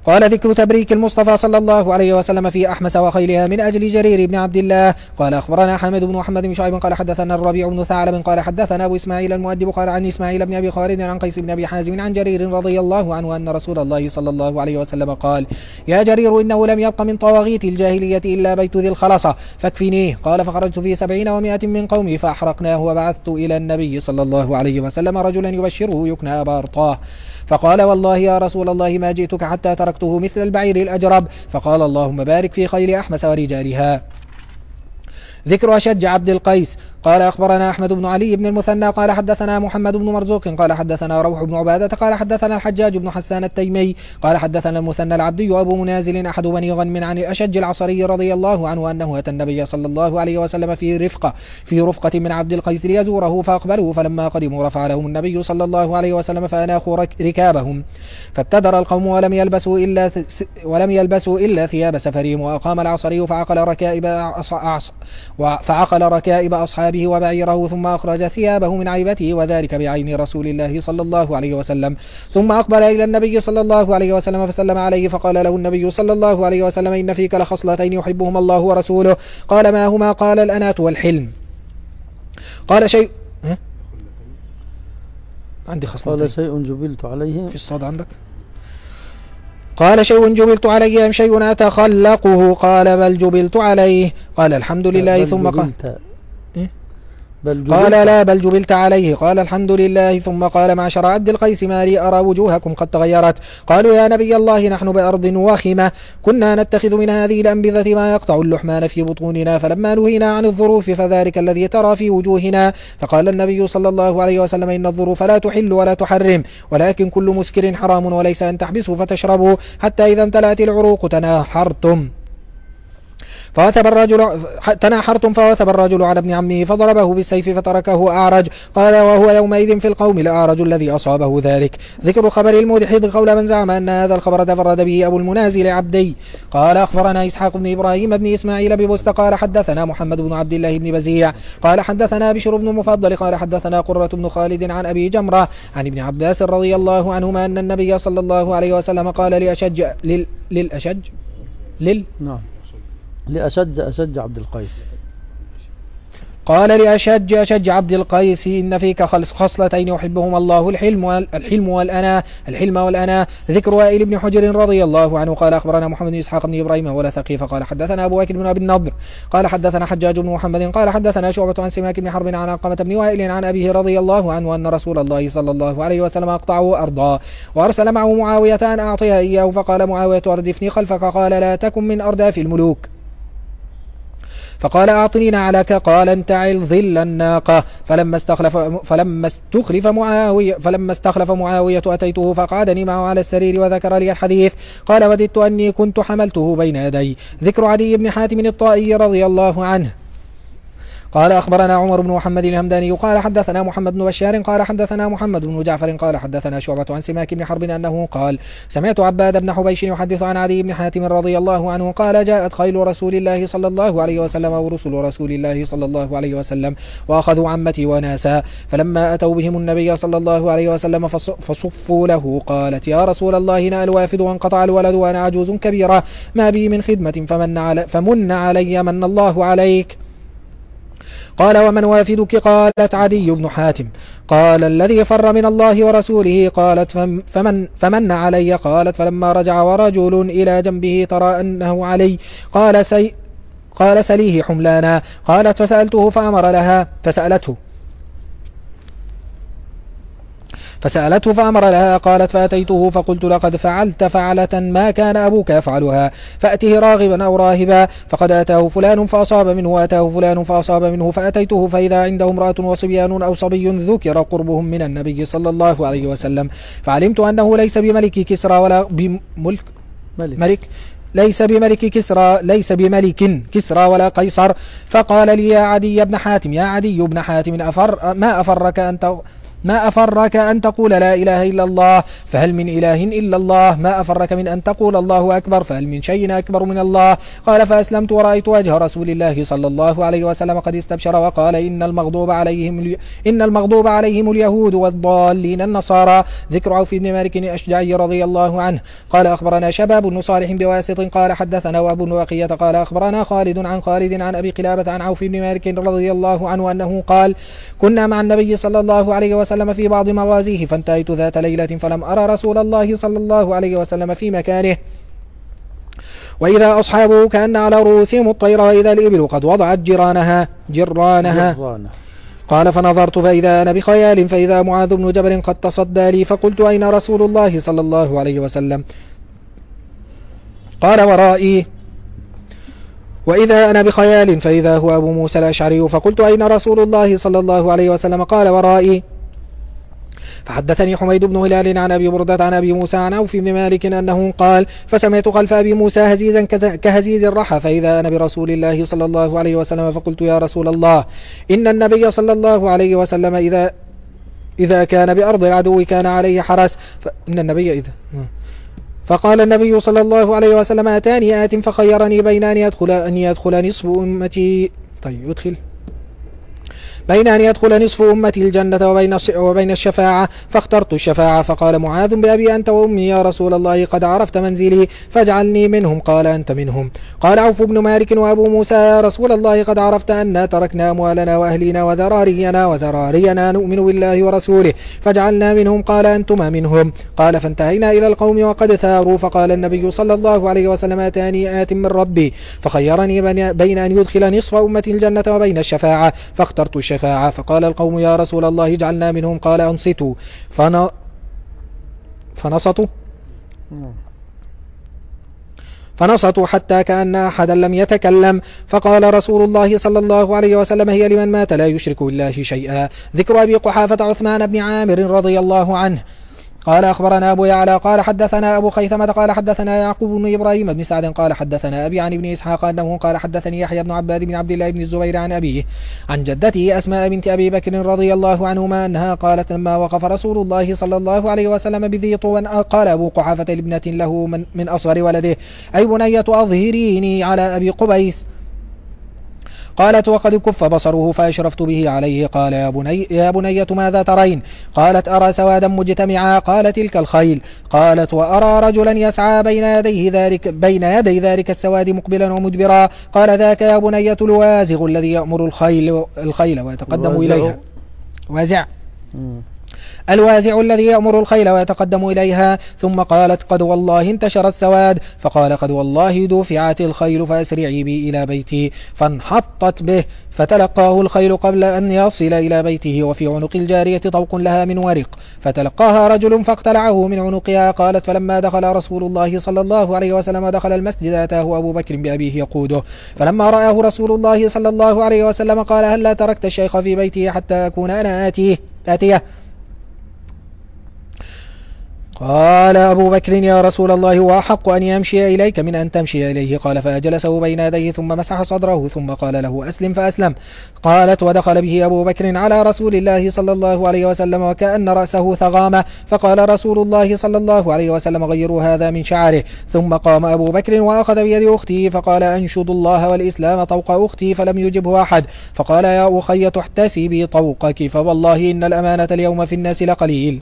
قال ذكر تبريك المصطفى صلى الله عليه وسلم في أحمس وخيلها من أجل جرير بن عبد الله. قال أخبرنا حمد بن محمد بن شعيب قال حدثنا الربيع بن ثعلب قال حدثنا أبو إسماعيل المؤدب قال عن إسماعيل بن أبي خالد عن قيس بن أبي حازم عن جرير رضي الله عنه أن رسول الله صلى الله عليه وسلم قال يا جرير إنه لم يبق من طواغيت الجاهلية إلا بيت ذي الخلصة فاكفنيه. قال فخرجت في سبعين ومائة من قومي فأحرقناه وبعثت إلى النبي صلى الله عليه وسلم رجلا يبشره يكنى أبا أرطاه فقال والله يا رسول الله ما جئتك حتى تركته مثل البعير الأجرب. فقال اللهم بارك في خيل أحمس ورجالها. ذكر أشج عبد القيس. قال أخبرنا أحمد بن علي بن المثنى قال حدثنا محمد بن مرزوق قال حدثنا روح بن عبادة قال حدثنا الحجاج بن حسان التيمي قال حدثنا المثنى العبدي وأبو منازل أحد بني غنم عن الأشج العصري رضي الله عنه أنه أتى النبي صلى الله عليه وسلم في رفقة في رفقة من عبد القيس ليزوره فأقبلوا فلما قدموا رفع لهم النبي صلى الله عليه وسلم فأناخوا ركابهم فابتدر القوم ولم يلبسوا إلا ولم يلبسوا إلا ثياب سفرهم. وأقام العصري فعقل ركائب فعقل ركائب أصحابه وبعيره ثم أخرج ثيابه من عيبته وذلك بعين رسول الله صلى الله عليه وسلم. ثم أقبل إلى النبي صلى الله عليه وسلم فسلم عليه فقال له النبي صلى الله عليه وسلم إن فيك لخصلتين يحبهما الله ورسوله. قال ما هما؟ قال الأنات والحلم. قال شيء عندي خصلتين. قال شيء جبلت عليه في الصاد عندك. قال شيء جبلت عليه أم شيء أتخلقه؟ قال بل جبلت عليه. قال الحمد لله ثم قال قال لا بل جبلت عليه. قال الحمد لله ثم قال معشر عبد القيس ما لي أرى وجوهكم قد تغيرت. قالوا يا نبي الله نحن بأرض وخمة كنا نتخذ من هذه الأنبذة ما يقطع اللحمان في بطوننا فلما نهينا عن الظروف فذلك الذي ترى في وجوهنا. فقال النبي صلى الله عليه وسلم إن الظروف لا تحل ولا تحرم ولكن كل مسكر حرام وليس أن تحبسوا فتشربوا حتى إذا امتلأت العروق تناحرتم فوثب الرجل تناحرتم فوثب الرجل على ابن عمه فضربه بالسيف فتركه أعرج. قال وهو يومئذ في القوم الأعرج الذي أصابه ذلك. ذكر خبر المدحض قول من زعم أن هذا الخبر تفرد به أبو المنازل عبدي. قال أخبرنا إسحاق بن إبراهيم بن إسماعيل ببست قال حدثنا محمد بن عبد الله بن بزيع قال حدثنا بشر بن مفضل قال حدثنا قرة بن خالد عن أبي جمرة عن ابن عباس رضي الله عنهما أن النبي صلى الله عليه وسلم قال لأشج لل للأشج لل نعم لأشج أشج عبد القيس قال لأشج أشج عبد القيس إن فيك خصلتين يحبهما الله الحلم والحلم والأنا الحلم والأنا. ذكر وائل بن حجر رضي الله عنه قال أخبرنا محمد بن إسحاق بن إبراهيم ولا ثقيف قال حدثنا أبو بكر بن أبي النضر قال حدثنا حجاج بن محمد قال حدثنا شعبة عن سماك بن حرب عن علقمة بن وائل عن أبيه رضي الله عنه أن رسول الله صلى الله عليه وسلم أقطعه أرضا وأرسل معه معاوية أن أعطيها إياه فقال معاوية أردفني خلفك قال لا تكن من أرداف الملوك. فقال أعطني نعلك قال انتعل ظل الناقة. فلما استخلف فلما استخلف معاوية فلما استخلف معاوية أتيته فقعدني معه على السرير وذكر لي الحديث. قال وددت أني كنت حملته بين يدي. ذكر عدي بن حاتم الطائي رضي الله عنه قال أخبرنا عمر بن محمد الهمداني قال حدثنا محمد بن بشار قال حدثنا محمد بن جعفر قال حدثنا شعبة عن سماك بن حرب أنه قال سمعت عباد بن حبيش يحدث عن عدي بن حاتم رضي الله عنه قال جاءت خيل رسول الله صلى الله عليه وسلم ورسل رسول الله صلى الله عليه وسلم وأخذوا عمتي وناسا فلما أتوا بهم النبي صلى الله عليه وسلم فصفوا له قالت يا رسول الله نأى الوافد وانقطع الولد وأنا عجوز كبيرة ما بي من خدمة فمن علي, فمن علي من الله عليك. قال ومن وافدك؟ قالت عدي بن حاتم. قال الذي فر من الله ورسوله. قالت فمن, فمن علي؟ قالت فلما رجع ورجل إلى جنبه ترى أنه علي قال, سي قال سليه حملانا. قالت فسألته فأمر لها فسألته فسألته فأمر لها. قالت فأتيته فقلت لقد فعلت فعلة ما كان أبوك يفعلها فأته راغبا أو راهبا فقد أتاه فلان فأصاب منه وأتاه فلان فأصاب منه فأتيته فإذا عنده امرأة وصبيان أو صبي ذكر قربهم من النبي صلى الله عليه وسلم فعلمت أنه ليس بملك كسرى ولا بملك ملك, ملك ليس بملك كسرى ليس بملك كسرى ولا قيصر. فقال لي يا عدي بن حاتم يا عدي بن حاتم أفر ما أفرك أن ما أفرك أن تقول لا إله إلا الله فهل من إله إلا الله؟ ما أفرك من أن تقول الله أكبر فهل من شيء أكبر من الله؟ قال فأسلمت ورأيت وجه رسول الله صلى الله عليه وسلم قد استبشر وقال إن المغضوب عليهم إن المغضوب عليهم اليهود والضالين النصارى. ذكر عوف بن مالك الأشجعي رضي الله عنه قال أخبرنا شباب بن صالح بواسط قال حدثنا وأبو الوقية قال أخبرنا خالد عن خالد عن أبي قلابة عن عوف بن مالك رضي الله عنه أنه قال كنا مع النبي صلى الله عليه وسلم في بعض مغازيه فانتهيت ذات ليلة فلم أرى رسول الله صلى الله عليه وسلم في مكانه وإذا أصحابه كأن على رؤوسهم الطير وإذا الإبل قد وضعت جرانها جرانها جرانة. قال فنظرت فإذا أنا بخيال فإذا معاذ بن جبل قد تصدى لي فقلت أين رسول الله صلى الله عليه وسلم؟ قال ورائي. وإذا أنا بخيال فإذا هو أبو موسى الأشعري فقلت أين رسول الله صلى الله عليه وسلم؟ قال ورائي. فحدثني حميد بن هلال عن أبي بردة عن أبي موسى عن عوف بن مالك أنه قال فسمعت خلف أبي موسى هزيزا كهزيز الرحى فإذا أنا برسول الله صلى الله عليه وسلم فقلت يا رسول الله إن النبي صلى الله عليه وسلم إذا إذا كان بأرض العدو كان عليه حرس فإن النبي إذا فقال النبي صلى الله عليه وسلم أتاني آت فخيرني بين أن يدخل أن يدخل نصف أمتي طيب يدخل بين أن يدخل نصف أمتي الجنة وبين وبين الشفاعة فاخترت الشفاعة. فقال معاذ بأبي أنت وأمي يا رسول الله قد عرفت منزلي فاجعلني منهم. قال أنت منهم. قال عوف بن مالك وأبو موسى يا رسول الله قد عرفت أننا تركنا أموالنا وأهلنا وذرارينا وذرارينا نؤمن بالله ورسوله فاجعلنا منهم. قال أنتما منهم. قال فانتهينا إلى القوم وقد ثاروا فقال النبي صلى الله عليه وسلم أتاني آت من ربي فخيرني بين أن يدخل نصف أمتي الجنة وبين الشفاعة فاخترت الشفاعة. فقال القوم يا رسول الله اجعلنا منهم. قال أنصتوا فن... فنصتوا فنصتوا حتى كأن أحدا لم يتكلم. فقال رسول الله صلى الله عليه وسلم هي لمن مات لا يشرك بالله شيئا. ذكر أبي قحافة عثمان بن عامر رضي الله عنه قال أخبرنا أبو يعلى قال حدثنا أبو خيثمة قال حدثنا يعقوب بن إبراهيم بن سعد قال حدثنا أبي عن ابن إسحاق أنه قال حدثني يحيى بن عباد بن عبد الله بن الزبير عن أبيه عن جدته أسماء بنت أبي بكر رضي الله عنهما أنها قالت لما وقف رسول الله صلى الله عليه وسلم بذي طوى قال أبو قحافة لابنة له من, من أصغر ولده أي بنية أظهريني على أبي قبيس. قالت وقد كف بصره فأشرفت به عليه. قال يا بني يا بنية ماذا ترين؟ قالت أرى سوادا مجتمعا. قال تلك الخيل. قالت وأرى رجلا يسعى بين يديه ذلك بين يدي ذلك السواد مقبلا ومدبرا. قال ذاك يا بنية الوازغ الذي يأمر الخيل الخيل ويتقدم إليها. وازع الوازع الذي يأمر الخيل ويتقدم إليها. ثم قالت قد والله انتشر السواد. فقال قد والله دفعت الخيل فأسرعي بي إلى بيتي. فانحطت به فتلقاه الخيل قبل أن يصل إلى بيته وفي عنق الجارية طوق لها من ورق فتلقاها رجل فاقتلعه من عنقها. قالت فلما دخل رسول الله صلى الله عليه وسلم دخل المسجد أتاه أبو بكر بأبيه يقوده فلما رآه رسول الله صلى الله عليه وسلم قال هل لا تركت الشيخ في بيته حتى أكون أنا آتيه آتيه؟ قال أبو بكر يا رسول الله هو أحق أن يمشي إليك من أن تمشي إليه. قال فأجلسه بين يديه ثم مسح صدره ثم قال له أسلم فأسلم. قالت ودخل به أبو بكر على رسول الله صلى الله عليه وسلم وكأن رأسه ثغامة. فقال رسول الله صلى الله عليه وسلم غيروا هذا من شعره. ثم قام أبو بكر وأخذ بيد أخته فقال أنشد الله والإسلام طوق أختي فلم يجبه أحد. فقال يا أخي احتسبي طوقك فوالله إن الأمانة اليوم في الناس لقليل.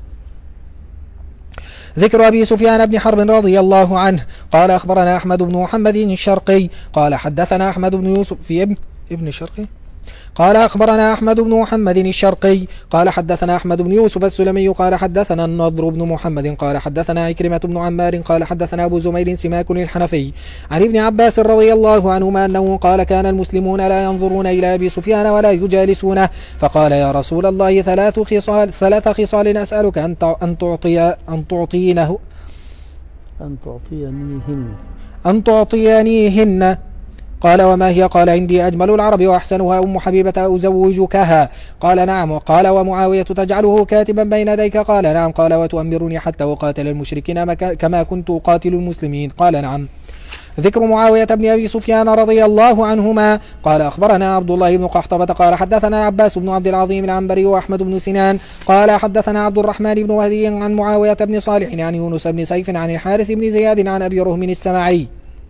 ذكر أبي سفيان بن حرب رضي الله عنه قال أخبرنا أحمد بن محمد الشرقي قال حدثنا أحمد بن يوسف في ابن, ابن الشرقي قال أخبرنا أحمد بن محمد الشرقي قال حدثنا أحمد بن يوسف السلمي قال حدثنا النضر بن محمد قال حدثنا عكرمة بن عمار قال حدثنا أبو زميل سماك الحنفي عن ابن عباس رضي الله عنهما أنه قال كان المسلمون لا ينظرون إلى أبي سفيان ولا يجالسونه. فقال يا رسول الله ثلاث خصال ثلاث خصال أسألك أن أن تعطي أن تعطينه أن تعطينيهن أن تعطينيهن. قال وما هي؟ قال عندي أجمل العرب وأحسنها أم حبيبة أزوجكها. قال نعم. قال ومعاوية تجعله كاتبا بين يديك؟ قال نعم. قال وتؤمرني حتى أقاتل المشركين كما كنت أقاتل المسلمين؟ قال نعم. ذكر معاوية بن أبي سفيان رضي الله عنهما قال أخبرنا عبد الله بن قحطبة قال حدثنا عباس بن عبد العظيم العنبري وأحمد بن سنان قال حدثنا عبد الرحمن بن وهدي عن معاوية بن صالح عن يونس بن سيف عن الحارث بن زياد عن أبي رهم السمعي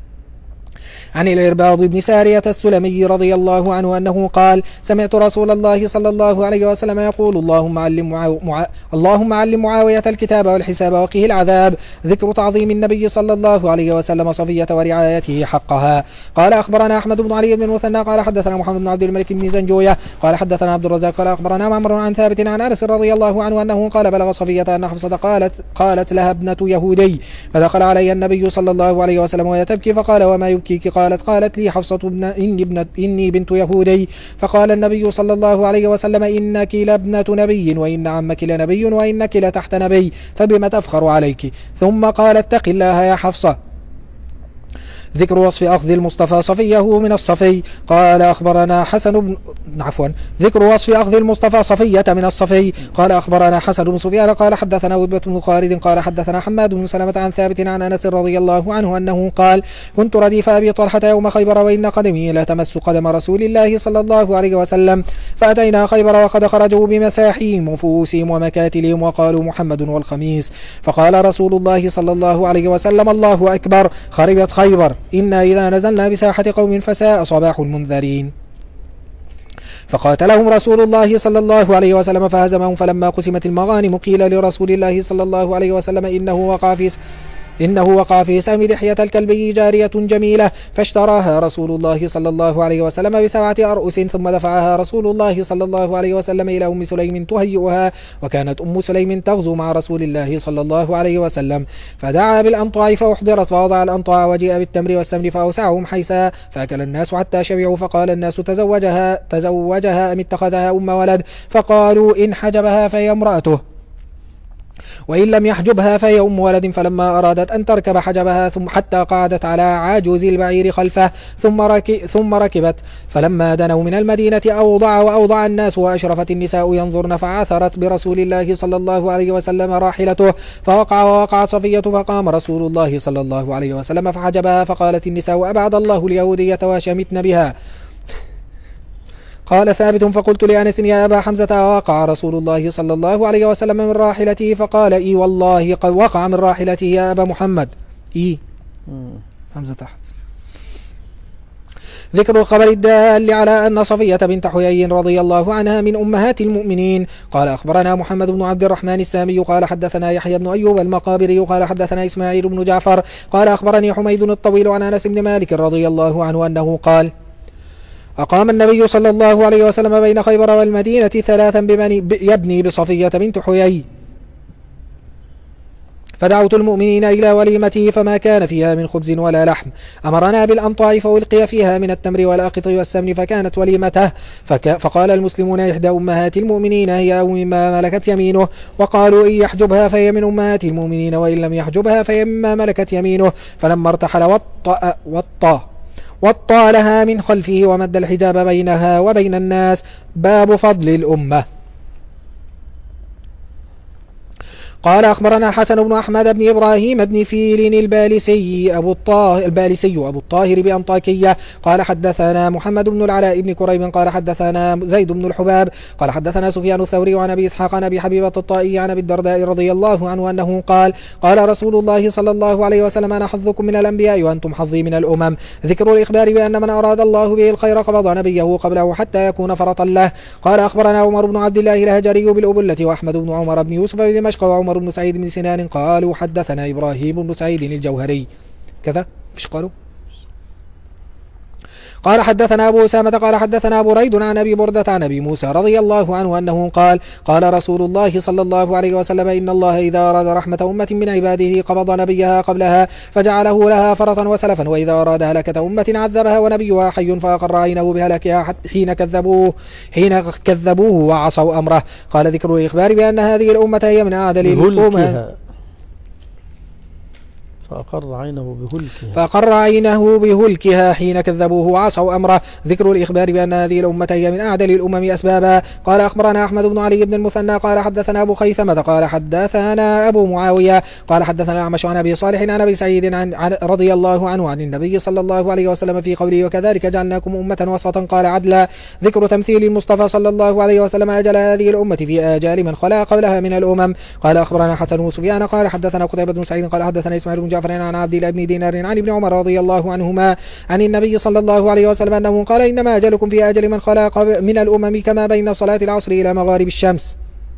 عن العرباض بن سارية السلمي رضي الله عنه أنه قال سمعت رسول الله صلى الله عليه وسلم يقول اللهم علم, معاو... مع... اللهم علم معاوية الكتاب والحساب وقه العذاب. ذكر تعظيم النبي صلى الله عليه وسلم صفية ورعايته حقها. قال أخبرنا أحمد بن علي بن المثنى قال حدثنا محمد بن عبد الملك بن زنجوية قال حدثنا عبد الرزاق قال أخبرنا معمر عن ثابت عن أنس رضي الله عنه أنه قال بلغ صفية أن حفصة قالت قالت لها ابنة يهودي فدخل علي النبي صلى الله عليه وسلم وهي تبكي فقال وما يبكيك؟ قالت قالت لي حفصة ابن إني, ابنة إني بنت يهودي. فقال النبي صلى الله عليه وسلم إنك لابنة نبي وإن عمك لنبي وإنك لتحت نبي فبما تفخر عليك. ثم قال اتق الله يا حفصة. ذكر وصف أخذ المصطفى صفيه من الصفي. قال أخبرنا حسن بن عفوا ذكر وصف أخذ المصطفى صفية من الصفي. قال أخبرنا حسن بن سفيان قال حدثنا وهبة بن خالد قال حدثنا حماد بن سلمة عن ثابت عن أنس رضي الله عنه أنه قال كنت رديف أبي طلحة يوم خيبر وإن قدمي لا تمس قدم رسول الله صلى الله عليه وسلم فأتينا خيبر وقد خرجوا بمساحيهم وفؤوسهم ومكاتلهم وقالوا محمد والخميس. فقال رسول الله صلى الله عليه وسلم الله أكبر خربت خيبر إنا إذا نزلنا بساحة قوم فساء صباح المنذرين. فقاتلهم رسول الله صلى الله عليه وسلم فهزمهم. فلما قسمت المغانم قيل لرسول الله صلى الله عليه وسلم إنه وقع في إنه وقع في سهم لحية الكلبي جارية جميلة فاشتراها رسول الله صلى الله عليه وسلم بسبعة أرؤس ثم دفعها رسول الله صلى الله عليه وسلم إلى أم سليم تهيئها. وكانت أم سليم تغزو مع رسول الله صلى الله عليه وسلم فدعا بالأنطاع فأحضرت فوضع الأنطاع وجيء بالتمر والسمن فأوسعهم حيثا فأكل الناس حتى شبعوا. فقال الناس تزوجها تزوجها أم اتخذها أم ولد؟ فقالوا إن حجبها فهي امرأته وإن لم يحجبها فهي أم ولد. فلما أرادت أن تركب حجبها ثم حتى قعدت على عاجوز البعير خلفه ثم, ركي ثم ركبت. فلما دنوا من المدينة أوضع وأوضع الناس وأشرفت النساء ينظرن فعثرت برسول الله صلى الله عليه وسلم راحلته فوقع ووقعت صفية فقام رسول الله صلى الله عليه وسلم فحجبها. فقالت النساء أبعد الله اليهودية وشمتن بها. قال ثابت فقلت لأنس يا أبا حمزة وقع رسول الله صلى الله عليه وسلم من راحلته؟ فقال إي والله قد وقع من راحلته يا أبا محمد. إي حمزة تحت. ذكر الخبر الدال على أن صفية بنت حيي رضي الله عنها من أمهات المؤمنين. قال أخبرنا محمد بن عبد الرحمن السامي قال حدثنا يحيى بن أيوب المقابري قال حدثنا إسماعيل بن جعفر قال أخبرني حميد الطويل عن أنس بن مالك رضي الله عنه أنه قال أقام النبي صلى الله عليه وسلم بين خيبر والمدينة ثلاثا يبني بصفية بنت حيي فدعوت المؤمنين إلى وليمته فما كان فيها من خبز ولا لحم. أمرنا بالأنطاع فألقي فيها من التمر والأقط والسمن فكانت وليمته. فك فقال المسلمون إحدى أمهات المؤمنين هي أو مما ملكت يمينه. وقالوا إن يحجبها فهي من أمهات المؤمنين وإن لم يحجبها فهي مما ملكت يمينه. فلما ارتحل وطأ وطأ وطى لها من خلفه ومد الحجاب بينها وبين الناس. باب فضل الأمة. قال أخبرنا حسن بن أحمد بن إبراهيم بن فيل البالسي أبو الطاهر البالسي أبو الطاهر بأنطاكية قال حدثنا محمد بن العلاء بن كريب قال حدثنا زيد بن الحباب قال حدثنا سفيان الثوري عن أبي إسحاق عن أبي حبيبة الطائي عن أبي الدرداء رضي الله عنه أنه قال قال رسول الله صلى الله عليه وسلم أنا حظكم من الأنبياء وأنتم حظي من الأمم. ذكر الإخبار بأن من أراد الله به الخير قبض نبيه قبله حتى يكون فرطا له. قال أخبرنا عمر بن عبد الله الهجري بالأبلة وأحمد بن عمر بن يوسف بدمشق وعمر بن سعيد بن سنان قالوا حدثنا إبراهيم بن سعيد الجوهري كذا مش قالوا. قال حدثنا أبو أسامة قال حدثنا بريد عن أبي بردة عن أبي موسى رضي الله عنه أنه قال قال رسول الله صلى الله عليه وسلم إن الله إذا أراد رحمة أمة من عباده قبض نبيها قبلها فجعله لها فرطا وسلفا وإذا أراد هلكة أمة عذبها ونبيها حي فأقر عينه بهلكها حين كذبوه حين كذبوه وعصوا أمره. قال ذكر الإخبار بأن هذه الأمة هي من أعدل الأمم فأقر عينه بهلكها فأقر عينه بهلكها حين كذبوه وعصوا أمره. ذكر الإخبار بأن هذه الأمة هي من أعدل الأمم أسبابا. قال أخبرنا أحمد بن علي بن المثنى قال حدثنا أبو خيثمة قال حدثنا أبو معاوية قال حدثنا أعمش عن أبي صالح عن أبي سعيد عن عن رضي الله عنه عن النبي صلى الله عليه وسلم في قوله وكذلك جعلناكم أمة وسطا قال عدلا. ذكر تمثيل المصطفى صلى الله عليه وسلم أجل هذه الأمة في آجال من خلا قبلها من الأمم. قال أخبرنا حسن بن سفيان قال حدثنا قتيبة بن سعيد قال حدثنا إسماعيل بن جعفر عن عبد الله بن دينار عن ابن عمر رضي الله عنهما عن النبي صلى الله عليه وسلم أنه قال إنما أجلكم في أجل من خلا من الأمم كما بين صلاة العصر إلى مغارب الشمس،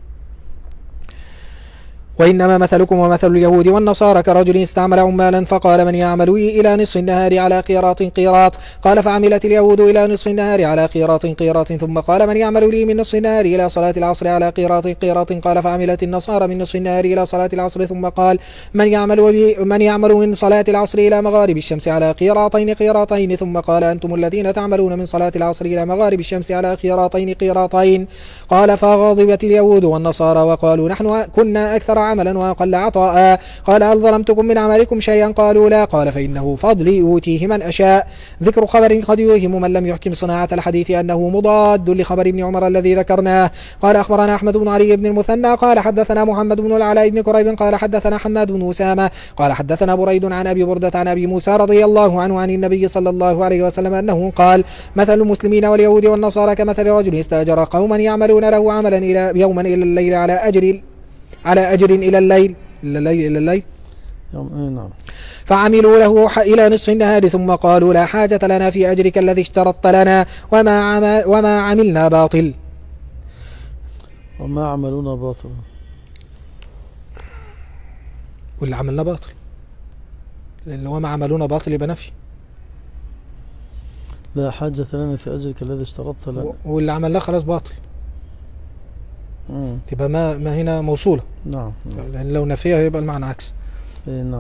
وإنما مثلكم ومثل اليهود والنصارى كرجل استعمل عمالا فقال من يعمل إلى نصف النهار على قيراط قيراط قال فعملت اليهود إلى نصف النهار على قيراط قيراط ثم قال من يعمل لي من نصف النهار إلى صلاة العصر على قيراط قيراط قال فعملت النصارى من نصف النهار إلى صلاة العصر ثم قال من يعمل لي من يعمل من صلاة العصر إلى مغارب الشمس على قيراطين قيراطين ثم قال أنتم الذين تعملون من صلاة العصر إلى مغارب الشمس على قيراطين قيراطين قال فغضبت اليهود والنصارى وقالوا نحن كنا أكثر عملا وأقل عطاء قال هل ظلمتكم من عملكم شيئا قالوا لا قال فإنه فضلي أوتيه من أشاء. ذكر خبر قد يوهم من لم يحكم صناعة الحديث أنه مضاد لخبر ابن عمر الذي ذكرناه. قال أخبرنا أحمد بن علي بن المثنى قال حدثنا محمد بن العلاء بن كريب قال حدثنا حماد بن أسامة قال حدثنا بريد عن أبي بردة عن أبي موسى رضي الله عنه عن النبي صلى الله عليه وسلم أنه قال مثل المسلمين واليهود والنصارى كمثل رجل استأجر قوما يعملون له عملا إلى يوما إلى الليل على أجر على أجر إلى الليل إلى الليل إلى الليل نعم. فعملوا له إلى نصف النهار ثم قالوا لا حاجة لنا في أجرك الذي اشترطت لنا وما عمل وما عملنا باطل وما عملنا باطل واللي عملنا باطل لأن وما عملنا باطل يبقى نفي. لا حاجة لنا في أجرك الذي اشترطت لنا واللي عملناه خلاص باطل مم. تبقى ما, ما هنا موصولة. نعم. لأن لو نفيها يبقى المعنى عكس. إيه نعم.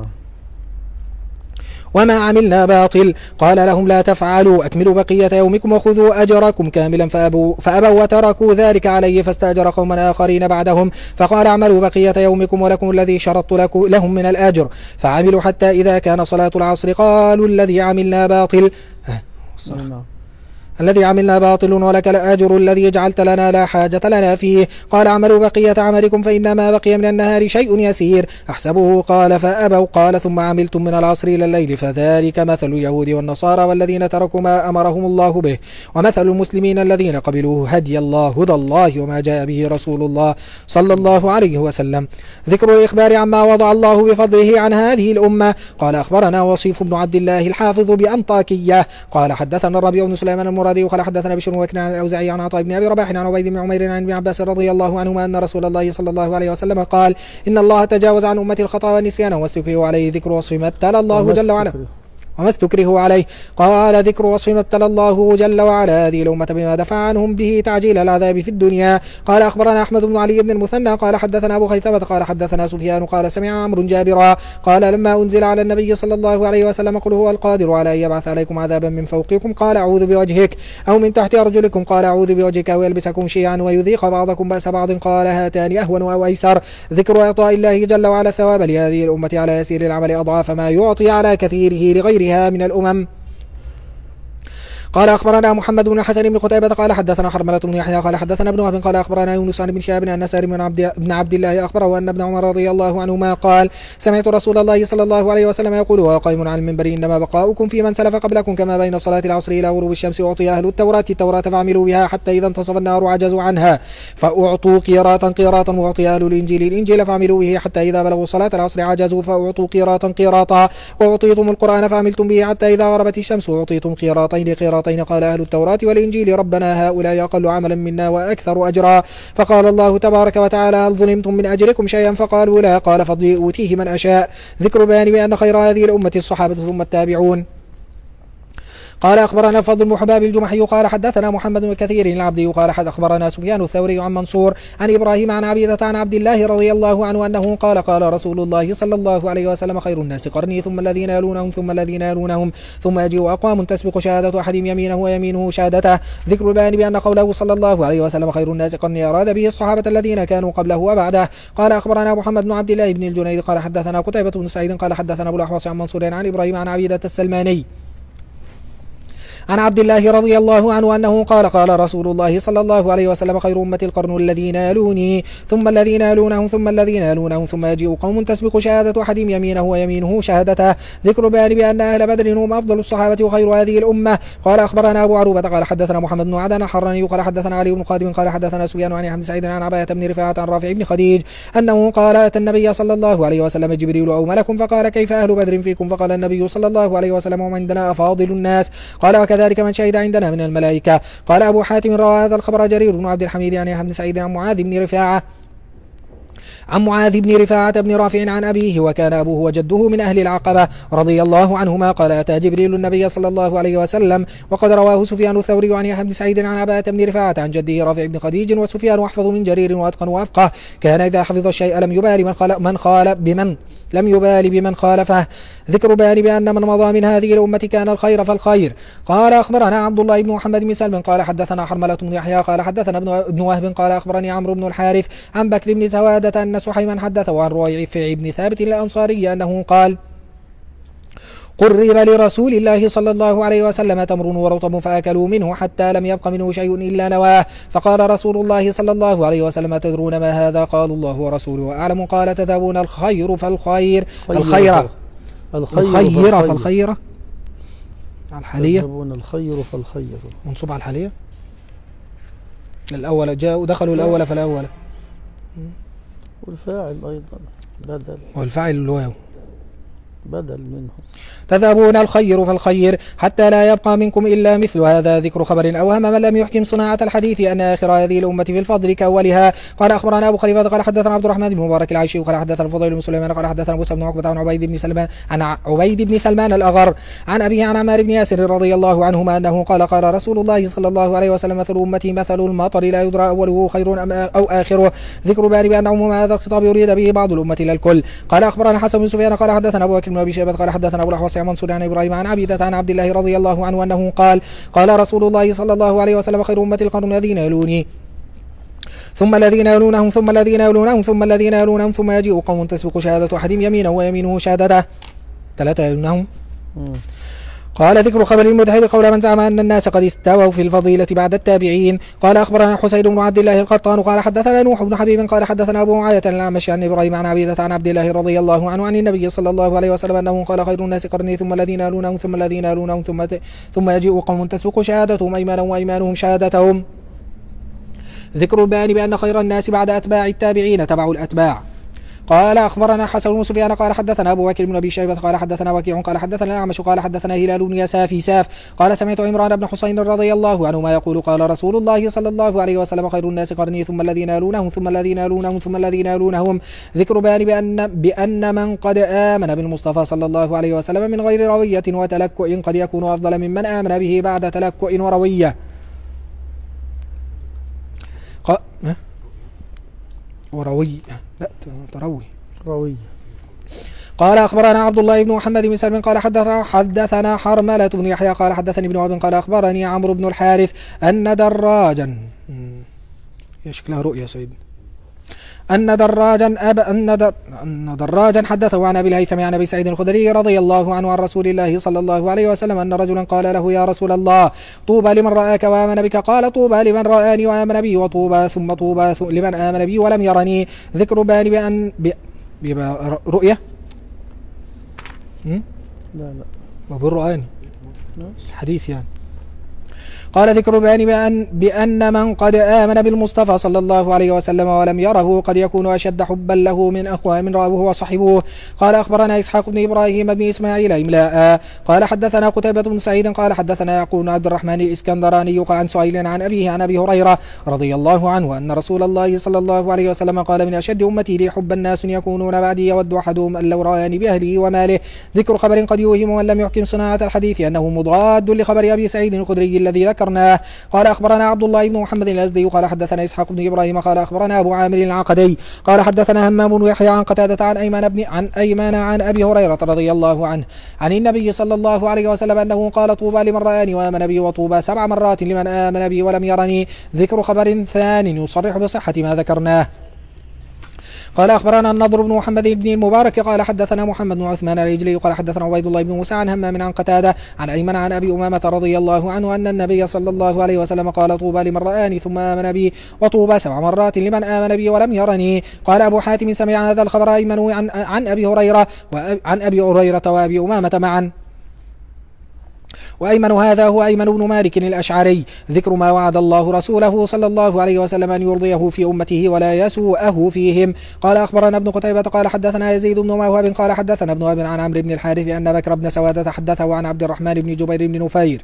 وما عملنا باطل قال لهم لا تفعلوا أكملوا بقية يومكم وخذوا أجركم كاملا فأبوا, فأبوا وتركوا ذلك عليه فاستأجر قوما آخرين بعدهم فقال اعملوا بقية يومكم ولكم الذي شرطت لهم من الأجر فعملوا حتى إذا كان صلاة العصر قالوا الذي عملنا باطل نعم. الذي عملنا باطل ولك الأجر الذي جعلت لنا لا حاجة لنا فيه قال اعملوا بقية عملكم فإنما بقي من النهار شيء يسير أحسبه قال فأبوا قال ثم عملتم من العصر إلى الليل فذلك مثل اليهود والنصارى والذين تركوا ما أمرهم الله به ومثل المسلمين الذين قبلوا هدي الله هدى الله وما جاء به رسول الله صلى الله عليه وسلم. ذكر الإخبار عما وضع الله بفضله عن هذه الأمة. قال أخبرنا وصيف بن عبد الله الحافظ بأنطاكية قال حدثنا الربيع بن سليمان المرادي وقال حدثنا بشر وكنان عن الأوزاعي عن عطاء بن أبي رباح عن عبيد بن عمير عن ابن عباس رضي الله عنهما أن رسول الله صلى الله عليه وسلم قال إن الله تجاوز عن أمتي الخطأ والنسيان واستكره عليه ذكر وصف ما ابتلى الله جل وعلا وما استكره عليه. قال ذكر وصف ما ابتلى الله جل وعلا هذه الأمة بما دفع عنهم به تعجيل العذاب في الدنيا. قال أخبرنا أحمد بن علي بن المثنى قال حدثنا أبو خيثمة قال حدثنا سفيان قال سمع عمرو جابرا قال لما أنزل على النبي صلى الله عليه وسلم قل هو القادر على أن يبعث عليكم عذابا من فوقكم قال أعوذ بوجهك أو من تحت أرجلكم قال أعوذ بوجهك أو يلبسكم شيئا ويذيق بعضكم بأس بعض قال هاتان أهون أو أيسر. ذكر إعطاء الله جل وعلا الثواب لهذه الأمة على يسير العمل أضعاف ما يعطي على كثيره لغيرها من الأمم. قال أخبرنا محمد بن حسن بن قتيبة قال حدثنا حرملة بن يحيى قال حدثنا ابن وهب قال أخبرنا يونس عن بن شهاب أن سالم بن عبد, بن عبد الله أخبره أن ابن عمر رضي الله عنهما قال سمعت رسول الله صلى الله عليه وسلم يقول وهو قائم على المنبر إنما بقاؤكم في من سلف قبلكم كما بين صلاة العصر إلى غروب الشمس أعطي أهل التوراة التوراة فعملوا بها حتى إذا انتصف النهار عجزوا عنها فأعطوا قيراطا قيراطا وأعطي أهل الإنجيل الإنجيل فعملوا به حتى إذا بلغوا صلاة العصر عجزوا فأعطوا قيراطا قيراطا وأعطيتم القرآن فعملتم به حتى إذا غربت الشمس وأعطيتم قيراطين قيراطين قال أهل التوراة والإنجيل ربنا هؤلاء أقل عملا منا وأكثر أجرا. فقال الله تبارك وتعالى هل ظلمتم من أجركم شيئا فقالوا لا قال فضلي أوتيه من أشاء. ذكر بيان بأن خير هذه الأمة الصحابة ثم التابعون. قال أخبرنا فضل بن حباب الجمحي قال حدثنا محمد بن كثير العبدي قال حد أخبرنا سفيان الثوري عن منصور عن إبراهيم عن عبيدة عن عبد الله رضي الله عنه أنه قال قال رسول الله صلى الله عليه وسلم خير الناس قرني ثم الذين يلونهم ثم الذين يلونهم ثم يجيء أقوام تسبق شهادة أحدهم يمينه ويمينه شهادته. ذكر البيان بأن قوله صلى الله عليه وسلم خير الناس قرني أراد به الصحابة الذين كانوا قبله وبعده. قال أخبرنا محمد بن عبد الله بن الجنيد قال حدثنا قتيبة بن سعيد قال حدثنا أبو الأحوص عن منصور عن إبراهيم عن عبيدة السلماني عن عبد الله رضي الله عنه أنه قال قال رسول الله صلى الله عليه وسلم خير أمة القرن الذين يلوني ثم الذين يلونهم ثم الذين يلونهم ثم يجيء قوم تسبق شهادة أحدهم يمينه ويمينه شهادته. ذكر بيان بأن أهل بدر هم أفضل الصحابة وخير هذه الأمة. قال أخبرنا أبو عروبة قال حدثنا محمد بن عدن الحراني قال حدثنا علي بن قادم قال حدثنا سفيان عن أحمد سعيد عن عباية بن رفاعة عن رافع بن خديج أنه قال أتى النبي صلى الله عليه وسلم جبريل أو ملك فقال كيف أهل بدر فيكم فقال النبي صلى الله عليه وسلم هم عندنا أفاضل الناس. قال وكذلك من شهد عند من الملائكة. قال أبو حاتم روى هذا الخبر جرير بن عبد الحميد عن يحيى بن سعيد عن معاذ بن رفاعة عن معاذ بن رفاعة بن رافع عن أبيه وكان أبوه وجده من أهل العقبة رضي الله عنهما قال أتى جبريل النبي صلى الله عليه وسلم. وقد رواه سفيان الثوري عن يحيى بن سعيد عن عباية بن رفاعة عن جده رافع بن خديج وسفيان أحفظ من جرير وأتقن وأفقه كان إذا حفظ الشيء لم يبالي من خالف من خالف بمن لم يبالي بمن خالفه. ذكر بيان بأن من مضى من هذه الأمة كان الخير فالخير. قال أخبرنا عبد الله بن محمد بن سلم قال حدثنا حرملة بن يحيى قال حدثنا ابن وهب قال أخبرني عمرو بن الحارث عن بكر بن سوادة أن سحيما حدثه عن رويفع بن ثابت الأنصاري أنه قال قرب لرسول الله صلى الله عليه وسلم تمر ورطب فأكلوا منه حتى لم يبق منه شيء إلا نواه فقال رسول الله صلى الله عليه وسلم تدرون ما هذا قال الله ورسوله أعلم قال تذهبون الخير فالخير الخير الخير فالخير الحالية تذهبون الخير فالخير منصوب على الحالية الأول جاءوا دخلوا الأول فالأول والفاعل أيضا بدل والفاعل الواو بدل منه تذهبون الخير فالخير حتى لا يبقى منكم إلا مثل هذا. ذكر خبر أوهم من لم يحكم صناعة الحديث أن آخر هذه الأمة في الفضل كأولها. قال أخبرنا أبو خليفة قال حدثنا عبد الرحمن بن مبارك العيشي قال حدثنا الفضيل بن سليمان قال حدثنا موسى بن عقبة عن عبيد بن سلمان عن عبيد بن سلمان الأغر عن أبيه عن عمار بن ياسر رضي الله عنهما أنه قال قال رسول الله صلى الله عليه وسلم مثل أمتي مثل المطر لا يدرى أوله خير أم أو آخره. ذكر بيان بأن عموم هذا الخطاب يريد به بعض الأمة لا الكل. قال أخبرنا حسن بن سفيان قال حدثنا أبو بكر بن أبي شيبة قال حدثنا أبو الأحوص عن منصور عن إبراهيم عن عبيدة عن عبد الله رضي الله عنه أنه قال قال رسول الله صلى الله عليه وسلم خير أمة القرن الذين يلوني ثم الذين يلونهم ثم الذين يلونهم ثم الذين يلونهم ثم يجيء قوم تسبق شهادة أحدهم يمينه ويمينه شهادته ثلاثة يلونهم. قال ذكر خبر المدحض قول من زعم أن الناس قد استووا في الفضيلة بعد التابعين. قال أخبرنا حسين بن عبد الله القطان قال حدثنا نوح بن حبيب قال حدثنا أبو معاية الأعمش عن إبراهيم عن عبيدة عن عبد الله رضي الله عنه عن النبي صلى الله عليه وسلم أنه قال خير الناس قرني ثم الذين يلونهم ثم الذين يلونهم ثم ثم يجيء قوم تسبق شهادتهم أيمانا وأيمانهم شهادتهم. ذكر البيان بأن خير الناس بعد أتباع التابعين تبع الأتباع. قال أخبرنا حسن بن سفيان قال حدثنا أبو بكر بن أبي شيبة قال حدثنا وكيع قال حدثنا الأعمش قال حدثنا هلال بن يساف ساف قال سمعت عمران بن حسين رضي الله عنهما يقول قال رسول الله صلى الله عليه وسلم خير الناس قرني ثم الذين يلونهم ثم الذين يلونهم ثم الذين يلونهم. ذكر بيان بأن, بأن من قد آمن بالمصطفى صلى الله عليه وسلم من غير روية وتلكؤ قد يكون أفضل ممن آمن به بعد تلكؤ وروية. ق... وروي لا تروي روي. قال أخبرنا عبد الله بن محمد بن سلم قال حدثنا حدثنا حرملة بن يحيى قال حدثني ابن وهب قال أخبرني عمرو بن الحارث أن دراجا يا شكلها رؤيا سيد أن دراجا أب أن, در أن دراجا حدثه عن أبي الهيثم عن أبي سعيد الخدري رضي الله عنه عن رسول الله صلى الله عليه وسلم أن رجلا قال له يا رسول الله طوبى لمن رآك وآمن بك قال طوبى لمن رآني وآمن بي وطوبى ثم طوبى لمن آمن بي ولم يرني. ذكر بيان بأن بيبقى رؤية لا لا وبالرؤاني الحديث يعني. قال ذكر البيان بأن, بأن من قد آمن بالمصطفى صلى الله عليه وسلم ولم يره قد يكون أشد حبا له من أقوام رأوه وصحبوه. قال أخبرنا إسحاق بن إبراهيم بن إسماعيل إملاء قال حدثنا قتيبة بن سعيد قال حدثنا يعقوب بن عبد الرحمن الإسكندراني عن سهيل عن أبيه عن أبي هريرة رضي الله عنه أن رسول الله صلى الله عليه وسلم قال من أشد أمتي لي حبا الناس يكونون بعدي يود أحدهم أن لو رآني بأهله وماله. ذكر خبر قد يوهم من لم يحكم صناعة الحديث أنه مضاد لخبر أبي سعيد الخدري الذي ذكرناه. قال أخبرنا عبد الله بن محمد الأزدي قال حدثنا إسحاق بن إبراهيم قال أخبرنا أبو عامر العقدي قال حدثنا همام بن يحيى عن قتادة عن أيمن بن عن أيمن عن أبي هريرة رضي الله عنه عن النبي صلى الله عليه وسلم أنه قال طوبى لمن رآني وآمن بي وطوبى سبع مرات لمن آمن بي ولم يرني. ذكر خبر ثان يصرح بصحة ما ذكرناه. قال أخبرنا النضر بن محمد بن المبارك قال حدثنا محمد بن عثمان الرجلي قال حدثنا عبيد الله بن موسى عن همام عن قتادة عن أيمن عن أبي أمامة رضي الله عنه أن النبي صلى الله عليه وسلم قال طوبى لمن رآني ثم آمن بي وطوبى سبع مرات لمن آمن بي ولم يرني. قال أبو حاتم سمع هذا الخبر أيمن عن, عن أبي هريرة وعن أبي هريرة وأبي أمامة معا وأيمن هذا هو أيمن بن مالك الأشعري. ذكر ما وعد الله رسوله صلى الله عليه وسلم أن يرضيه في أمته ولا يسوءه فيهم. قال أخبرنا ابن قتيبة قال حدثنا يزيد بن موهب قال حدثنا ابن وهب عن عمرو بن الحارث أن بكر بن سوادة حدثه عن عبد الرحمن بن جبير بن نفير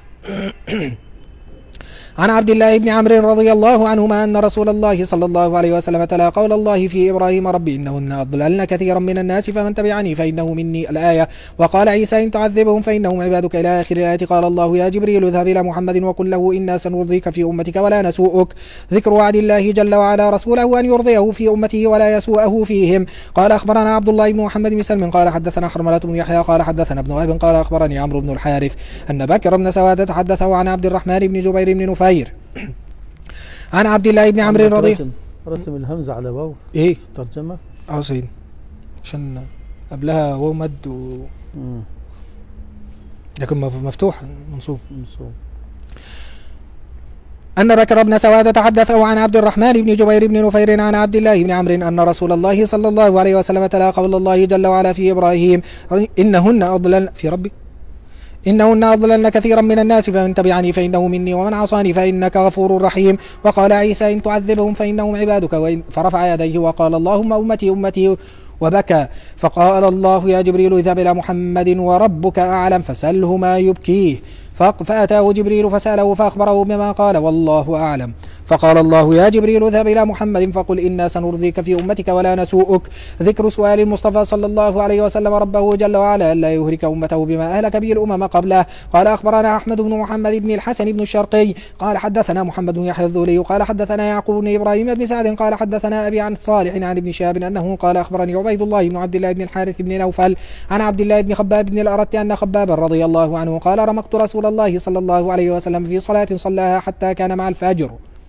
عن عبد الله بن عمرو رضي الله عنهما أن رسول الله صلى الله عليه وسلم تلا قول الله في إبراهيم ربي إنهن أضللن كثيرا من الناس فمن تبعني فإنه مني الآية. وقال عيسى إن تعذبهم فإنهم عبادك إلى آخر الآية. قال الله يا جبريل اذهب إلى محمد وقل له إنا سنرضيك في أمتك ولا نسوءك. ذكر وعد الله جل وعلا رسوله أن يرضيه في أمته ولا يسوءه فيهم. قال أخبرنا عبد الله بن محمد بن سلم قال حدثنا حرملة بن يحيى قال حدثنا ابن وهب قال أخبرني عمرو بن الحارث أن بكر بن سوادة حدثه عن عبد الرحمن بن جبير بن نفير عن عبد الله بن عمرو رضي رسم, رسم الهمزة على واو ايه ترجمة اه سيد عشان قبلها واو مد و... لكن مفتوح منصوب منصوب. أن بكر بن سوادة حدثه عن عبد الرحمن بن جبير بن نفير عن عبد الله بن عمرو أن رسول الله صلى الله عليه وسلم تلا قول الله جل وعلا في إبراهيم إنهن أضلل في ربي إنهن أضللن كثيرا من الناس فمن تبعني فإنه مني ومن عصاني فإنك غفور رحيم. وقال عيسى إن تعذبهم فإنهم عبادك فرفع يديه وقال اللهم أمتي أمتي وبكى. فقال الله يا جبريل اذهب إلى محمد وربك أعلم فسله ما يبكيه. فأتاه جبريل فسأله فأخبره بما قال والله أعلم. فقال الله يا جبريل اذهب إلى محمد فقل إنا سنرضيك في أمتك ولا نسوءك. ذكر سؤال المصطفى صلى الله عليه وسلم ربه جل وعلا ألا يهلك أمته بما أهلك به الأمم قبله. قال أخبرنا أحمد بن محمد بن الحسن بن الشرقي قال حدثنا محمد بن يحيى الذولي قال حدثنا يعقوب بن إبراهيم بن سعد قال حدثنا أبي عن صالح عن ابن شهاب أنه قال أخبرني عبيد الله بن عبد الله بن الحارث بن نوفل عن عبد الله بن خباب بن الأرت أن خبابا رضي الله عنه قال رمقت رسول الله صلى الله عليه وسلم في صلاة صلاها حتى كان مع الفجر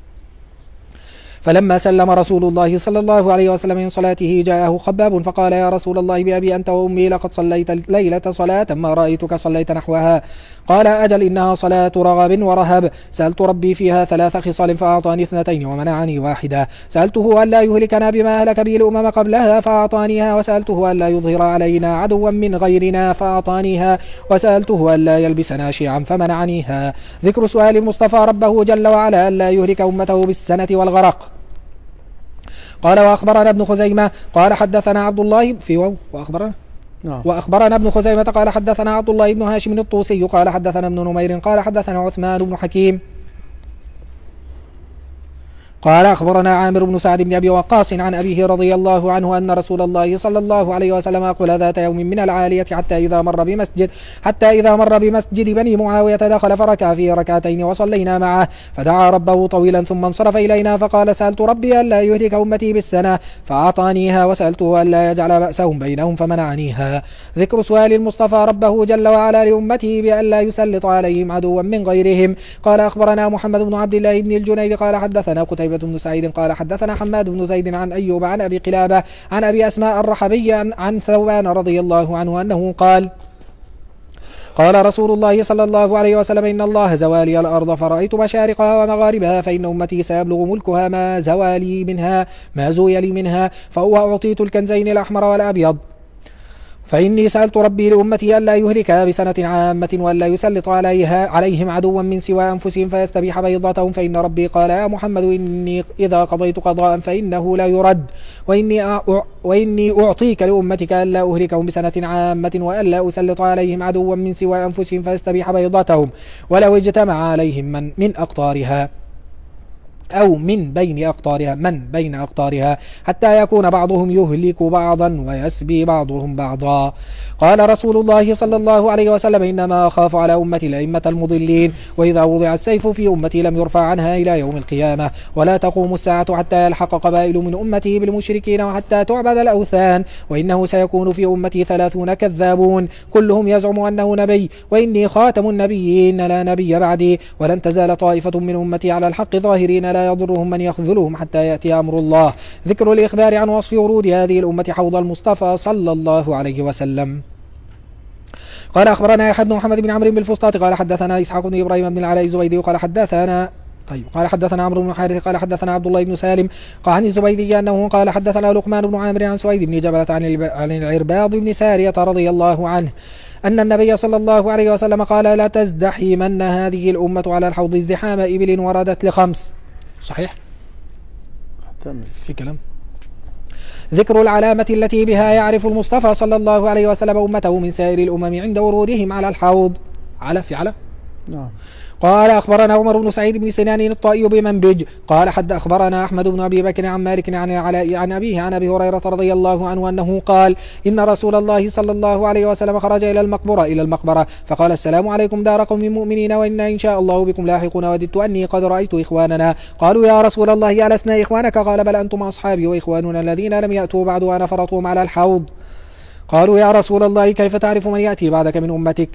فلما سلم رسول الله صلى الله عليه وسلم من صلاته جاءه خباب فقال يا رسول الله بأبي أنت وأمي لقد صليت ليلة صلاة ما رأيتك صليت نحوها. قال أجل إنها صلاة رغب ورهب سألت ربي فيها ثلاث خصال فأعطاني اثنتين ومنعني واحدة. سألته ألا يهلكنا بما أهلك به الأمم قبلها فأعطانيها وسألته ألا يظهر علينا عدوا من غيرنا فأعطانيها وسألته ألا يلبسنا شيعا فمنعنيها. ذكر سؤال المصطفى ربه جل وعلا ألا يهلك أمته بالسنة والغرق. قال وأخبرنا ابن خزيمة قال حدثنا عبد الله في و... وأخبرنا نعم. وأخبرنا ابن خزيمة قال حدثنا عبد الله بن هاشم الطوسي قال حدثنا ابن نمير قال حدثنا عثمان بن حكيم قال أخبرنا عامر بن سعد بن أبي وقاص عن أبيه رضي الله عنه أن رسول الله صلى الله عليه وسلم أقول ذات يوم من العالية حتى إذا مر بمسجد حتى إذا مر بمسجد بني معاوية دخل فركع فيه ركعتين وصلينا معه فدعا ربه طويلا ثم انصرف إلينا فقال سألت ربي ألا يهلك أمتي بالسنة فأعطانيها وسألته ألا يجعل بأسهم بينهم فمنعنيها. ذكر سؤال المصطفى ربه جل وعلا لأمته بألا يسلط عليهم عدوا من غيرهم. قال أخبرنا محمد بن عبد الله بن الجنيد قال حدثنا قتيبة بن سعيد قال حدثنا حماد بن زيد عن أيوب عن أبي قلابة عن أبي أسماء الرحبي عن ثوبان رضي الله عنه أنه قال قال رسول الله صلى الله عليه وسلم إن الله زوالي الأرض فرأيت مشارقها ومغاربها فإن أمتي سيبلغ ملكها ما زوالي منها ما زوي لي منها فهو أعطيت الكنزين الأحمر والأبيض فإني سألت ربي لأمتي ألا يهلكها بسنة عامة وألا يسلط عليها عليهم عدوا من سوى أنفسهم فيستبيح بيضتهم، فإن ربي قال يا محمد إني إذا قضيت قضاء فإنه لا يرد، وإني, أع... وإني أعطيك لأمتك ألا أهلكهم بسنة عامة وألا أسلط عليهم عدوا من سوى أنفسهم فيستبيح بيضتهم، ولو اجتمع عليهم من, من أقطارها أو من بين أقطارها من بين أقطارها حتى يكون بعضهم يهلك بعضا ويسبي بعضهم بعضا. قال رسول الله صلى الله عليه وسلم إنما أخاف على أمتي الأئمة المضلين، وإذا وضع السيف في أمتي لم يرفع عنها إلى يوم القيامة، ولا تقوم الساعة حتى يلحق قبائل من أمتي بالمشركين وحتى تعبد الأوثان، وإنه سيكون في أمتي ثلاثون كذابون كلهم يزعم أنه نبي، وإني خاتم النبيين لا نبي بعدي، ولن تزال طائفة من أمتي على الحق ظاهرين لا يضرهم من يخذلهم حتى يأتي أمر الله. ذكر الإخبار عن وصف ورود هذه الأمة حوض المصطفى صلى الله عليه وسلم. قال أخبرنا يحيى بن محمد بن عمرو بن الفسطاط قال حدثنا إسحاق بن إبراهيم بن العلاء الزبيدي قال حدثنا طيب قال حدثنا عمرو بن حارث قال حدثنا عبد الله بن سالم قال عن الزبيدي أنه قال حدثنا لقمان بن عامر عن سويد بن جبلة عن العرباض بن سارية رضي الله عنه أن النبي صلى الله عليه وسلم قال لا تزدحمن هذه الأمة على الحوض ازدحام إبل وردت لخمس. صحيح في كلام. ذكر العلامة التي بها يعرف المصطفى صلى الله عليه وسلم أمته من سائر الأمم عند ورودهم على الحوض. على في على نعم. قال أخبرنا عمر بن سعيد بن سنان الطائي بمنبج قال حد أخبرنا أحمد بن أبي بكر عن مالك عن العلاء عن أبيه عن أبي هريرة رضي الله عنه أنه قال إن رسول الله صلى الله عليه وسلم خرج إلى المقبرة إلى المقبرة فقال السلام عليكم دار قوم مؤمنين وإنا إن شاء الله بكم لاحقون وددت أني قد رأيت إخواننا. قالوا يا رسول الله ألسنا إخوانك؟ قال بل أنتم أصحابي وإخواننا الذين لم يأتوا بعد وأنا فرطهم على الحوض. قالوا يا رسول الله كيف تعرف من يأتي بعدك من أمتك؟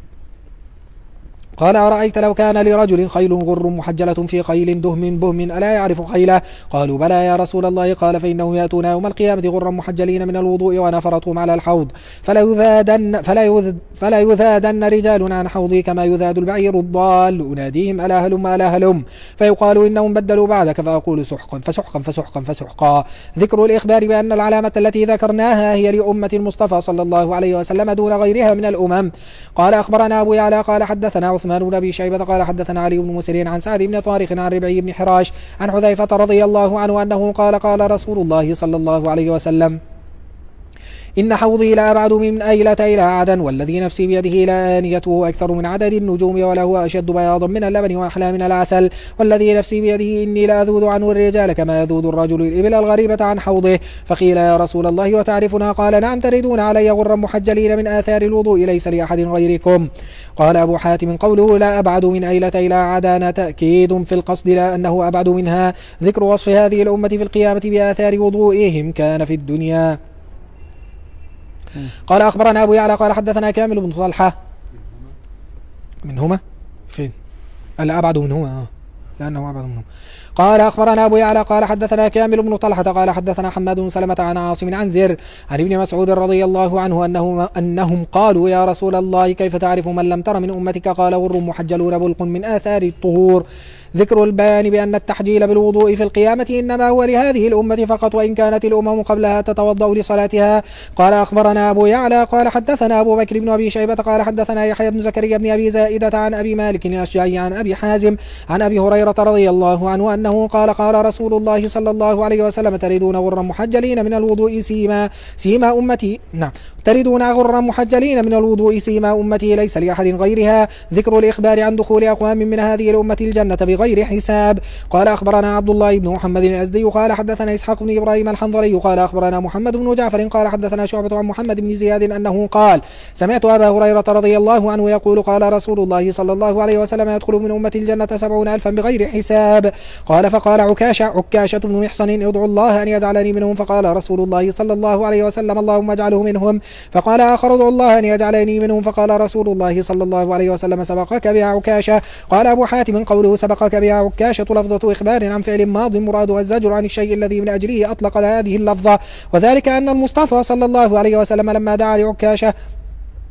قال أرأيت لو كان لرجل خيل غر محجلة في خيل دهم بهم ألا يعرف خيله؟ قالوا بلى يا رسول الله. قال فإنهم يأتون يوم القيامة غرا محجلين من الوضوء وأنا فرطهم على الحوض فلا يذادن, فلا يذد فلا يذادن رجال عن حوضي كما يذاد البعير الضال أناديهم ألا هلم ألا هلم فيقال إنهم بدلوا بعدك فأقول سحقا فسحقا فسحقا فسحقا. ذكر الإخبار بأن العلامة التي ذكرناها هي لأمة المصطفى صلى الله عليه وسلم دون غيرها من الأمم. قال أخبرنا أبو يعلى قال حدثنا عثمان بن أبي شيبة قال حدثنا علي بن مسير عن سعد بن طارق عن ربعي بن حراش عن حذيفة رضي الله عنه أنه قال قال رسول الله صلى الله عليه وسلم إن حوضي لا أبعد من أيلة إلى عدن والذي نفسي بيده لا آنيته أكثر من عدد النجوم وله أشد بياضا من اللبن وأحلى من العسل والذي نفسي بيده إني لا أذود عنه الرجال كما يذود الرجل الإبل الغريبة عن حوضه. فقيل يا رسول الله وتعرفنا؟ قال نعم تردون علي غرا محجلين من آثار الوضوء ليس لأحد غيركم. قال أبو حاتم قوله لا أبعد من أيلة إلى عدن تأكيد في القصد لا أنه أبعد منها. ذكر وصف هذه الأمة في القيامة بآثار وضوئهم كان في الدنيا. قال أخبرنا أبو يعلى قال حدثنا كامل بن طلحة منهما فين ألا أبعد منهما لأنه أبعد منهما. قال أخبرنا أبو يعلى قال حدثنا كامل بن طلحة قال حدثنا حماد بن سلمة عن عاصم عن زر عن ابن مسعود رضي الله عنه أنه أنهم قالوا يا رسول الله كيف تعرف من لم تر من أمتك؟ قال غر محجلون بلق من آثار الطهور. ذكر البيان بأن التحجيل بالوضوء في القيامة إنما هو لهذه الأمة فقط وإن كانت الأمم قبلها تتوضأ لصلاتها. قال أخبرنا أبو يعلى قال حدثنا أبو بكر بن أبي شيبة قال حدثنا يحيى بن زكريا بن أبي زائدة عن أبي مالك الأشجعي عن أبي حازم عن أبي هريرة رضي الله عنه أنه قال قال رسول الله صلى الله عليه وسلم تردون غرا محجلين من الوضوء سيما سيما أمتي نعم تردون غرا محجلين من الوضوء سيما أمتي ليس لأحد غيرها. ذكر الإخبار عن دخول أقوام من هذه الأمة الجنة بغير حساب. قال أخبرنا عبد الله بن محمد الأزدي قال حدثنا إسحاق بن إبراهيم الحنظلي قال أخبرنا محمد بن جعفر قال حدثنا شعبة عن محمد بن زياد أنه قال سمعت أبا هريرة رضي الله عنه يقول قال رسول الله صلى الله عليه وسلم يدخل من أمة الجنة سبعون ألفا بغير حساب. قال فقال عكاشة عكاشة بن محصن ادعو الله أن يجعلني منهم فقال رسول الله صلى الله عليه وسلم اللهم اجعله منهم. فقال آخر ادعو الله أن يجعلني منهم فقال رسول الله صلى الله عليه وسلم سبقك بها عكاشة. قال أبو حاتم قوله سبقك بها عكاشة لفظة إخبار عن فعل ماض مرادها الزجر عن الشيء الذي من أجله أطلق هذه اللفظة وذلك أن المصطفى صلى الله عليه وسلم لما دعا لعكاشة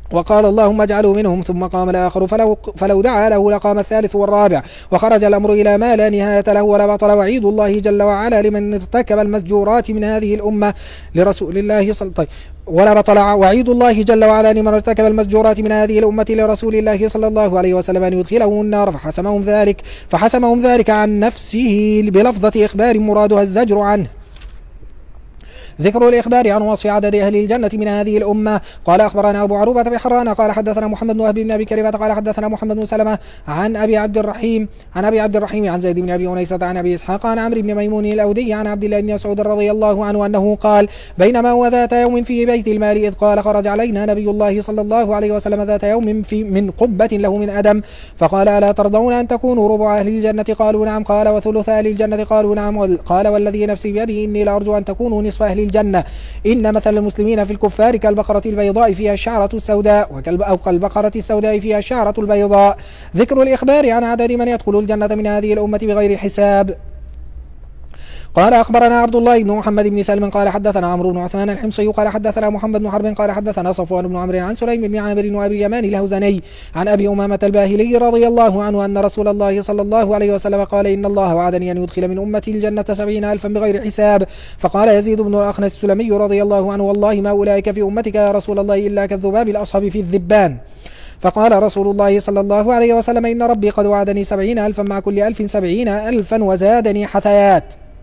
وقال اللهم اجعله منهم، ثم قام الآخر فلو, فلو دعا له لقام الثالث والرابع، وخرج الأمر إلى ما لا نهاية له. ولا بطل وعيد الله جل وعلا لمن ارتكب المسجورات من هذه الأمة لرسول الله صلى الله ولا بطل وعيد الله جل وعلا لمن ارتكب المسجورات من هذه الأمة لرسول الله صلى الله عليه وسلم أن يدخلهم النار، فحسمهم ذلك فحسمهم ذلك عن نفسه بلفظة إخبار مرادها الزجر عنه. ذكر الإخبار عن وصف عدد أهل الجنة من هذه الأمة. قال أخبرنا أبو عروبة بحران قال حدثنا محمد بن وهب بن أبي كريمة قال حدثنا محمد بن سلمة عن أبي عبد الرحيم عن أبي عبد الرحيم عن زيد بن أبي أنيسة عن أبي إسحاق عن عمرو بن ميمون الأودي عن عبد الله بن مسعود رضي الله عنه أنه قال بينما هو ذات يوم في بيت المال إذ قال خرج علينا نبي الله صلى الله عليه وسلم ذات يوم في من قبة له من أدم، فقال ألا ترضون أن تكونوا ربع أهل الجنة؟ قالوا نعم. قال وثلث أهل الجنة؟ قالوا نعم. قال والذي نفسي بيده إني لأرجو أن تكونوا نصف أهل الجنة. إن مثل المسلمين في الكفار كالبقرة البيضاء فيها الشعرة السوداء أو كالبقرة السوداء فيها الشعرة البيضاء. ذكر الإخبار عن عدد من يدخل الجنة من هذه الأمة بغير حساب. قال أخبرنا عبد الله بن محمد بن سلم قال حدثنا عمرو بن عثمان الحمصي قال حدثنا محمد بن حرب قال حدثنا صفوان بن عمرو عن سليم بن عامر وأبي يمان الهوزني عن أبي أمامة الباهلي رضي الله عنه أن رسول الله صلى الله عليه وسلم قال إن الله وعدني أن يدخل من أمتي الجنة سبعين ألفا بغير حساب. فقال يزيد بن الأخنس السلمي رضي الله عنه والله ما أولئك في أمتك يا رسول الله إلا كالذباب الأصهب في الذبان. فقال رسول الله صلى الله عليه وسلم إن ربي قد وعدني سبعين ألفا مع كل ألف سبعين ألفا وزادني حثيات.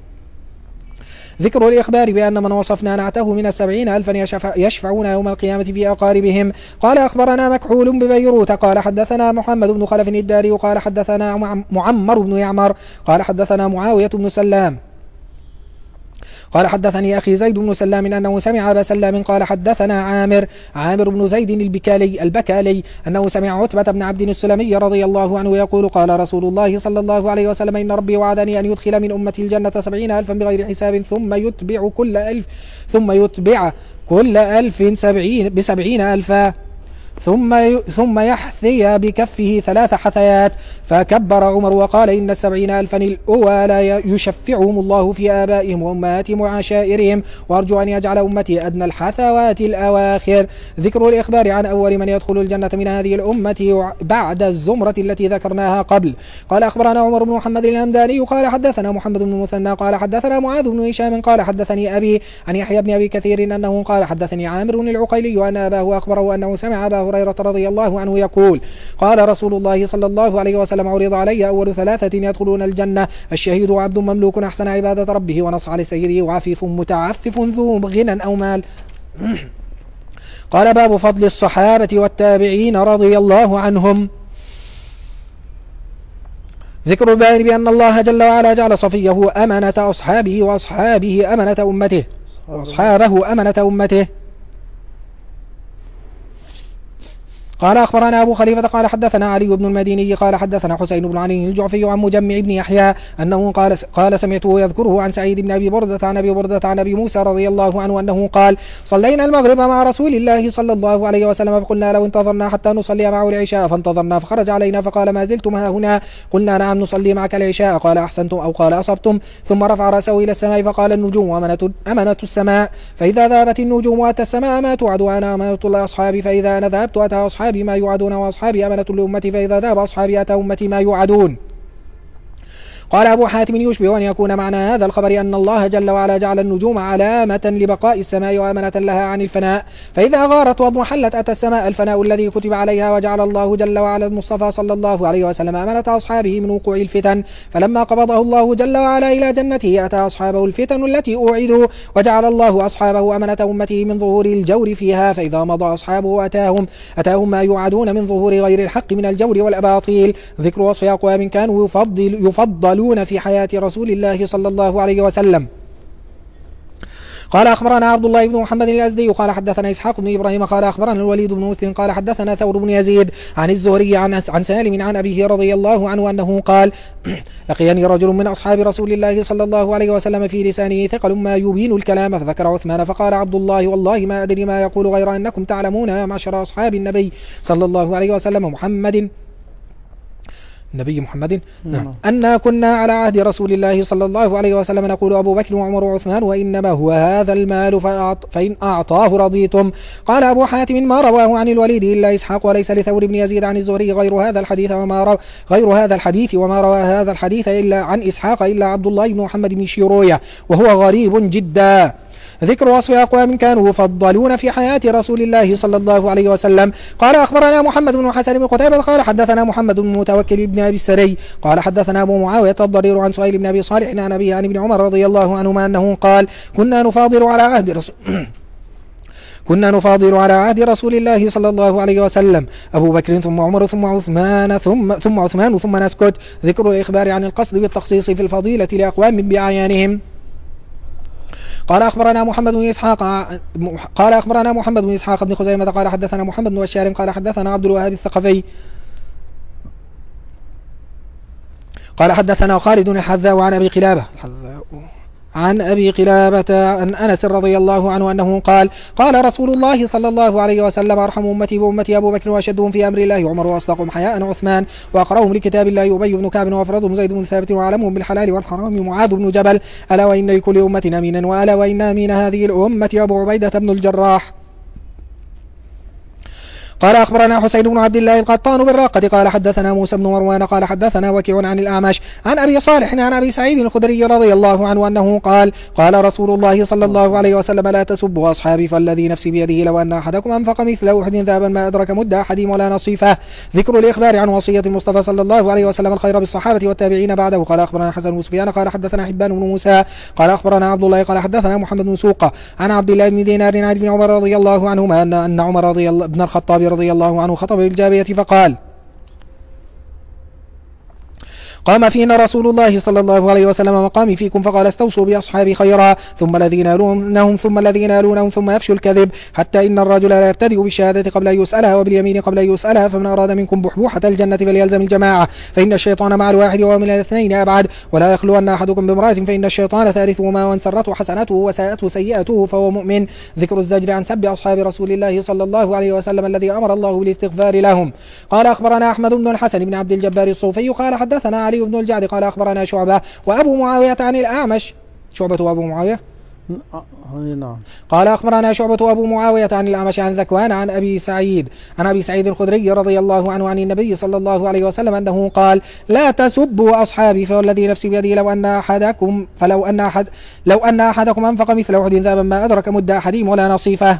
ذكر الإخبار بأن من وصفنا نعته من السبعين ألفا يشفع يشفعون يوم القيامة في أقاربهم. قال أخبرنا مكحول ببيروت قال حدثنا محمد بن خلف الداري قال حدثنا معمر بن يعمر قال حدثنا معاوية بن سلام قال حدثني أخي زيد بن سلام أنه سمع أبا سلام قال حدثنا عامر عامر بن زيد البكالي البكالي أنه سمع عتبة بن عبد السلمي رضي الله عنه يقول قال رسول الله صلى الله عليه وسلم إن ربي وعدني أن يدخل من أمة الجنة سبعين ألفا بغير حساب ثم يتبع كل ألف ثم يتبع كل ألف سبعين بسبعين ألفا ثم ثم يحثي بكفه ثلاث حثيات. فكبر عمر وقال إن السبعين ألفا الأولى يشفعهم الله في آبائهم وأمهاتهم وعشائرهم وأرجو أن يجعل أمتي أدنى الحثوات الأواخر. ذكر الإخبار عن أول من يدخل الجنة من هذه الأمة بعد الزمرة التي ذكرناها قبل. قال أخبرنا عمر بن محمد الهمداني قال حدثنا محمد بن المثنى قال حدثنا معاذ بن هشام قال حدثني أبي عن يحيى بن أبي كثير أنه قال حدثني عامر العقيلي وأن أباه أخبره أنه سمع أبا هريرة رضي الله عنه يقول قال رسول الله صلى الله عليه وسلم عرض علي أول ثلاثة يدخلون الجنة الشهيد وعبد مملوك أحسن عبادة ربه ونص على سيره وعفيف متعفف ذو غنى أو مال. قال باب فضل الصحابة والتابعين رضي الله عنهم. ذكر البيان بأن الله جل وعلا جعل صفيه أمنة أصحابه وأصحابه أمنة أمته وأصحابه أمنة أمته. قال أخبرنا أبو خليفة قال حدثنا علي بن المديني قال حدثنا حسين بن علي الجعفي عن مجمع بن يحيى أنه قال قال سمعته يذكره عن سعيد بن أبي بردة عن أبي بردة عن أبي موسى رضي الله عنه أنه قال صلينا المغرب مع رسول الله صلى الله عليه وسلم فقلنا لو انتظرنا حتى نصلي معه العشاء فانتظرنا فخرج علينا فقال ما زلتم ها هنا؟ قلنا نعم نصلي معك العشاء. قال أحسنتم أو قال أصبتم. ثم رفع رأسه إلى السماء فقال النجوم أمنة, أمنة السماء فإذا ذهبت النجوم أتى السماء ما توعد وأنا أمنة الله أصحابي فإذا أنا ذهبت أتى أصحابي ما يوعدون وأصحابي أمنة لأمتي فإذا ذهب أصحابي أتى أمتي ما يوعدون. قال أبو حاتم يشبه أن يكون معنى هذا الخبر أن الله جل وعلا جعل النجوم علامة لبقاء السماء وأمنة لها عن الفناء فإذا غارت واضمحلت أتى السماء الفناء الذي كتب عليها وجعل الله جل وعلا المصطفى صلى الله عليه وسلم أمنة أصحابه من وقوع الفتن فلما قبضه الله جل وعلا إلى جنته أتى أصحابه الفتن التي أوعدوا وجعل الله أصحابه أمنة أمته من ظهور الجور فيها فإذا مضى أصحابه أتاهم أتاهم ما يوعدون من ظهور غير الحق من الجور والأباطيل. ذكر وصف أقوام كانوا يفضل يفضل في حياة رسول الله صلى الله عليه وسلم. قال أخبرنا عبد الله بن محمد الأزدي قال حدثنا إسحاق بن إبراهيم قال أخبرنا الوليد بن مسلم قال حدثنا ثور بن يزيد عن الزهري عن, عن سالم عن أبيه رضي الله عنه أنه قال لقيني رجل من أصحاب رسول الله صلى الله عليه وسلم في لسانه ثقل ما يبين الكلام فذكر عثمان فقال عبد الله والله ما أدري ما يقول غير أنكم تعلمون يا معشر أصحاب النبي صلى الله عليه وسلم محمد النبي محمد نعم. أن كنا على عهد رسول الله صلى الله عليه وسلم نقول أبو بكر وعمر وعثمان وإنما هو هذا المال فإن أعطاه رضيتم. قال أبو حاتم ما رواه عن الوليد إلا إسحاق وليس لثور بن يزيد عن الزهري غير هذا الحديث وما روى غير هذا الحديث وما روى هذا الحديث إلا عن إسحاق إلا عبد الله بن محمد بن شيروية وهو غريب جدا. ذكر وصف أقوام كانوا يفضلون في حياة رسول الله صلى الله عليه وسلم. قال أخبرنا محمد بن حسن بن قتيبة قال حدثنا محمد بن متوكل بن أبي السري قال حدثنا أبو معاوية الضرير عن سهيل بن أبي صالح عن أبيه عن ابن عمر رضي الله عنهما أنه قال كنا نفاضل على عهد رسول كنا نفاضل على عهد رسول الله صلى الله عليه وسلم أبو بكر ثم عمر ثم عثمان ثم ثم عثمان ثم نسكت. ذكر الإخبار عن القصد بالتخصيص في الفضيلة لأقوام بأعيانهم. قال أخبرنا محمد بن إسحاق قال أخبرنا محمد بن إسحاق بن خزيمة قال حدثنا محمد بن بشار قال حدثنا عبد الوهاب الثقفي قال حدثنا خالد الحذاء عن أبي قلابة عن أبي قلابة عن أنس رضي الله عنه أنه قال قال رسول الله صلى الله عليه وسلم أرحم أمتي بأمتي أبو بكر وأشدهم في أمر الله عمر وأصدقهم حياء عثمان وأقرأهم لكتاب الله أبي بن كعب وأفرادهم زيد بن ثابت وأعلمهم بالحلال والحرام معاذ بن جبل ألا وإن لكل أمة أمينا وألا وإن أمين هذه الأمة أبو عبيدة بن الجراح. قال أخبرنا حسين بن عبد الله القطان بالراقة قال حدثنا موسى بن مروان قال حدثنا وكيع عن الأعمش عن أبي صالح عن أبي سعيد الخدري رضي الله عنه أنه قال قال رسول الله صلى الله عليه وسلم لا تسبوا أصحابي فالذي نفسي بيده لو أن أحدكم أنفق مثل أحد ذهبا ما أدرك مد أحدهم ولا نصيفه. ذكر الإخبار عن وصية المصطفى صلى الله عليه وسلم الخير بالصحابة والتابعين بعده. قال أخبرنا حسن بن سفيان قال حدثنا حبان بن موسى قال أخبرنا عبد الله قال حدثنا محمد بن سوقة عن عبد الله بن دينار عن ابن عمر رضي الله عنهما أن أن عمر رضي الله بن الخطاب رضي الله عنه خطب الجارية فقال قام فينا رسول الله صلى الله عليه وسلم مقامي فيكم فقال استوصوا بأصحابي خيرا ثم الذين يلونهم ثم الذين يلونهم ثم يفشوا الكذب حتى إن الرجل لا يبتدئ بالشهادة قبل أن يسألها وباليمين قبل أن يسألها فمن أراد منكم بحبوحة الجنة فليلزم الجماعة فإن الشيطان مع الواحد ومن الاثنين أبعد ولا يخلون أحدكم بامرأة فإن الشيطان ثالثهما وإن سرته حسنته وساءته سيئته فهو مؤمن. ذكر الزجر عن سب أصحاب رسول الله صلى الله عليه وسلم الذي أمر الله بالاستغفار لهم. قال أخبرنا أحمد بن الحسن بن عبد الجبار الصوفي قال حدثنا علي بن الجعد قال أخبرنا شعبة وأبو معاوية عن الأعمش شعبة وأبو معاوية نعم. قال أخبرنا شعبة وأبو معاوية عن الأعمش عن ذكوان عن أبي سعيد عن أبي سعيد الخدري رضي الله عنه عن النبي صلى الله عليه وسلم أنه قال لا تسبوا أصحابي فوالذي نفسي بيدي لو أن أحدكم فلو أن أحد لو أن أحدكم أنفق مثل أحد ذهبا ما أدرك مد أحدهم ولا نصيفه.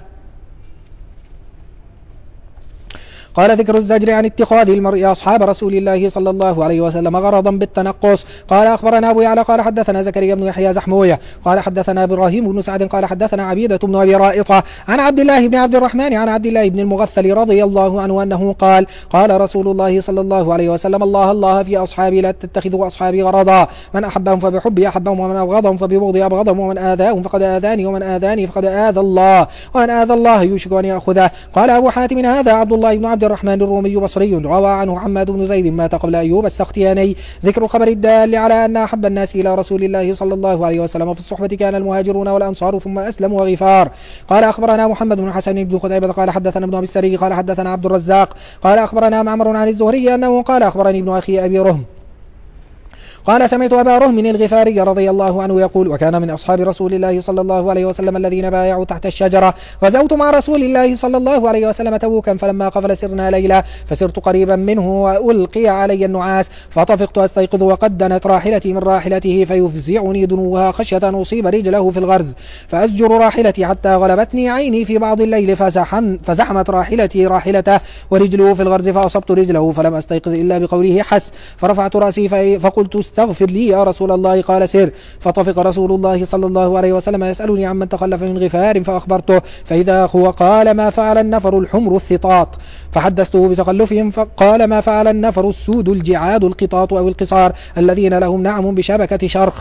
قال ذكر الزجر عن اتخاذ المرء أصحاب رسول الله صلى الله عليه وسلم غرضا بالتنقص. قال أخبرنا أبو يعلى قال حدثنا زكريا بن يحيى زحموية قال حدثنا إبراهيم بن سعد قال حدثنا عبيدة بن أبي رائطة عن عبد الله بن عبد الرحمن عن عبد الله بن المغفل رضي الله عنه أنه قال قال رسول الله صلى الله عليه وسلم الله الله في أصحابي لا تتخذوا أصحابي غرضا من أحبهم فبحبي أحبهم ومن أبغضهم فببغضي أبغضهم ومن آذاهم فقد آذاني ومن آذاني فقد آذى الله ومن آذى الله يوشك أن يأخذه. قال أبو حاتم هذا عبد الله بن عبد الرحمن الرومي بصري روى عنه حماد بن زيد مات قبل أيوب السختياني. ذكر خبر الدال على أن أحب الناس إلى رسول الله صلى الله عليه وسلم في الصحبة كان المهاجرون والأنصار ثم أسلم وغفار. قال أخبرنا محمد بن حسن بن خديبة قال حدثنا ابن أبي السري قال حدثنا عبد الرزاق قال أخبرنا معمر عن الزهري أنه قال أخبرني ابن أخي أبي رهم قال سمعت أبا رهم الغفاري رضي الله عنه يقول وكان من أصحاب رسول الله صلى الله عليه وسلم الذين بايعوا تحت الشجرة وزوت مع رسول الله صلى الله عليه وسلم تبوكا فلما قفل سرنا ليلة فسرت قريبا منه وألقي علي النعاس فطفقت أستيقظ وقد دنت راحلتي من راحلته فيفزعني دنوها خشية أن أصيب رجله في الغرز فأزجر راحلتي حتى غلبتني عيني في بعض الليل فزحم فزحمت راحلتي راحلته ورجله في الغرز فأصبت رجله فلم أستيقظ إلا بقوله حس فرفعت رأسي فقلت استغفر لي يا رسول الله قال سر فطفق رسول الله صلى الله عليه وسلم يسألني عمن تخلف من غفار فأخبرته فإذا هو قال ما فعل النفر الحمر الثطاط فحدثته بتخلفهم فقال ما فعل النفر السود الجعاد القطاط أو القصار الذين لهم نعم بشبكة شرخ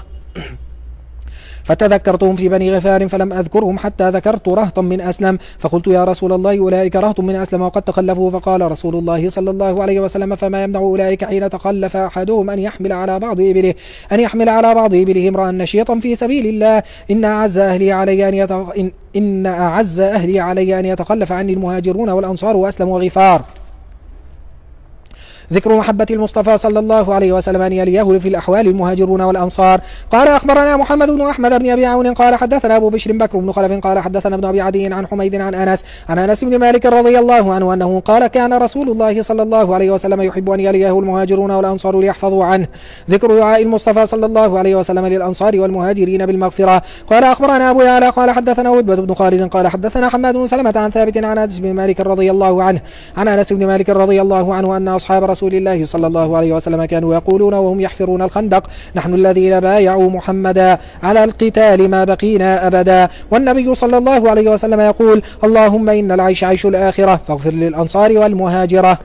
فتذكرتهم في بني غفار فلم أذكرهم حتى ذكرت رهطا من أسلم فقلت يا رسول الله أولئك رهط من أسلم وقد تخلفوا فقال رسول الله صلى الله عليه وسلم فما يمنع أولئك حين تخلف أحدهم أن يحمل على بعض إبله أن يحمل على بعض إبله امرأ نشيطا في سبيل الله إن أعز أهلي علي أن يتخ... إن... إن أعز أهلي علي أن يتخلف عني المهاجرون والأنصار وأسلم وغفار. ذكر محبة المصطفى صلى الله عليه وسلم أن يليه في الأحوال المهاجرون والأنصار. قال أخبرنا محمد بن أحمد بن أبي عون قال حدثنا أبو بشر بكر بن خلف قال حدثنا ابن أبي عدي عن حميد عن أنس عن أنس بن مالك رضي الله عنه أنه قال كان رسول الله صلى الله عليه وسلم يحب أن يليه المهاجرون والأنصار ليحفظوا عنه. ذكر دعاء المصطفى صلى الله عليه وسلم للأنصار والمهاجرين بالمغفرة. قال أخبرنا أبو يعلى قال حدثنا عتبة بن خالد قال حدثنا حماد بن سلمة عن ثابت عن أنس بن مالك رضي الله عنه عن أنس بن مالك رضي الله عنه أن أصحاب رسول الله صلى الله عليه وسلم كانوا يقولون وهم يحفرون الخندق نحن الذين بايعوا محمدا على القتال ما بقينا أبدا. والنبي صلى الله عليه وسلم يقول اللهم إن العيش عيش الآخرة فاغفر للأنصار والمهاجرة.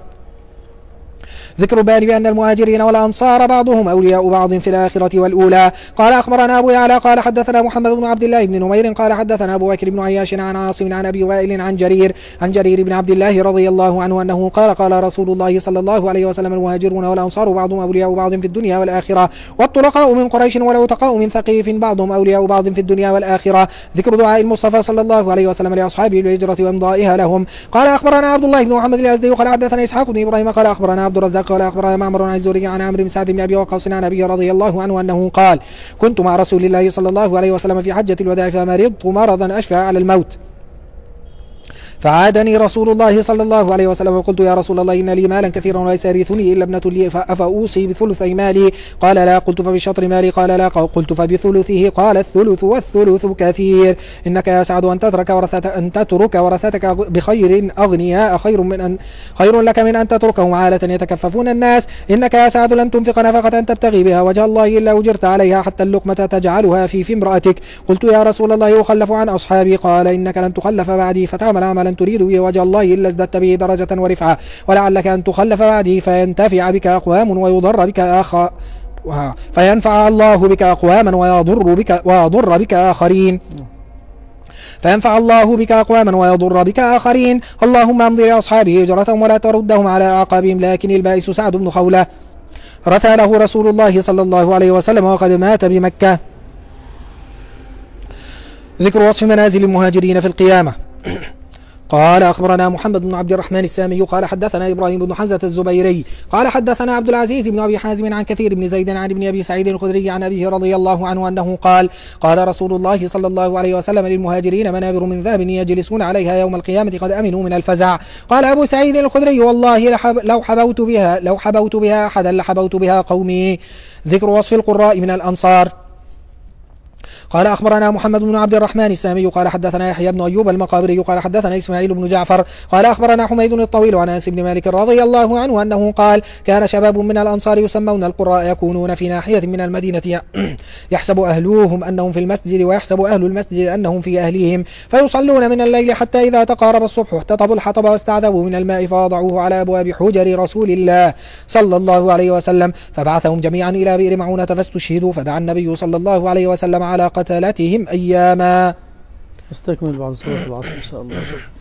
ذكر بان بأن المهاجرين والأنصار بعضهم أولياء بعض في الآخرة والأولى. قال أخبرنا أبو يعلى قال حدثنا محمد بن عبد الله بن نمير قال حدثنا أبو بكر بن عياش عن عاصم عن أبي وائل عن جرير عن جرير بن عبد الله رضي الله عنه أنه قال قال رسول الله صلى الله عليه وسلم المهاجرون والأنصار بعضهم أولياء بعض في الدنيا والآخرة والطلقاء من قريش والعتقاء من ثقيف بعضهم أولياء بعض في الدنيا والآخرة. ذكر دعاء المصطفى صلى الله عليه وسلم لأصحابه بالهجرة وإمضائها لهم. قال أخبرنا عبد الله بن محمد الأزدي قال حدثنا إسحاق بن إبراهيم قال أخبرنا عبد الرزاق قال أخبرنا معمر عن الزهري عن عمرو بن سعد بن أبي وقاص عن أبي رضي الله عنه أنه قال كنت مع رسول الله صلى الله عليه وسلم في حجة الوداع فمرضت مرضا أشفى على الموت فعادني رسول الله صلى الله عليه وسلم وقلت يا رسول الله إن لي مالا كثيرا وليس يرثني إلا ابنة لي أفأوصي بثلثي مالي؟ قال لا. قلت فبشطر مالي؟ قال لا. قلت فبثلثه؟ قال الثلث والثلث كثير. إنك يا سعد أن تترك ورثتك, أن تترك ورثتك بخير أغنياء خير من أن خير لك من أن تتركهم عالة يتكففون الناس. إنك يا سعد لن تنفق نفقة تبتغي بها وجه الله إلا أجرت عليها حتى اللقمة تجعلها في في امرأتك. قلت يا رسول الله يخلف عن أصحابي؟ قال إنك لن تخلف بعدي فتعمل عملا تريد به وجه الله إلا ازددت به درجة ورفعة ولعلك أن تخلف بعده فينتفع بك أقوام ويضر بك آخر فينفع الله بك أقواما ويضر بك, ويضر بك آخرين فينفع الله بك أقواما ويضر بك آخرين. اللهم امضي لأصحابه هجرتهم ولا تردهم على أعقابهم. لكن البائس سعد بن خولة رثى له رسول الله صلى الله عليه وسلم وقد مات بمكة. ذكر وصف منازل المهاجرين في القيامة. قال أخبرنا محمد بن عبد الرحمن السامي قال حدثنا إبراهيم بن حمزة الزبيري قال حدثنا عبد العزيز بن أبي حازم عن كثير بن زيد عن ابن أبي سعيد الخدري عن أبيه رضي الله عنه أنه قال قال رسول الله صلى الله عليه وسلم للمهاجرين منابر من ذهب يجلسون عليها يوم القيامة قد أمنوا من الفزع. قال أبو سعيد الخدري والله لو حبوت بها لو حبوت بها أحدا لحبوت بها قومي. ذكر وصف القراء من الأنصار. قال أخبرنا محمد بن عبد الرحمن السامي قال حدثنا يحيى بن أيوب المقابري قال حدثنا إسماعيل بن جعفر قال أخبرنا حميد الطويل عن أنس بن مالك رضي الله عنه أنه قال كان شباب من الأنصار يسمون القراء يكونون في ناحية من المدينة يحسب أهلوهم أنهم في المسجد ويحسب أهل المسجد أنهم في أهليهم فيصلون من الليل حتى إذا تقارب الصبح احتطبوا الحطب واستعذبوا من الماء فوضعوه على أبواب حجر رسول الله صلى الله عليه وسلم فبعثهم جميعا إلى بئر معونة فاستشهدوا فدعا النبي صلى الله عليه وسلم على قتلتهم أياما. استكمل بعد صلاة العصر إن شاء الله.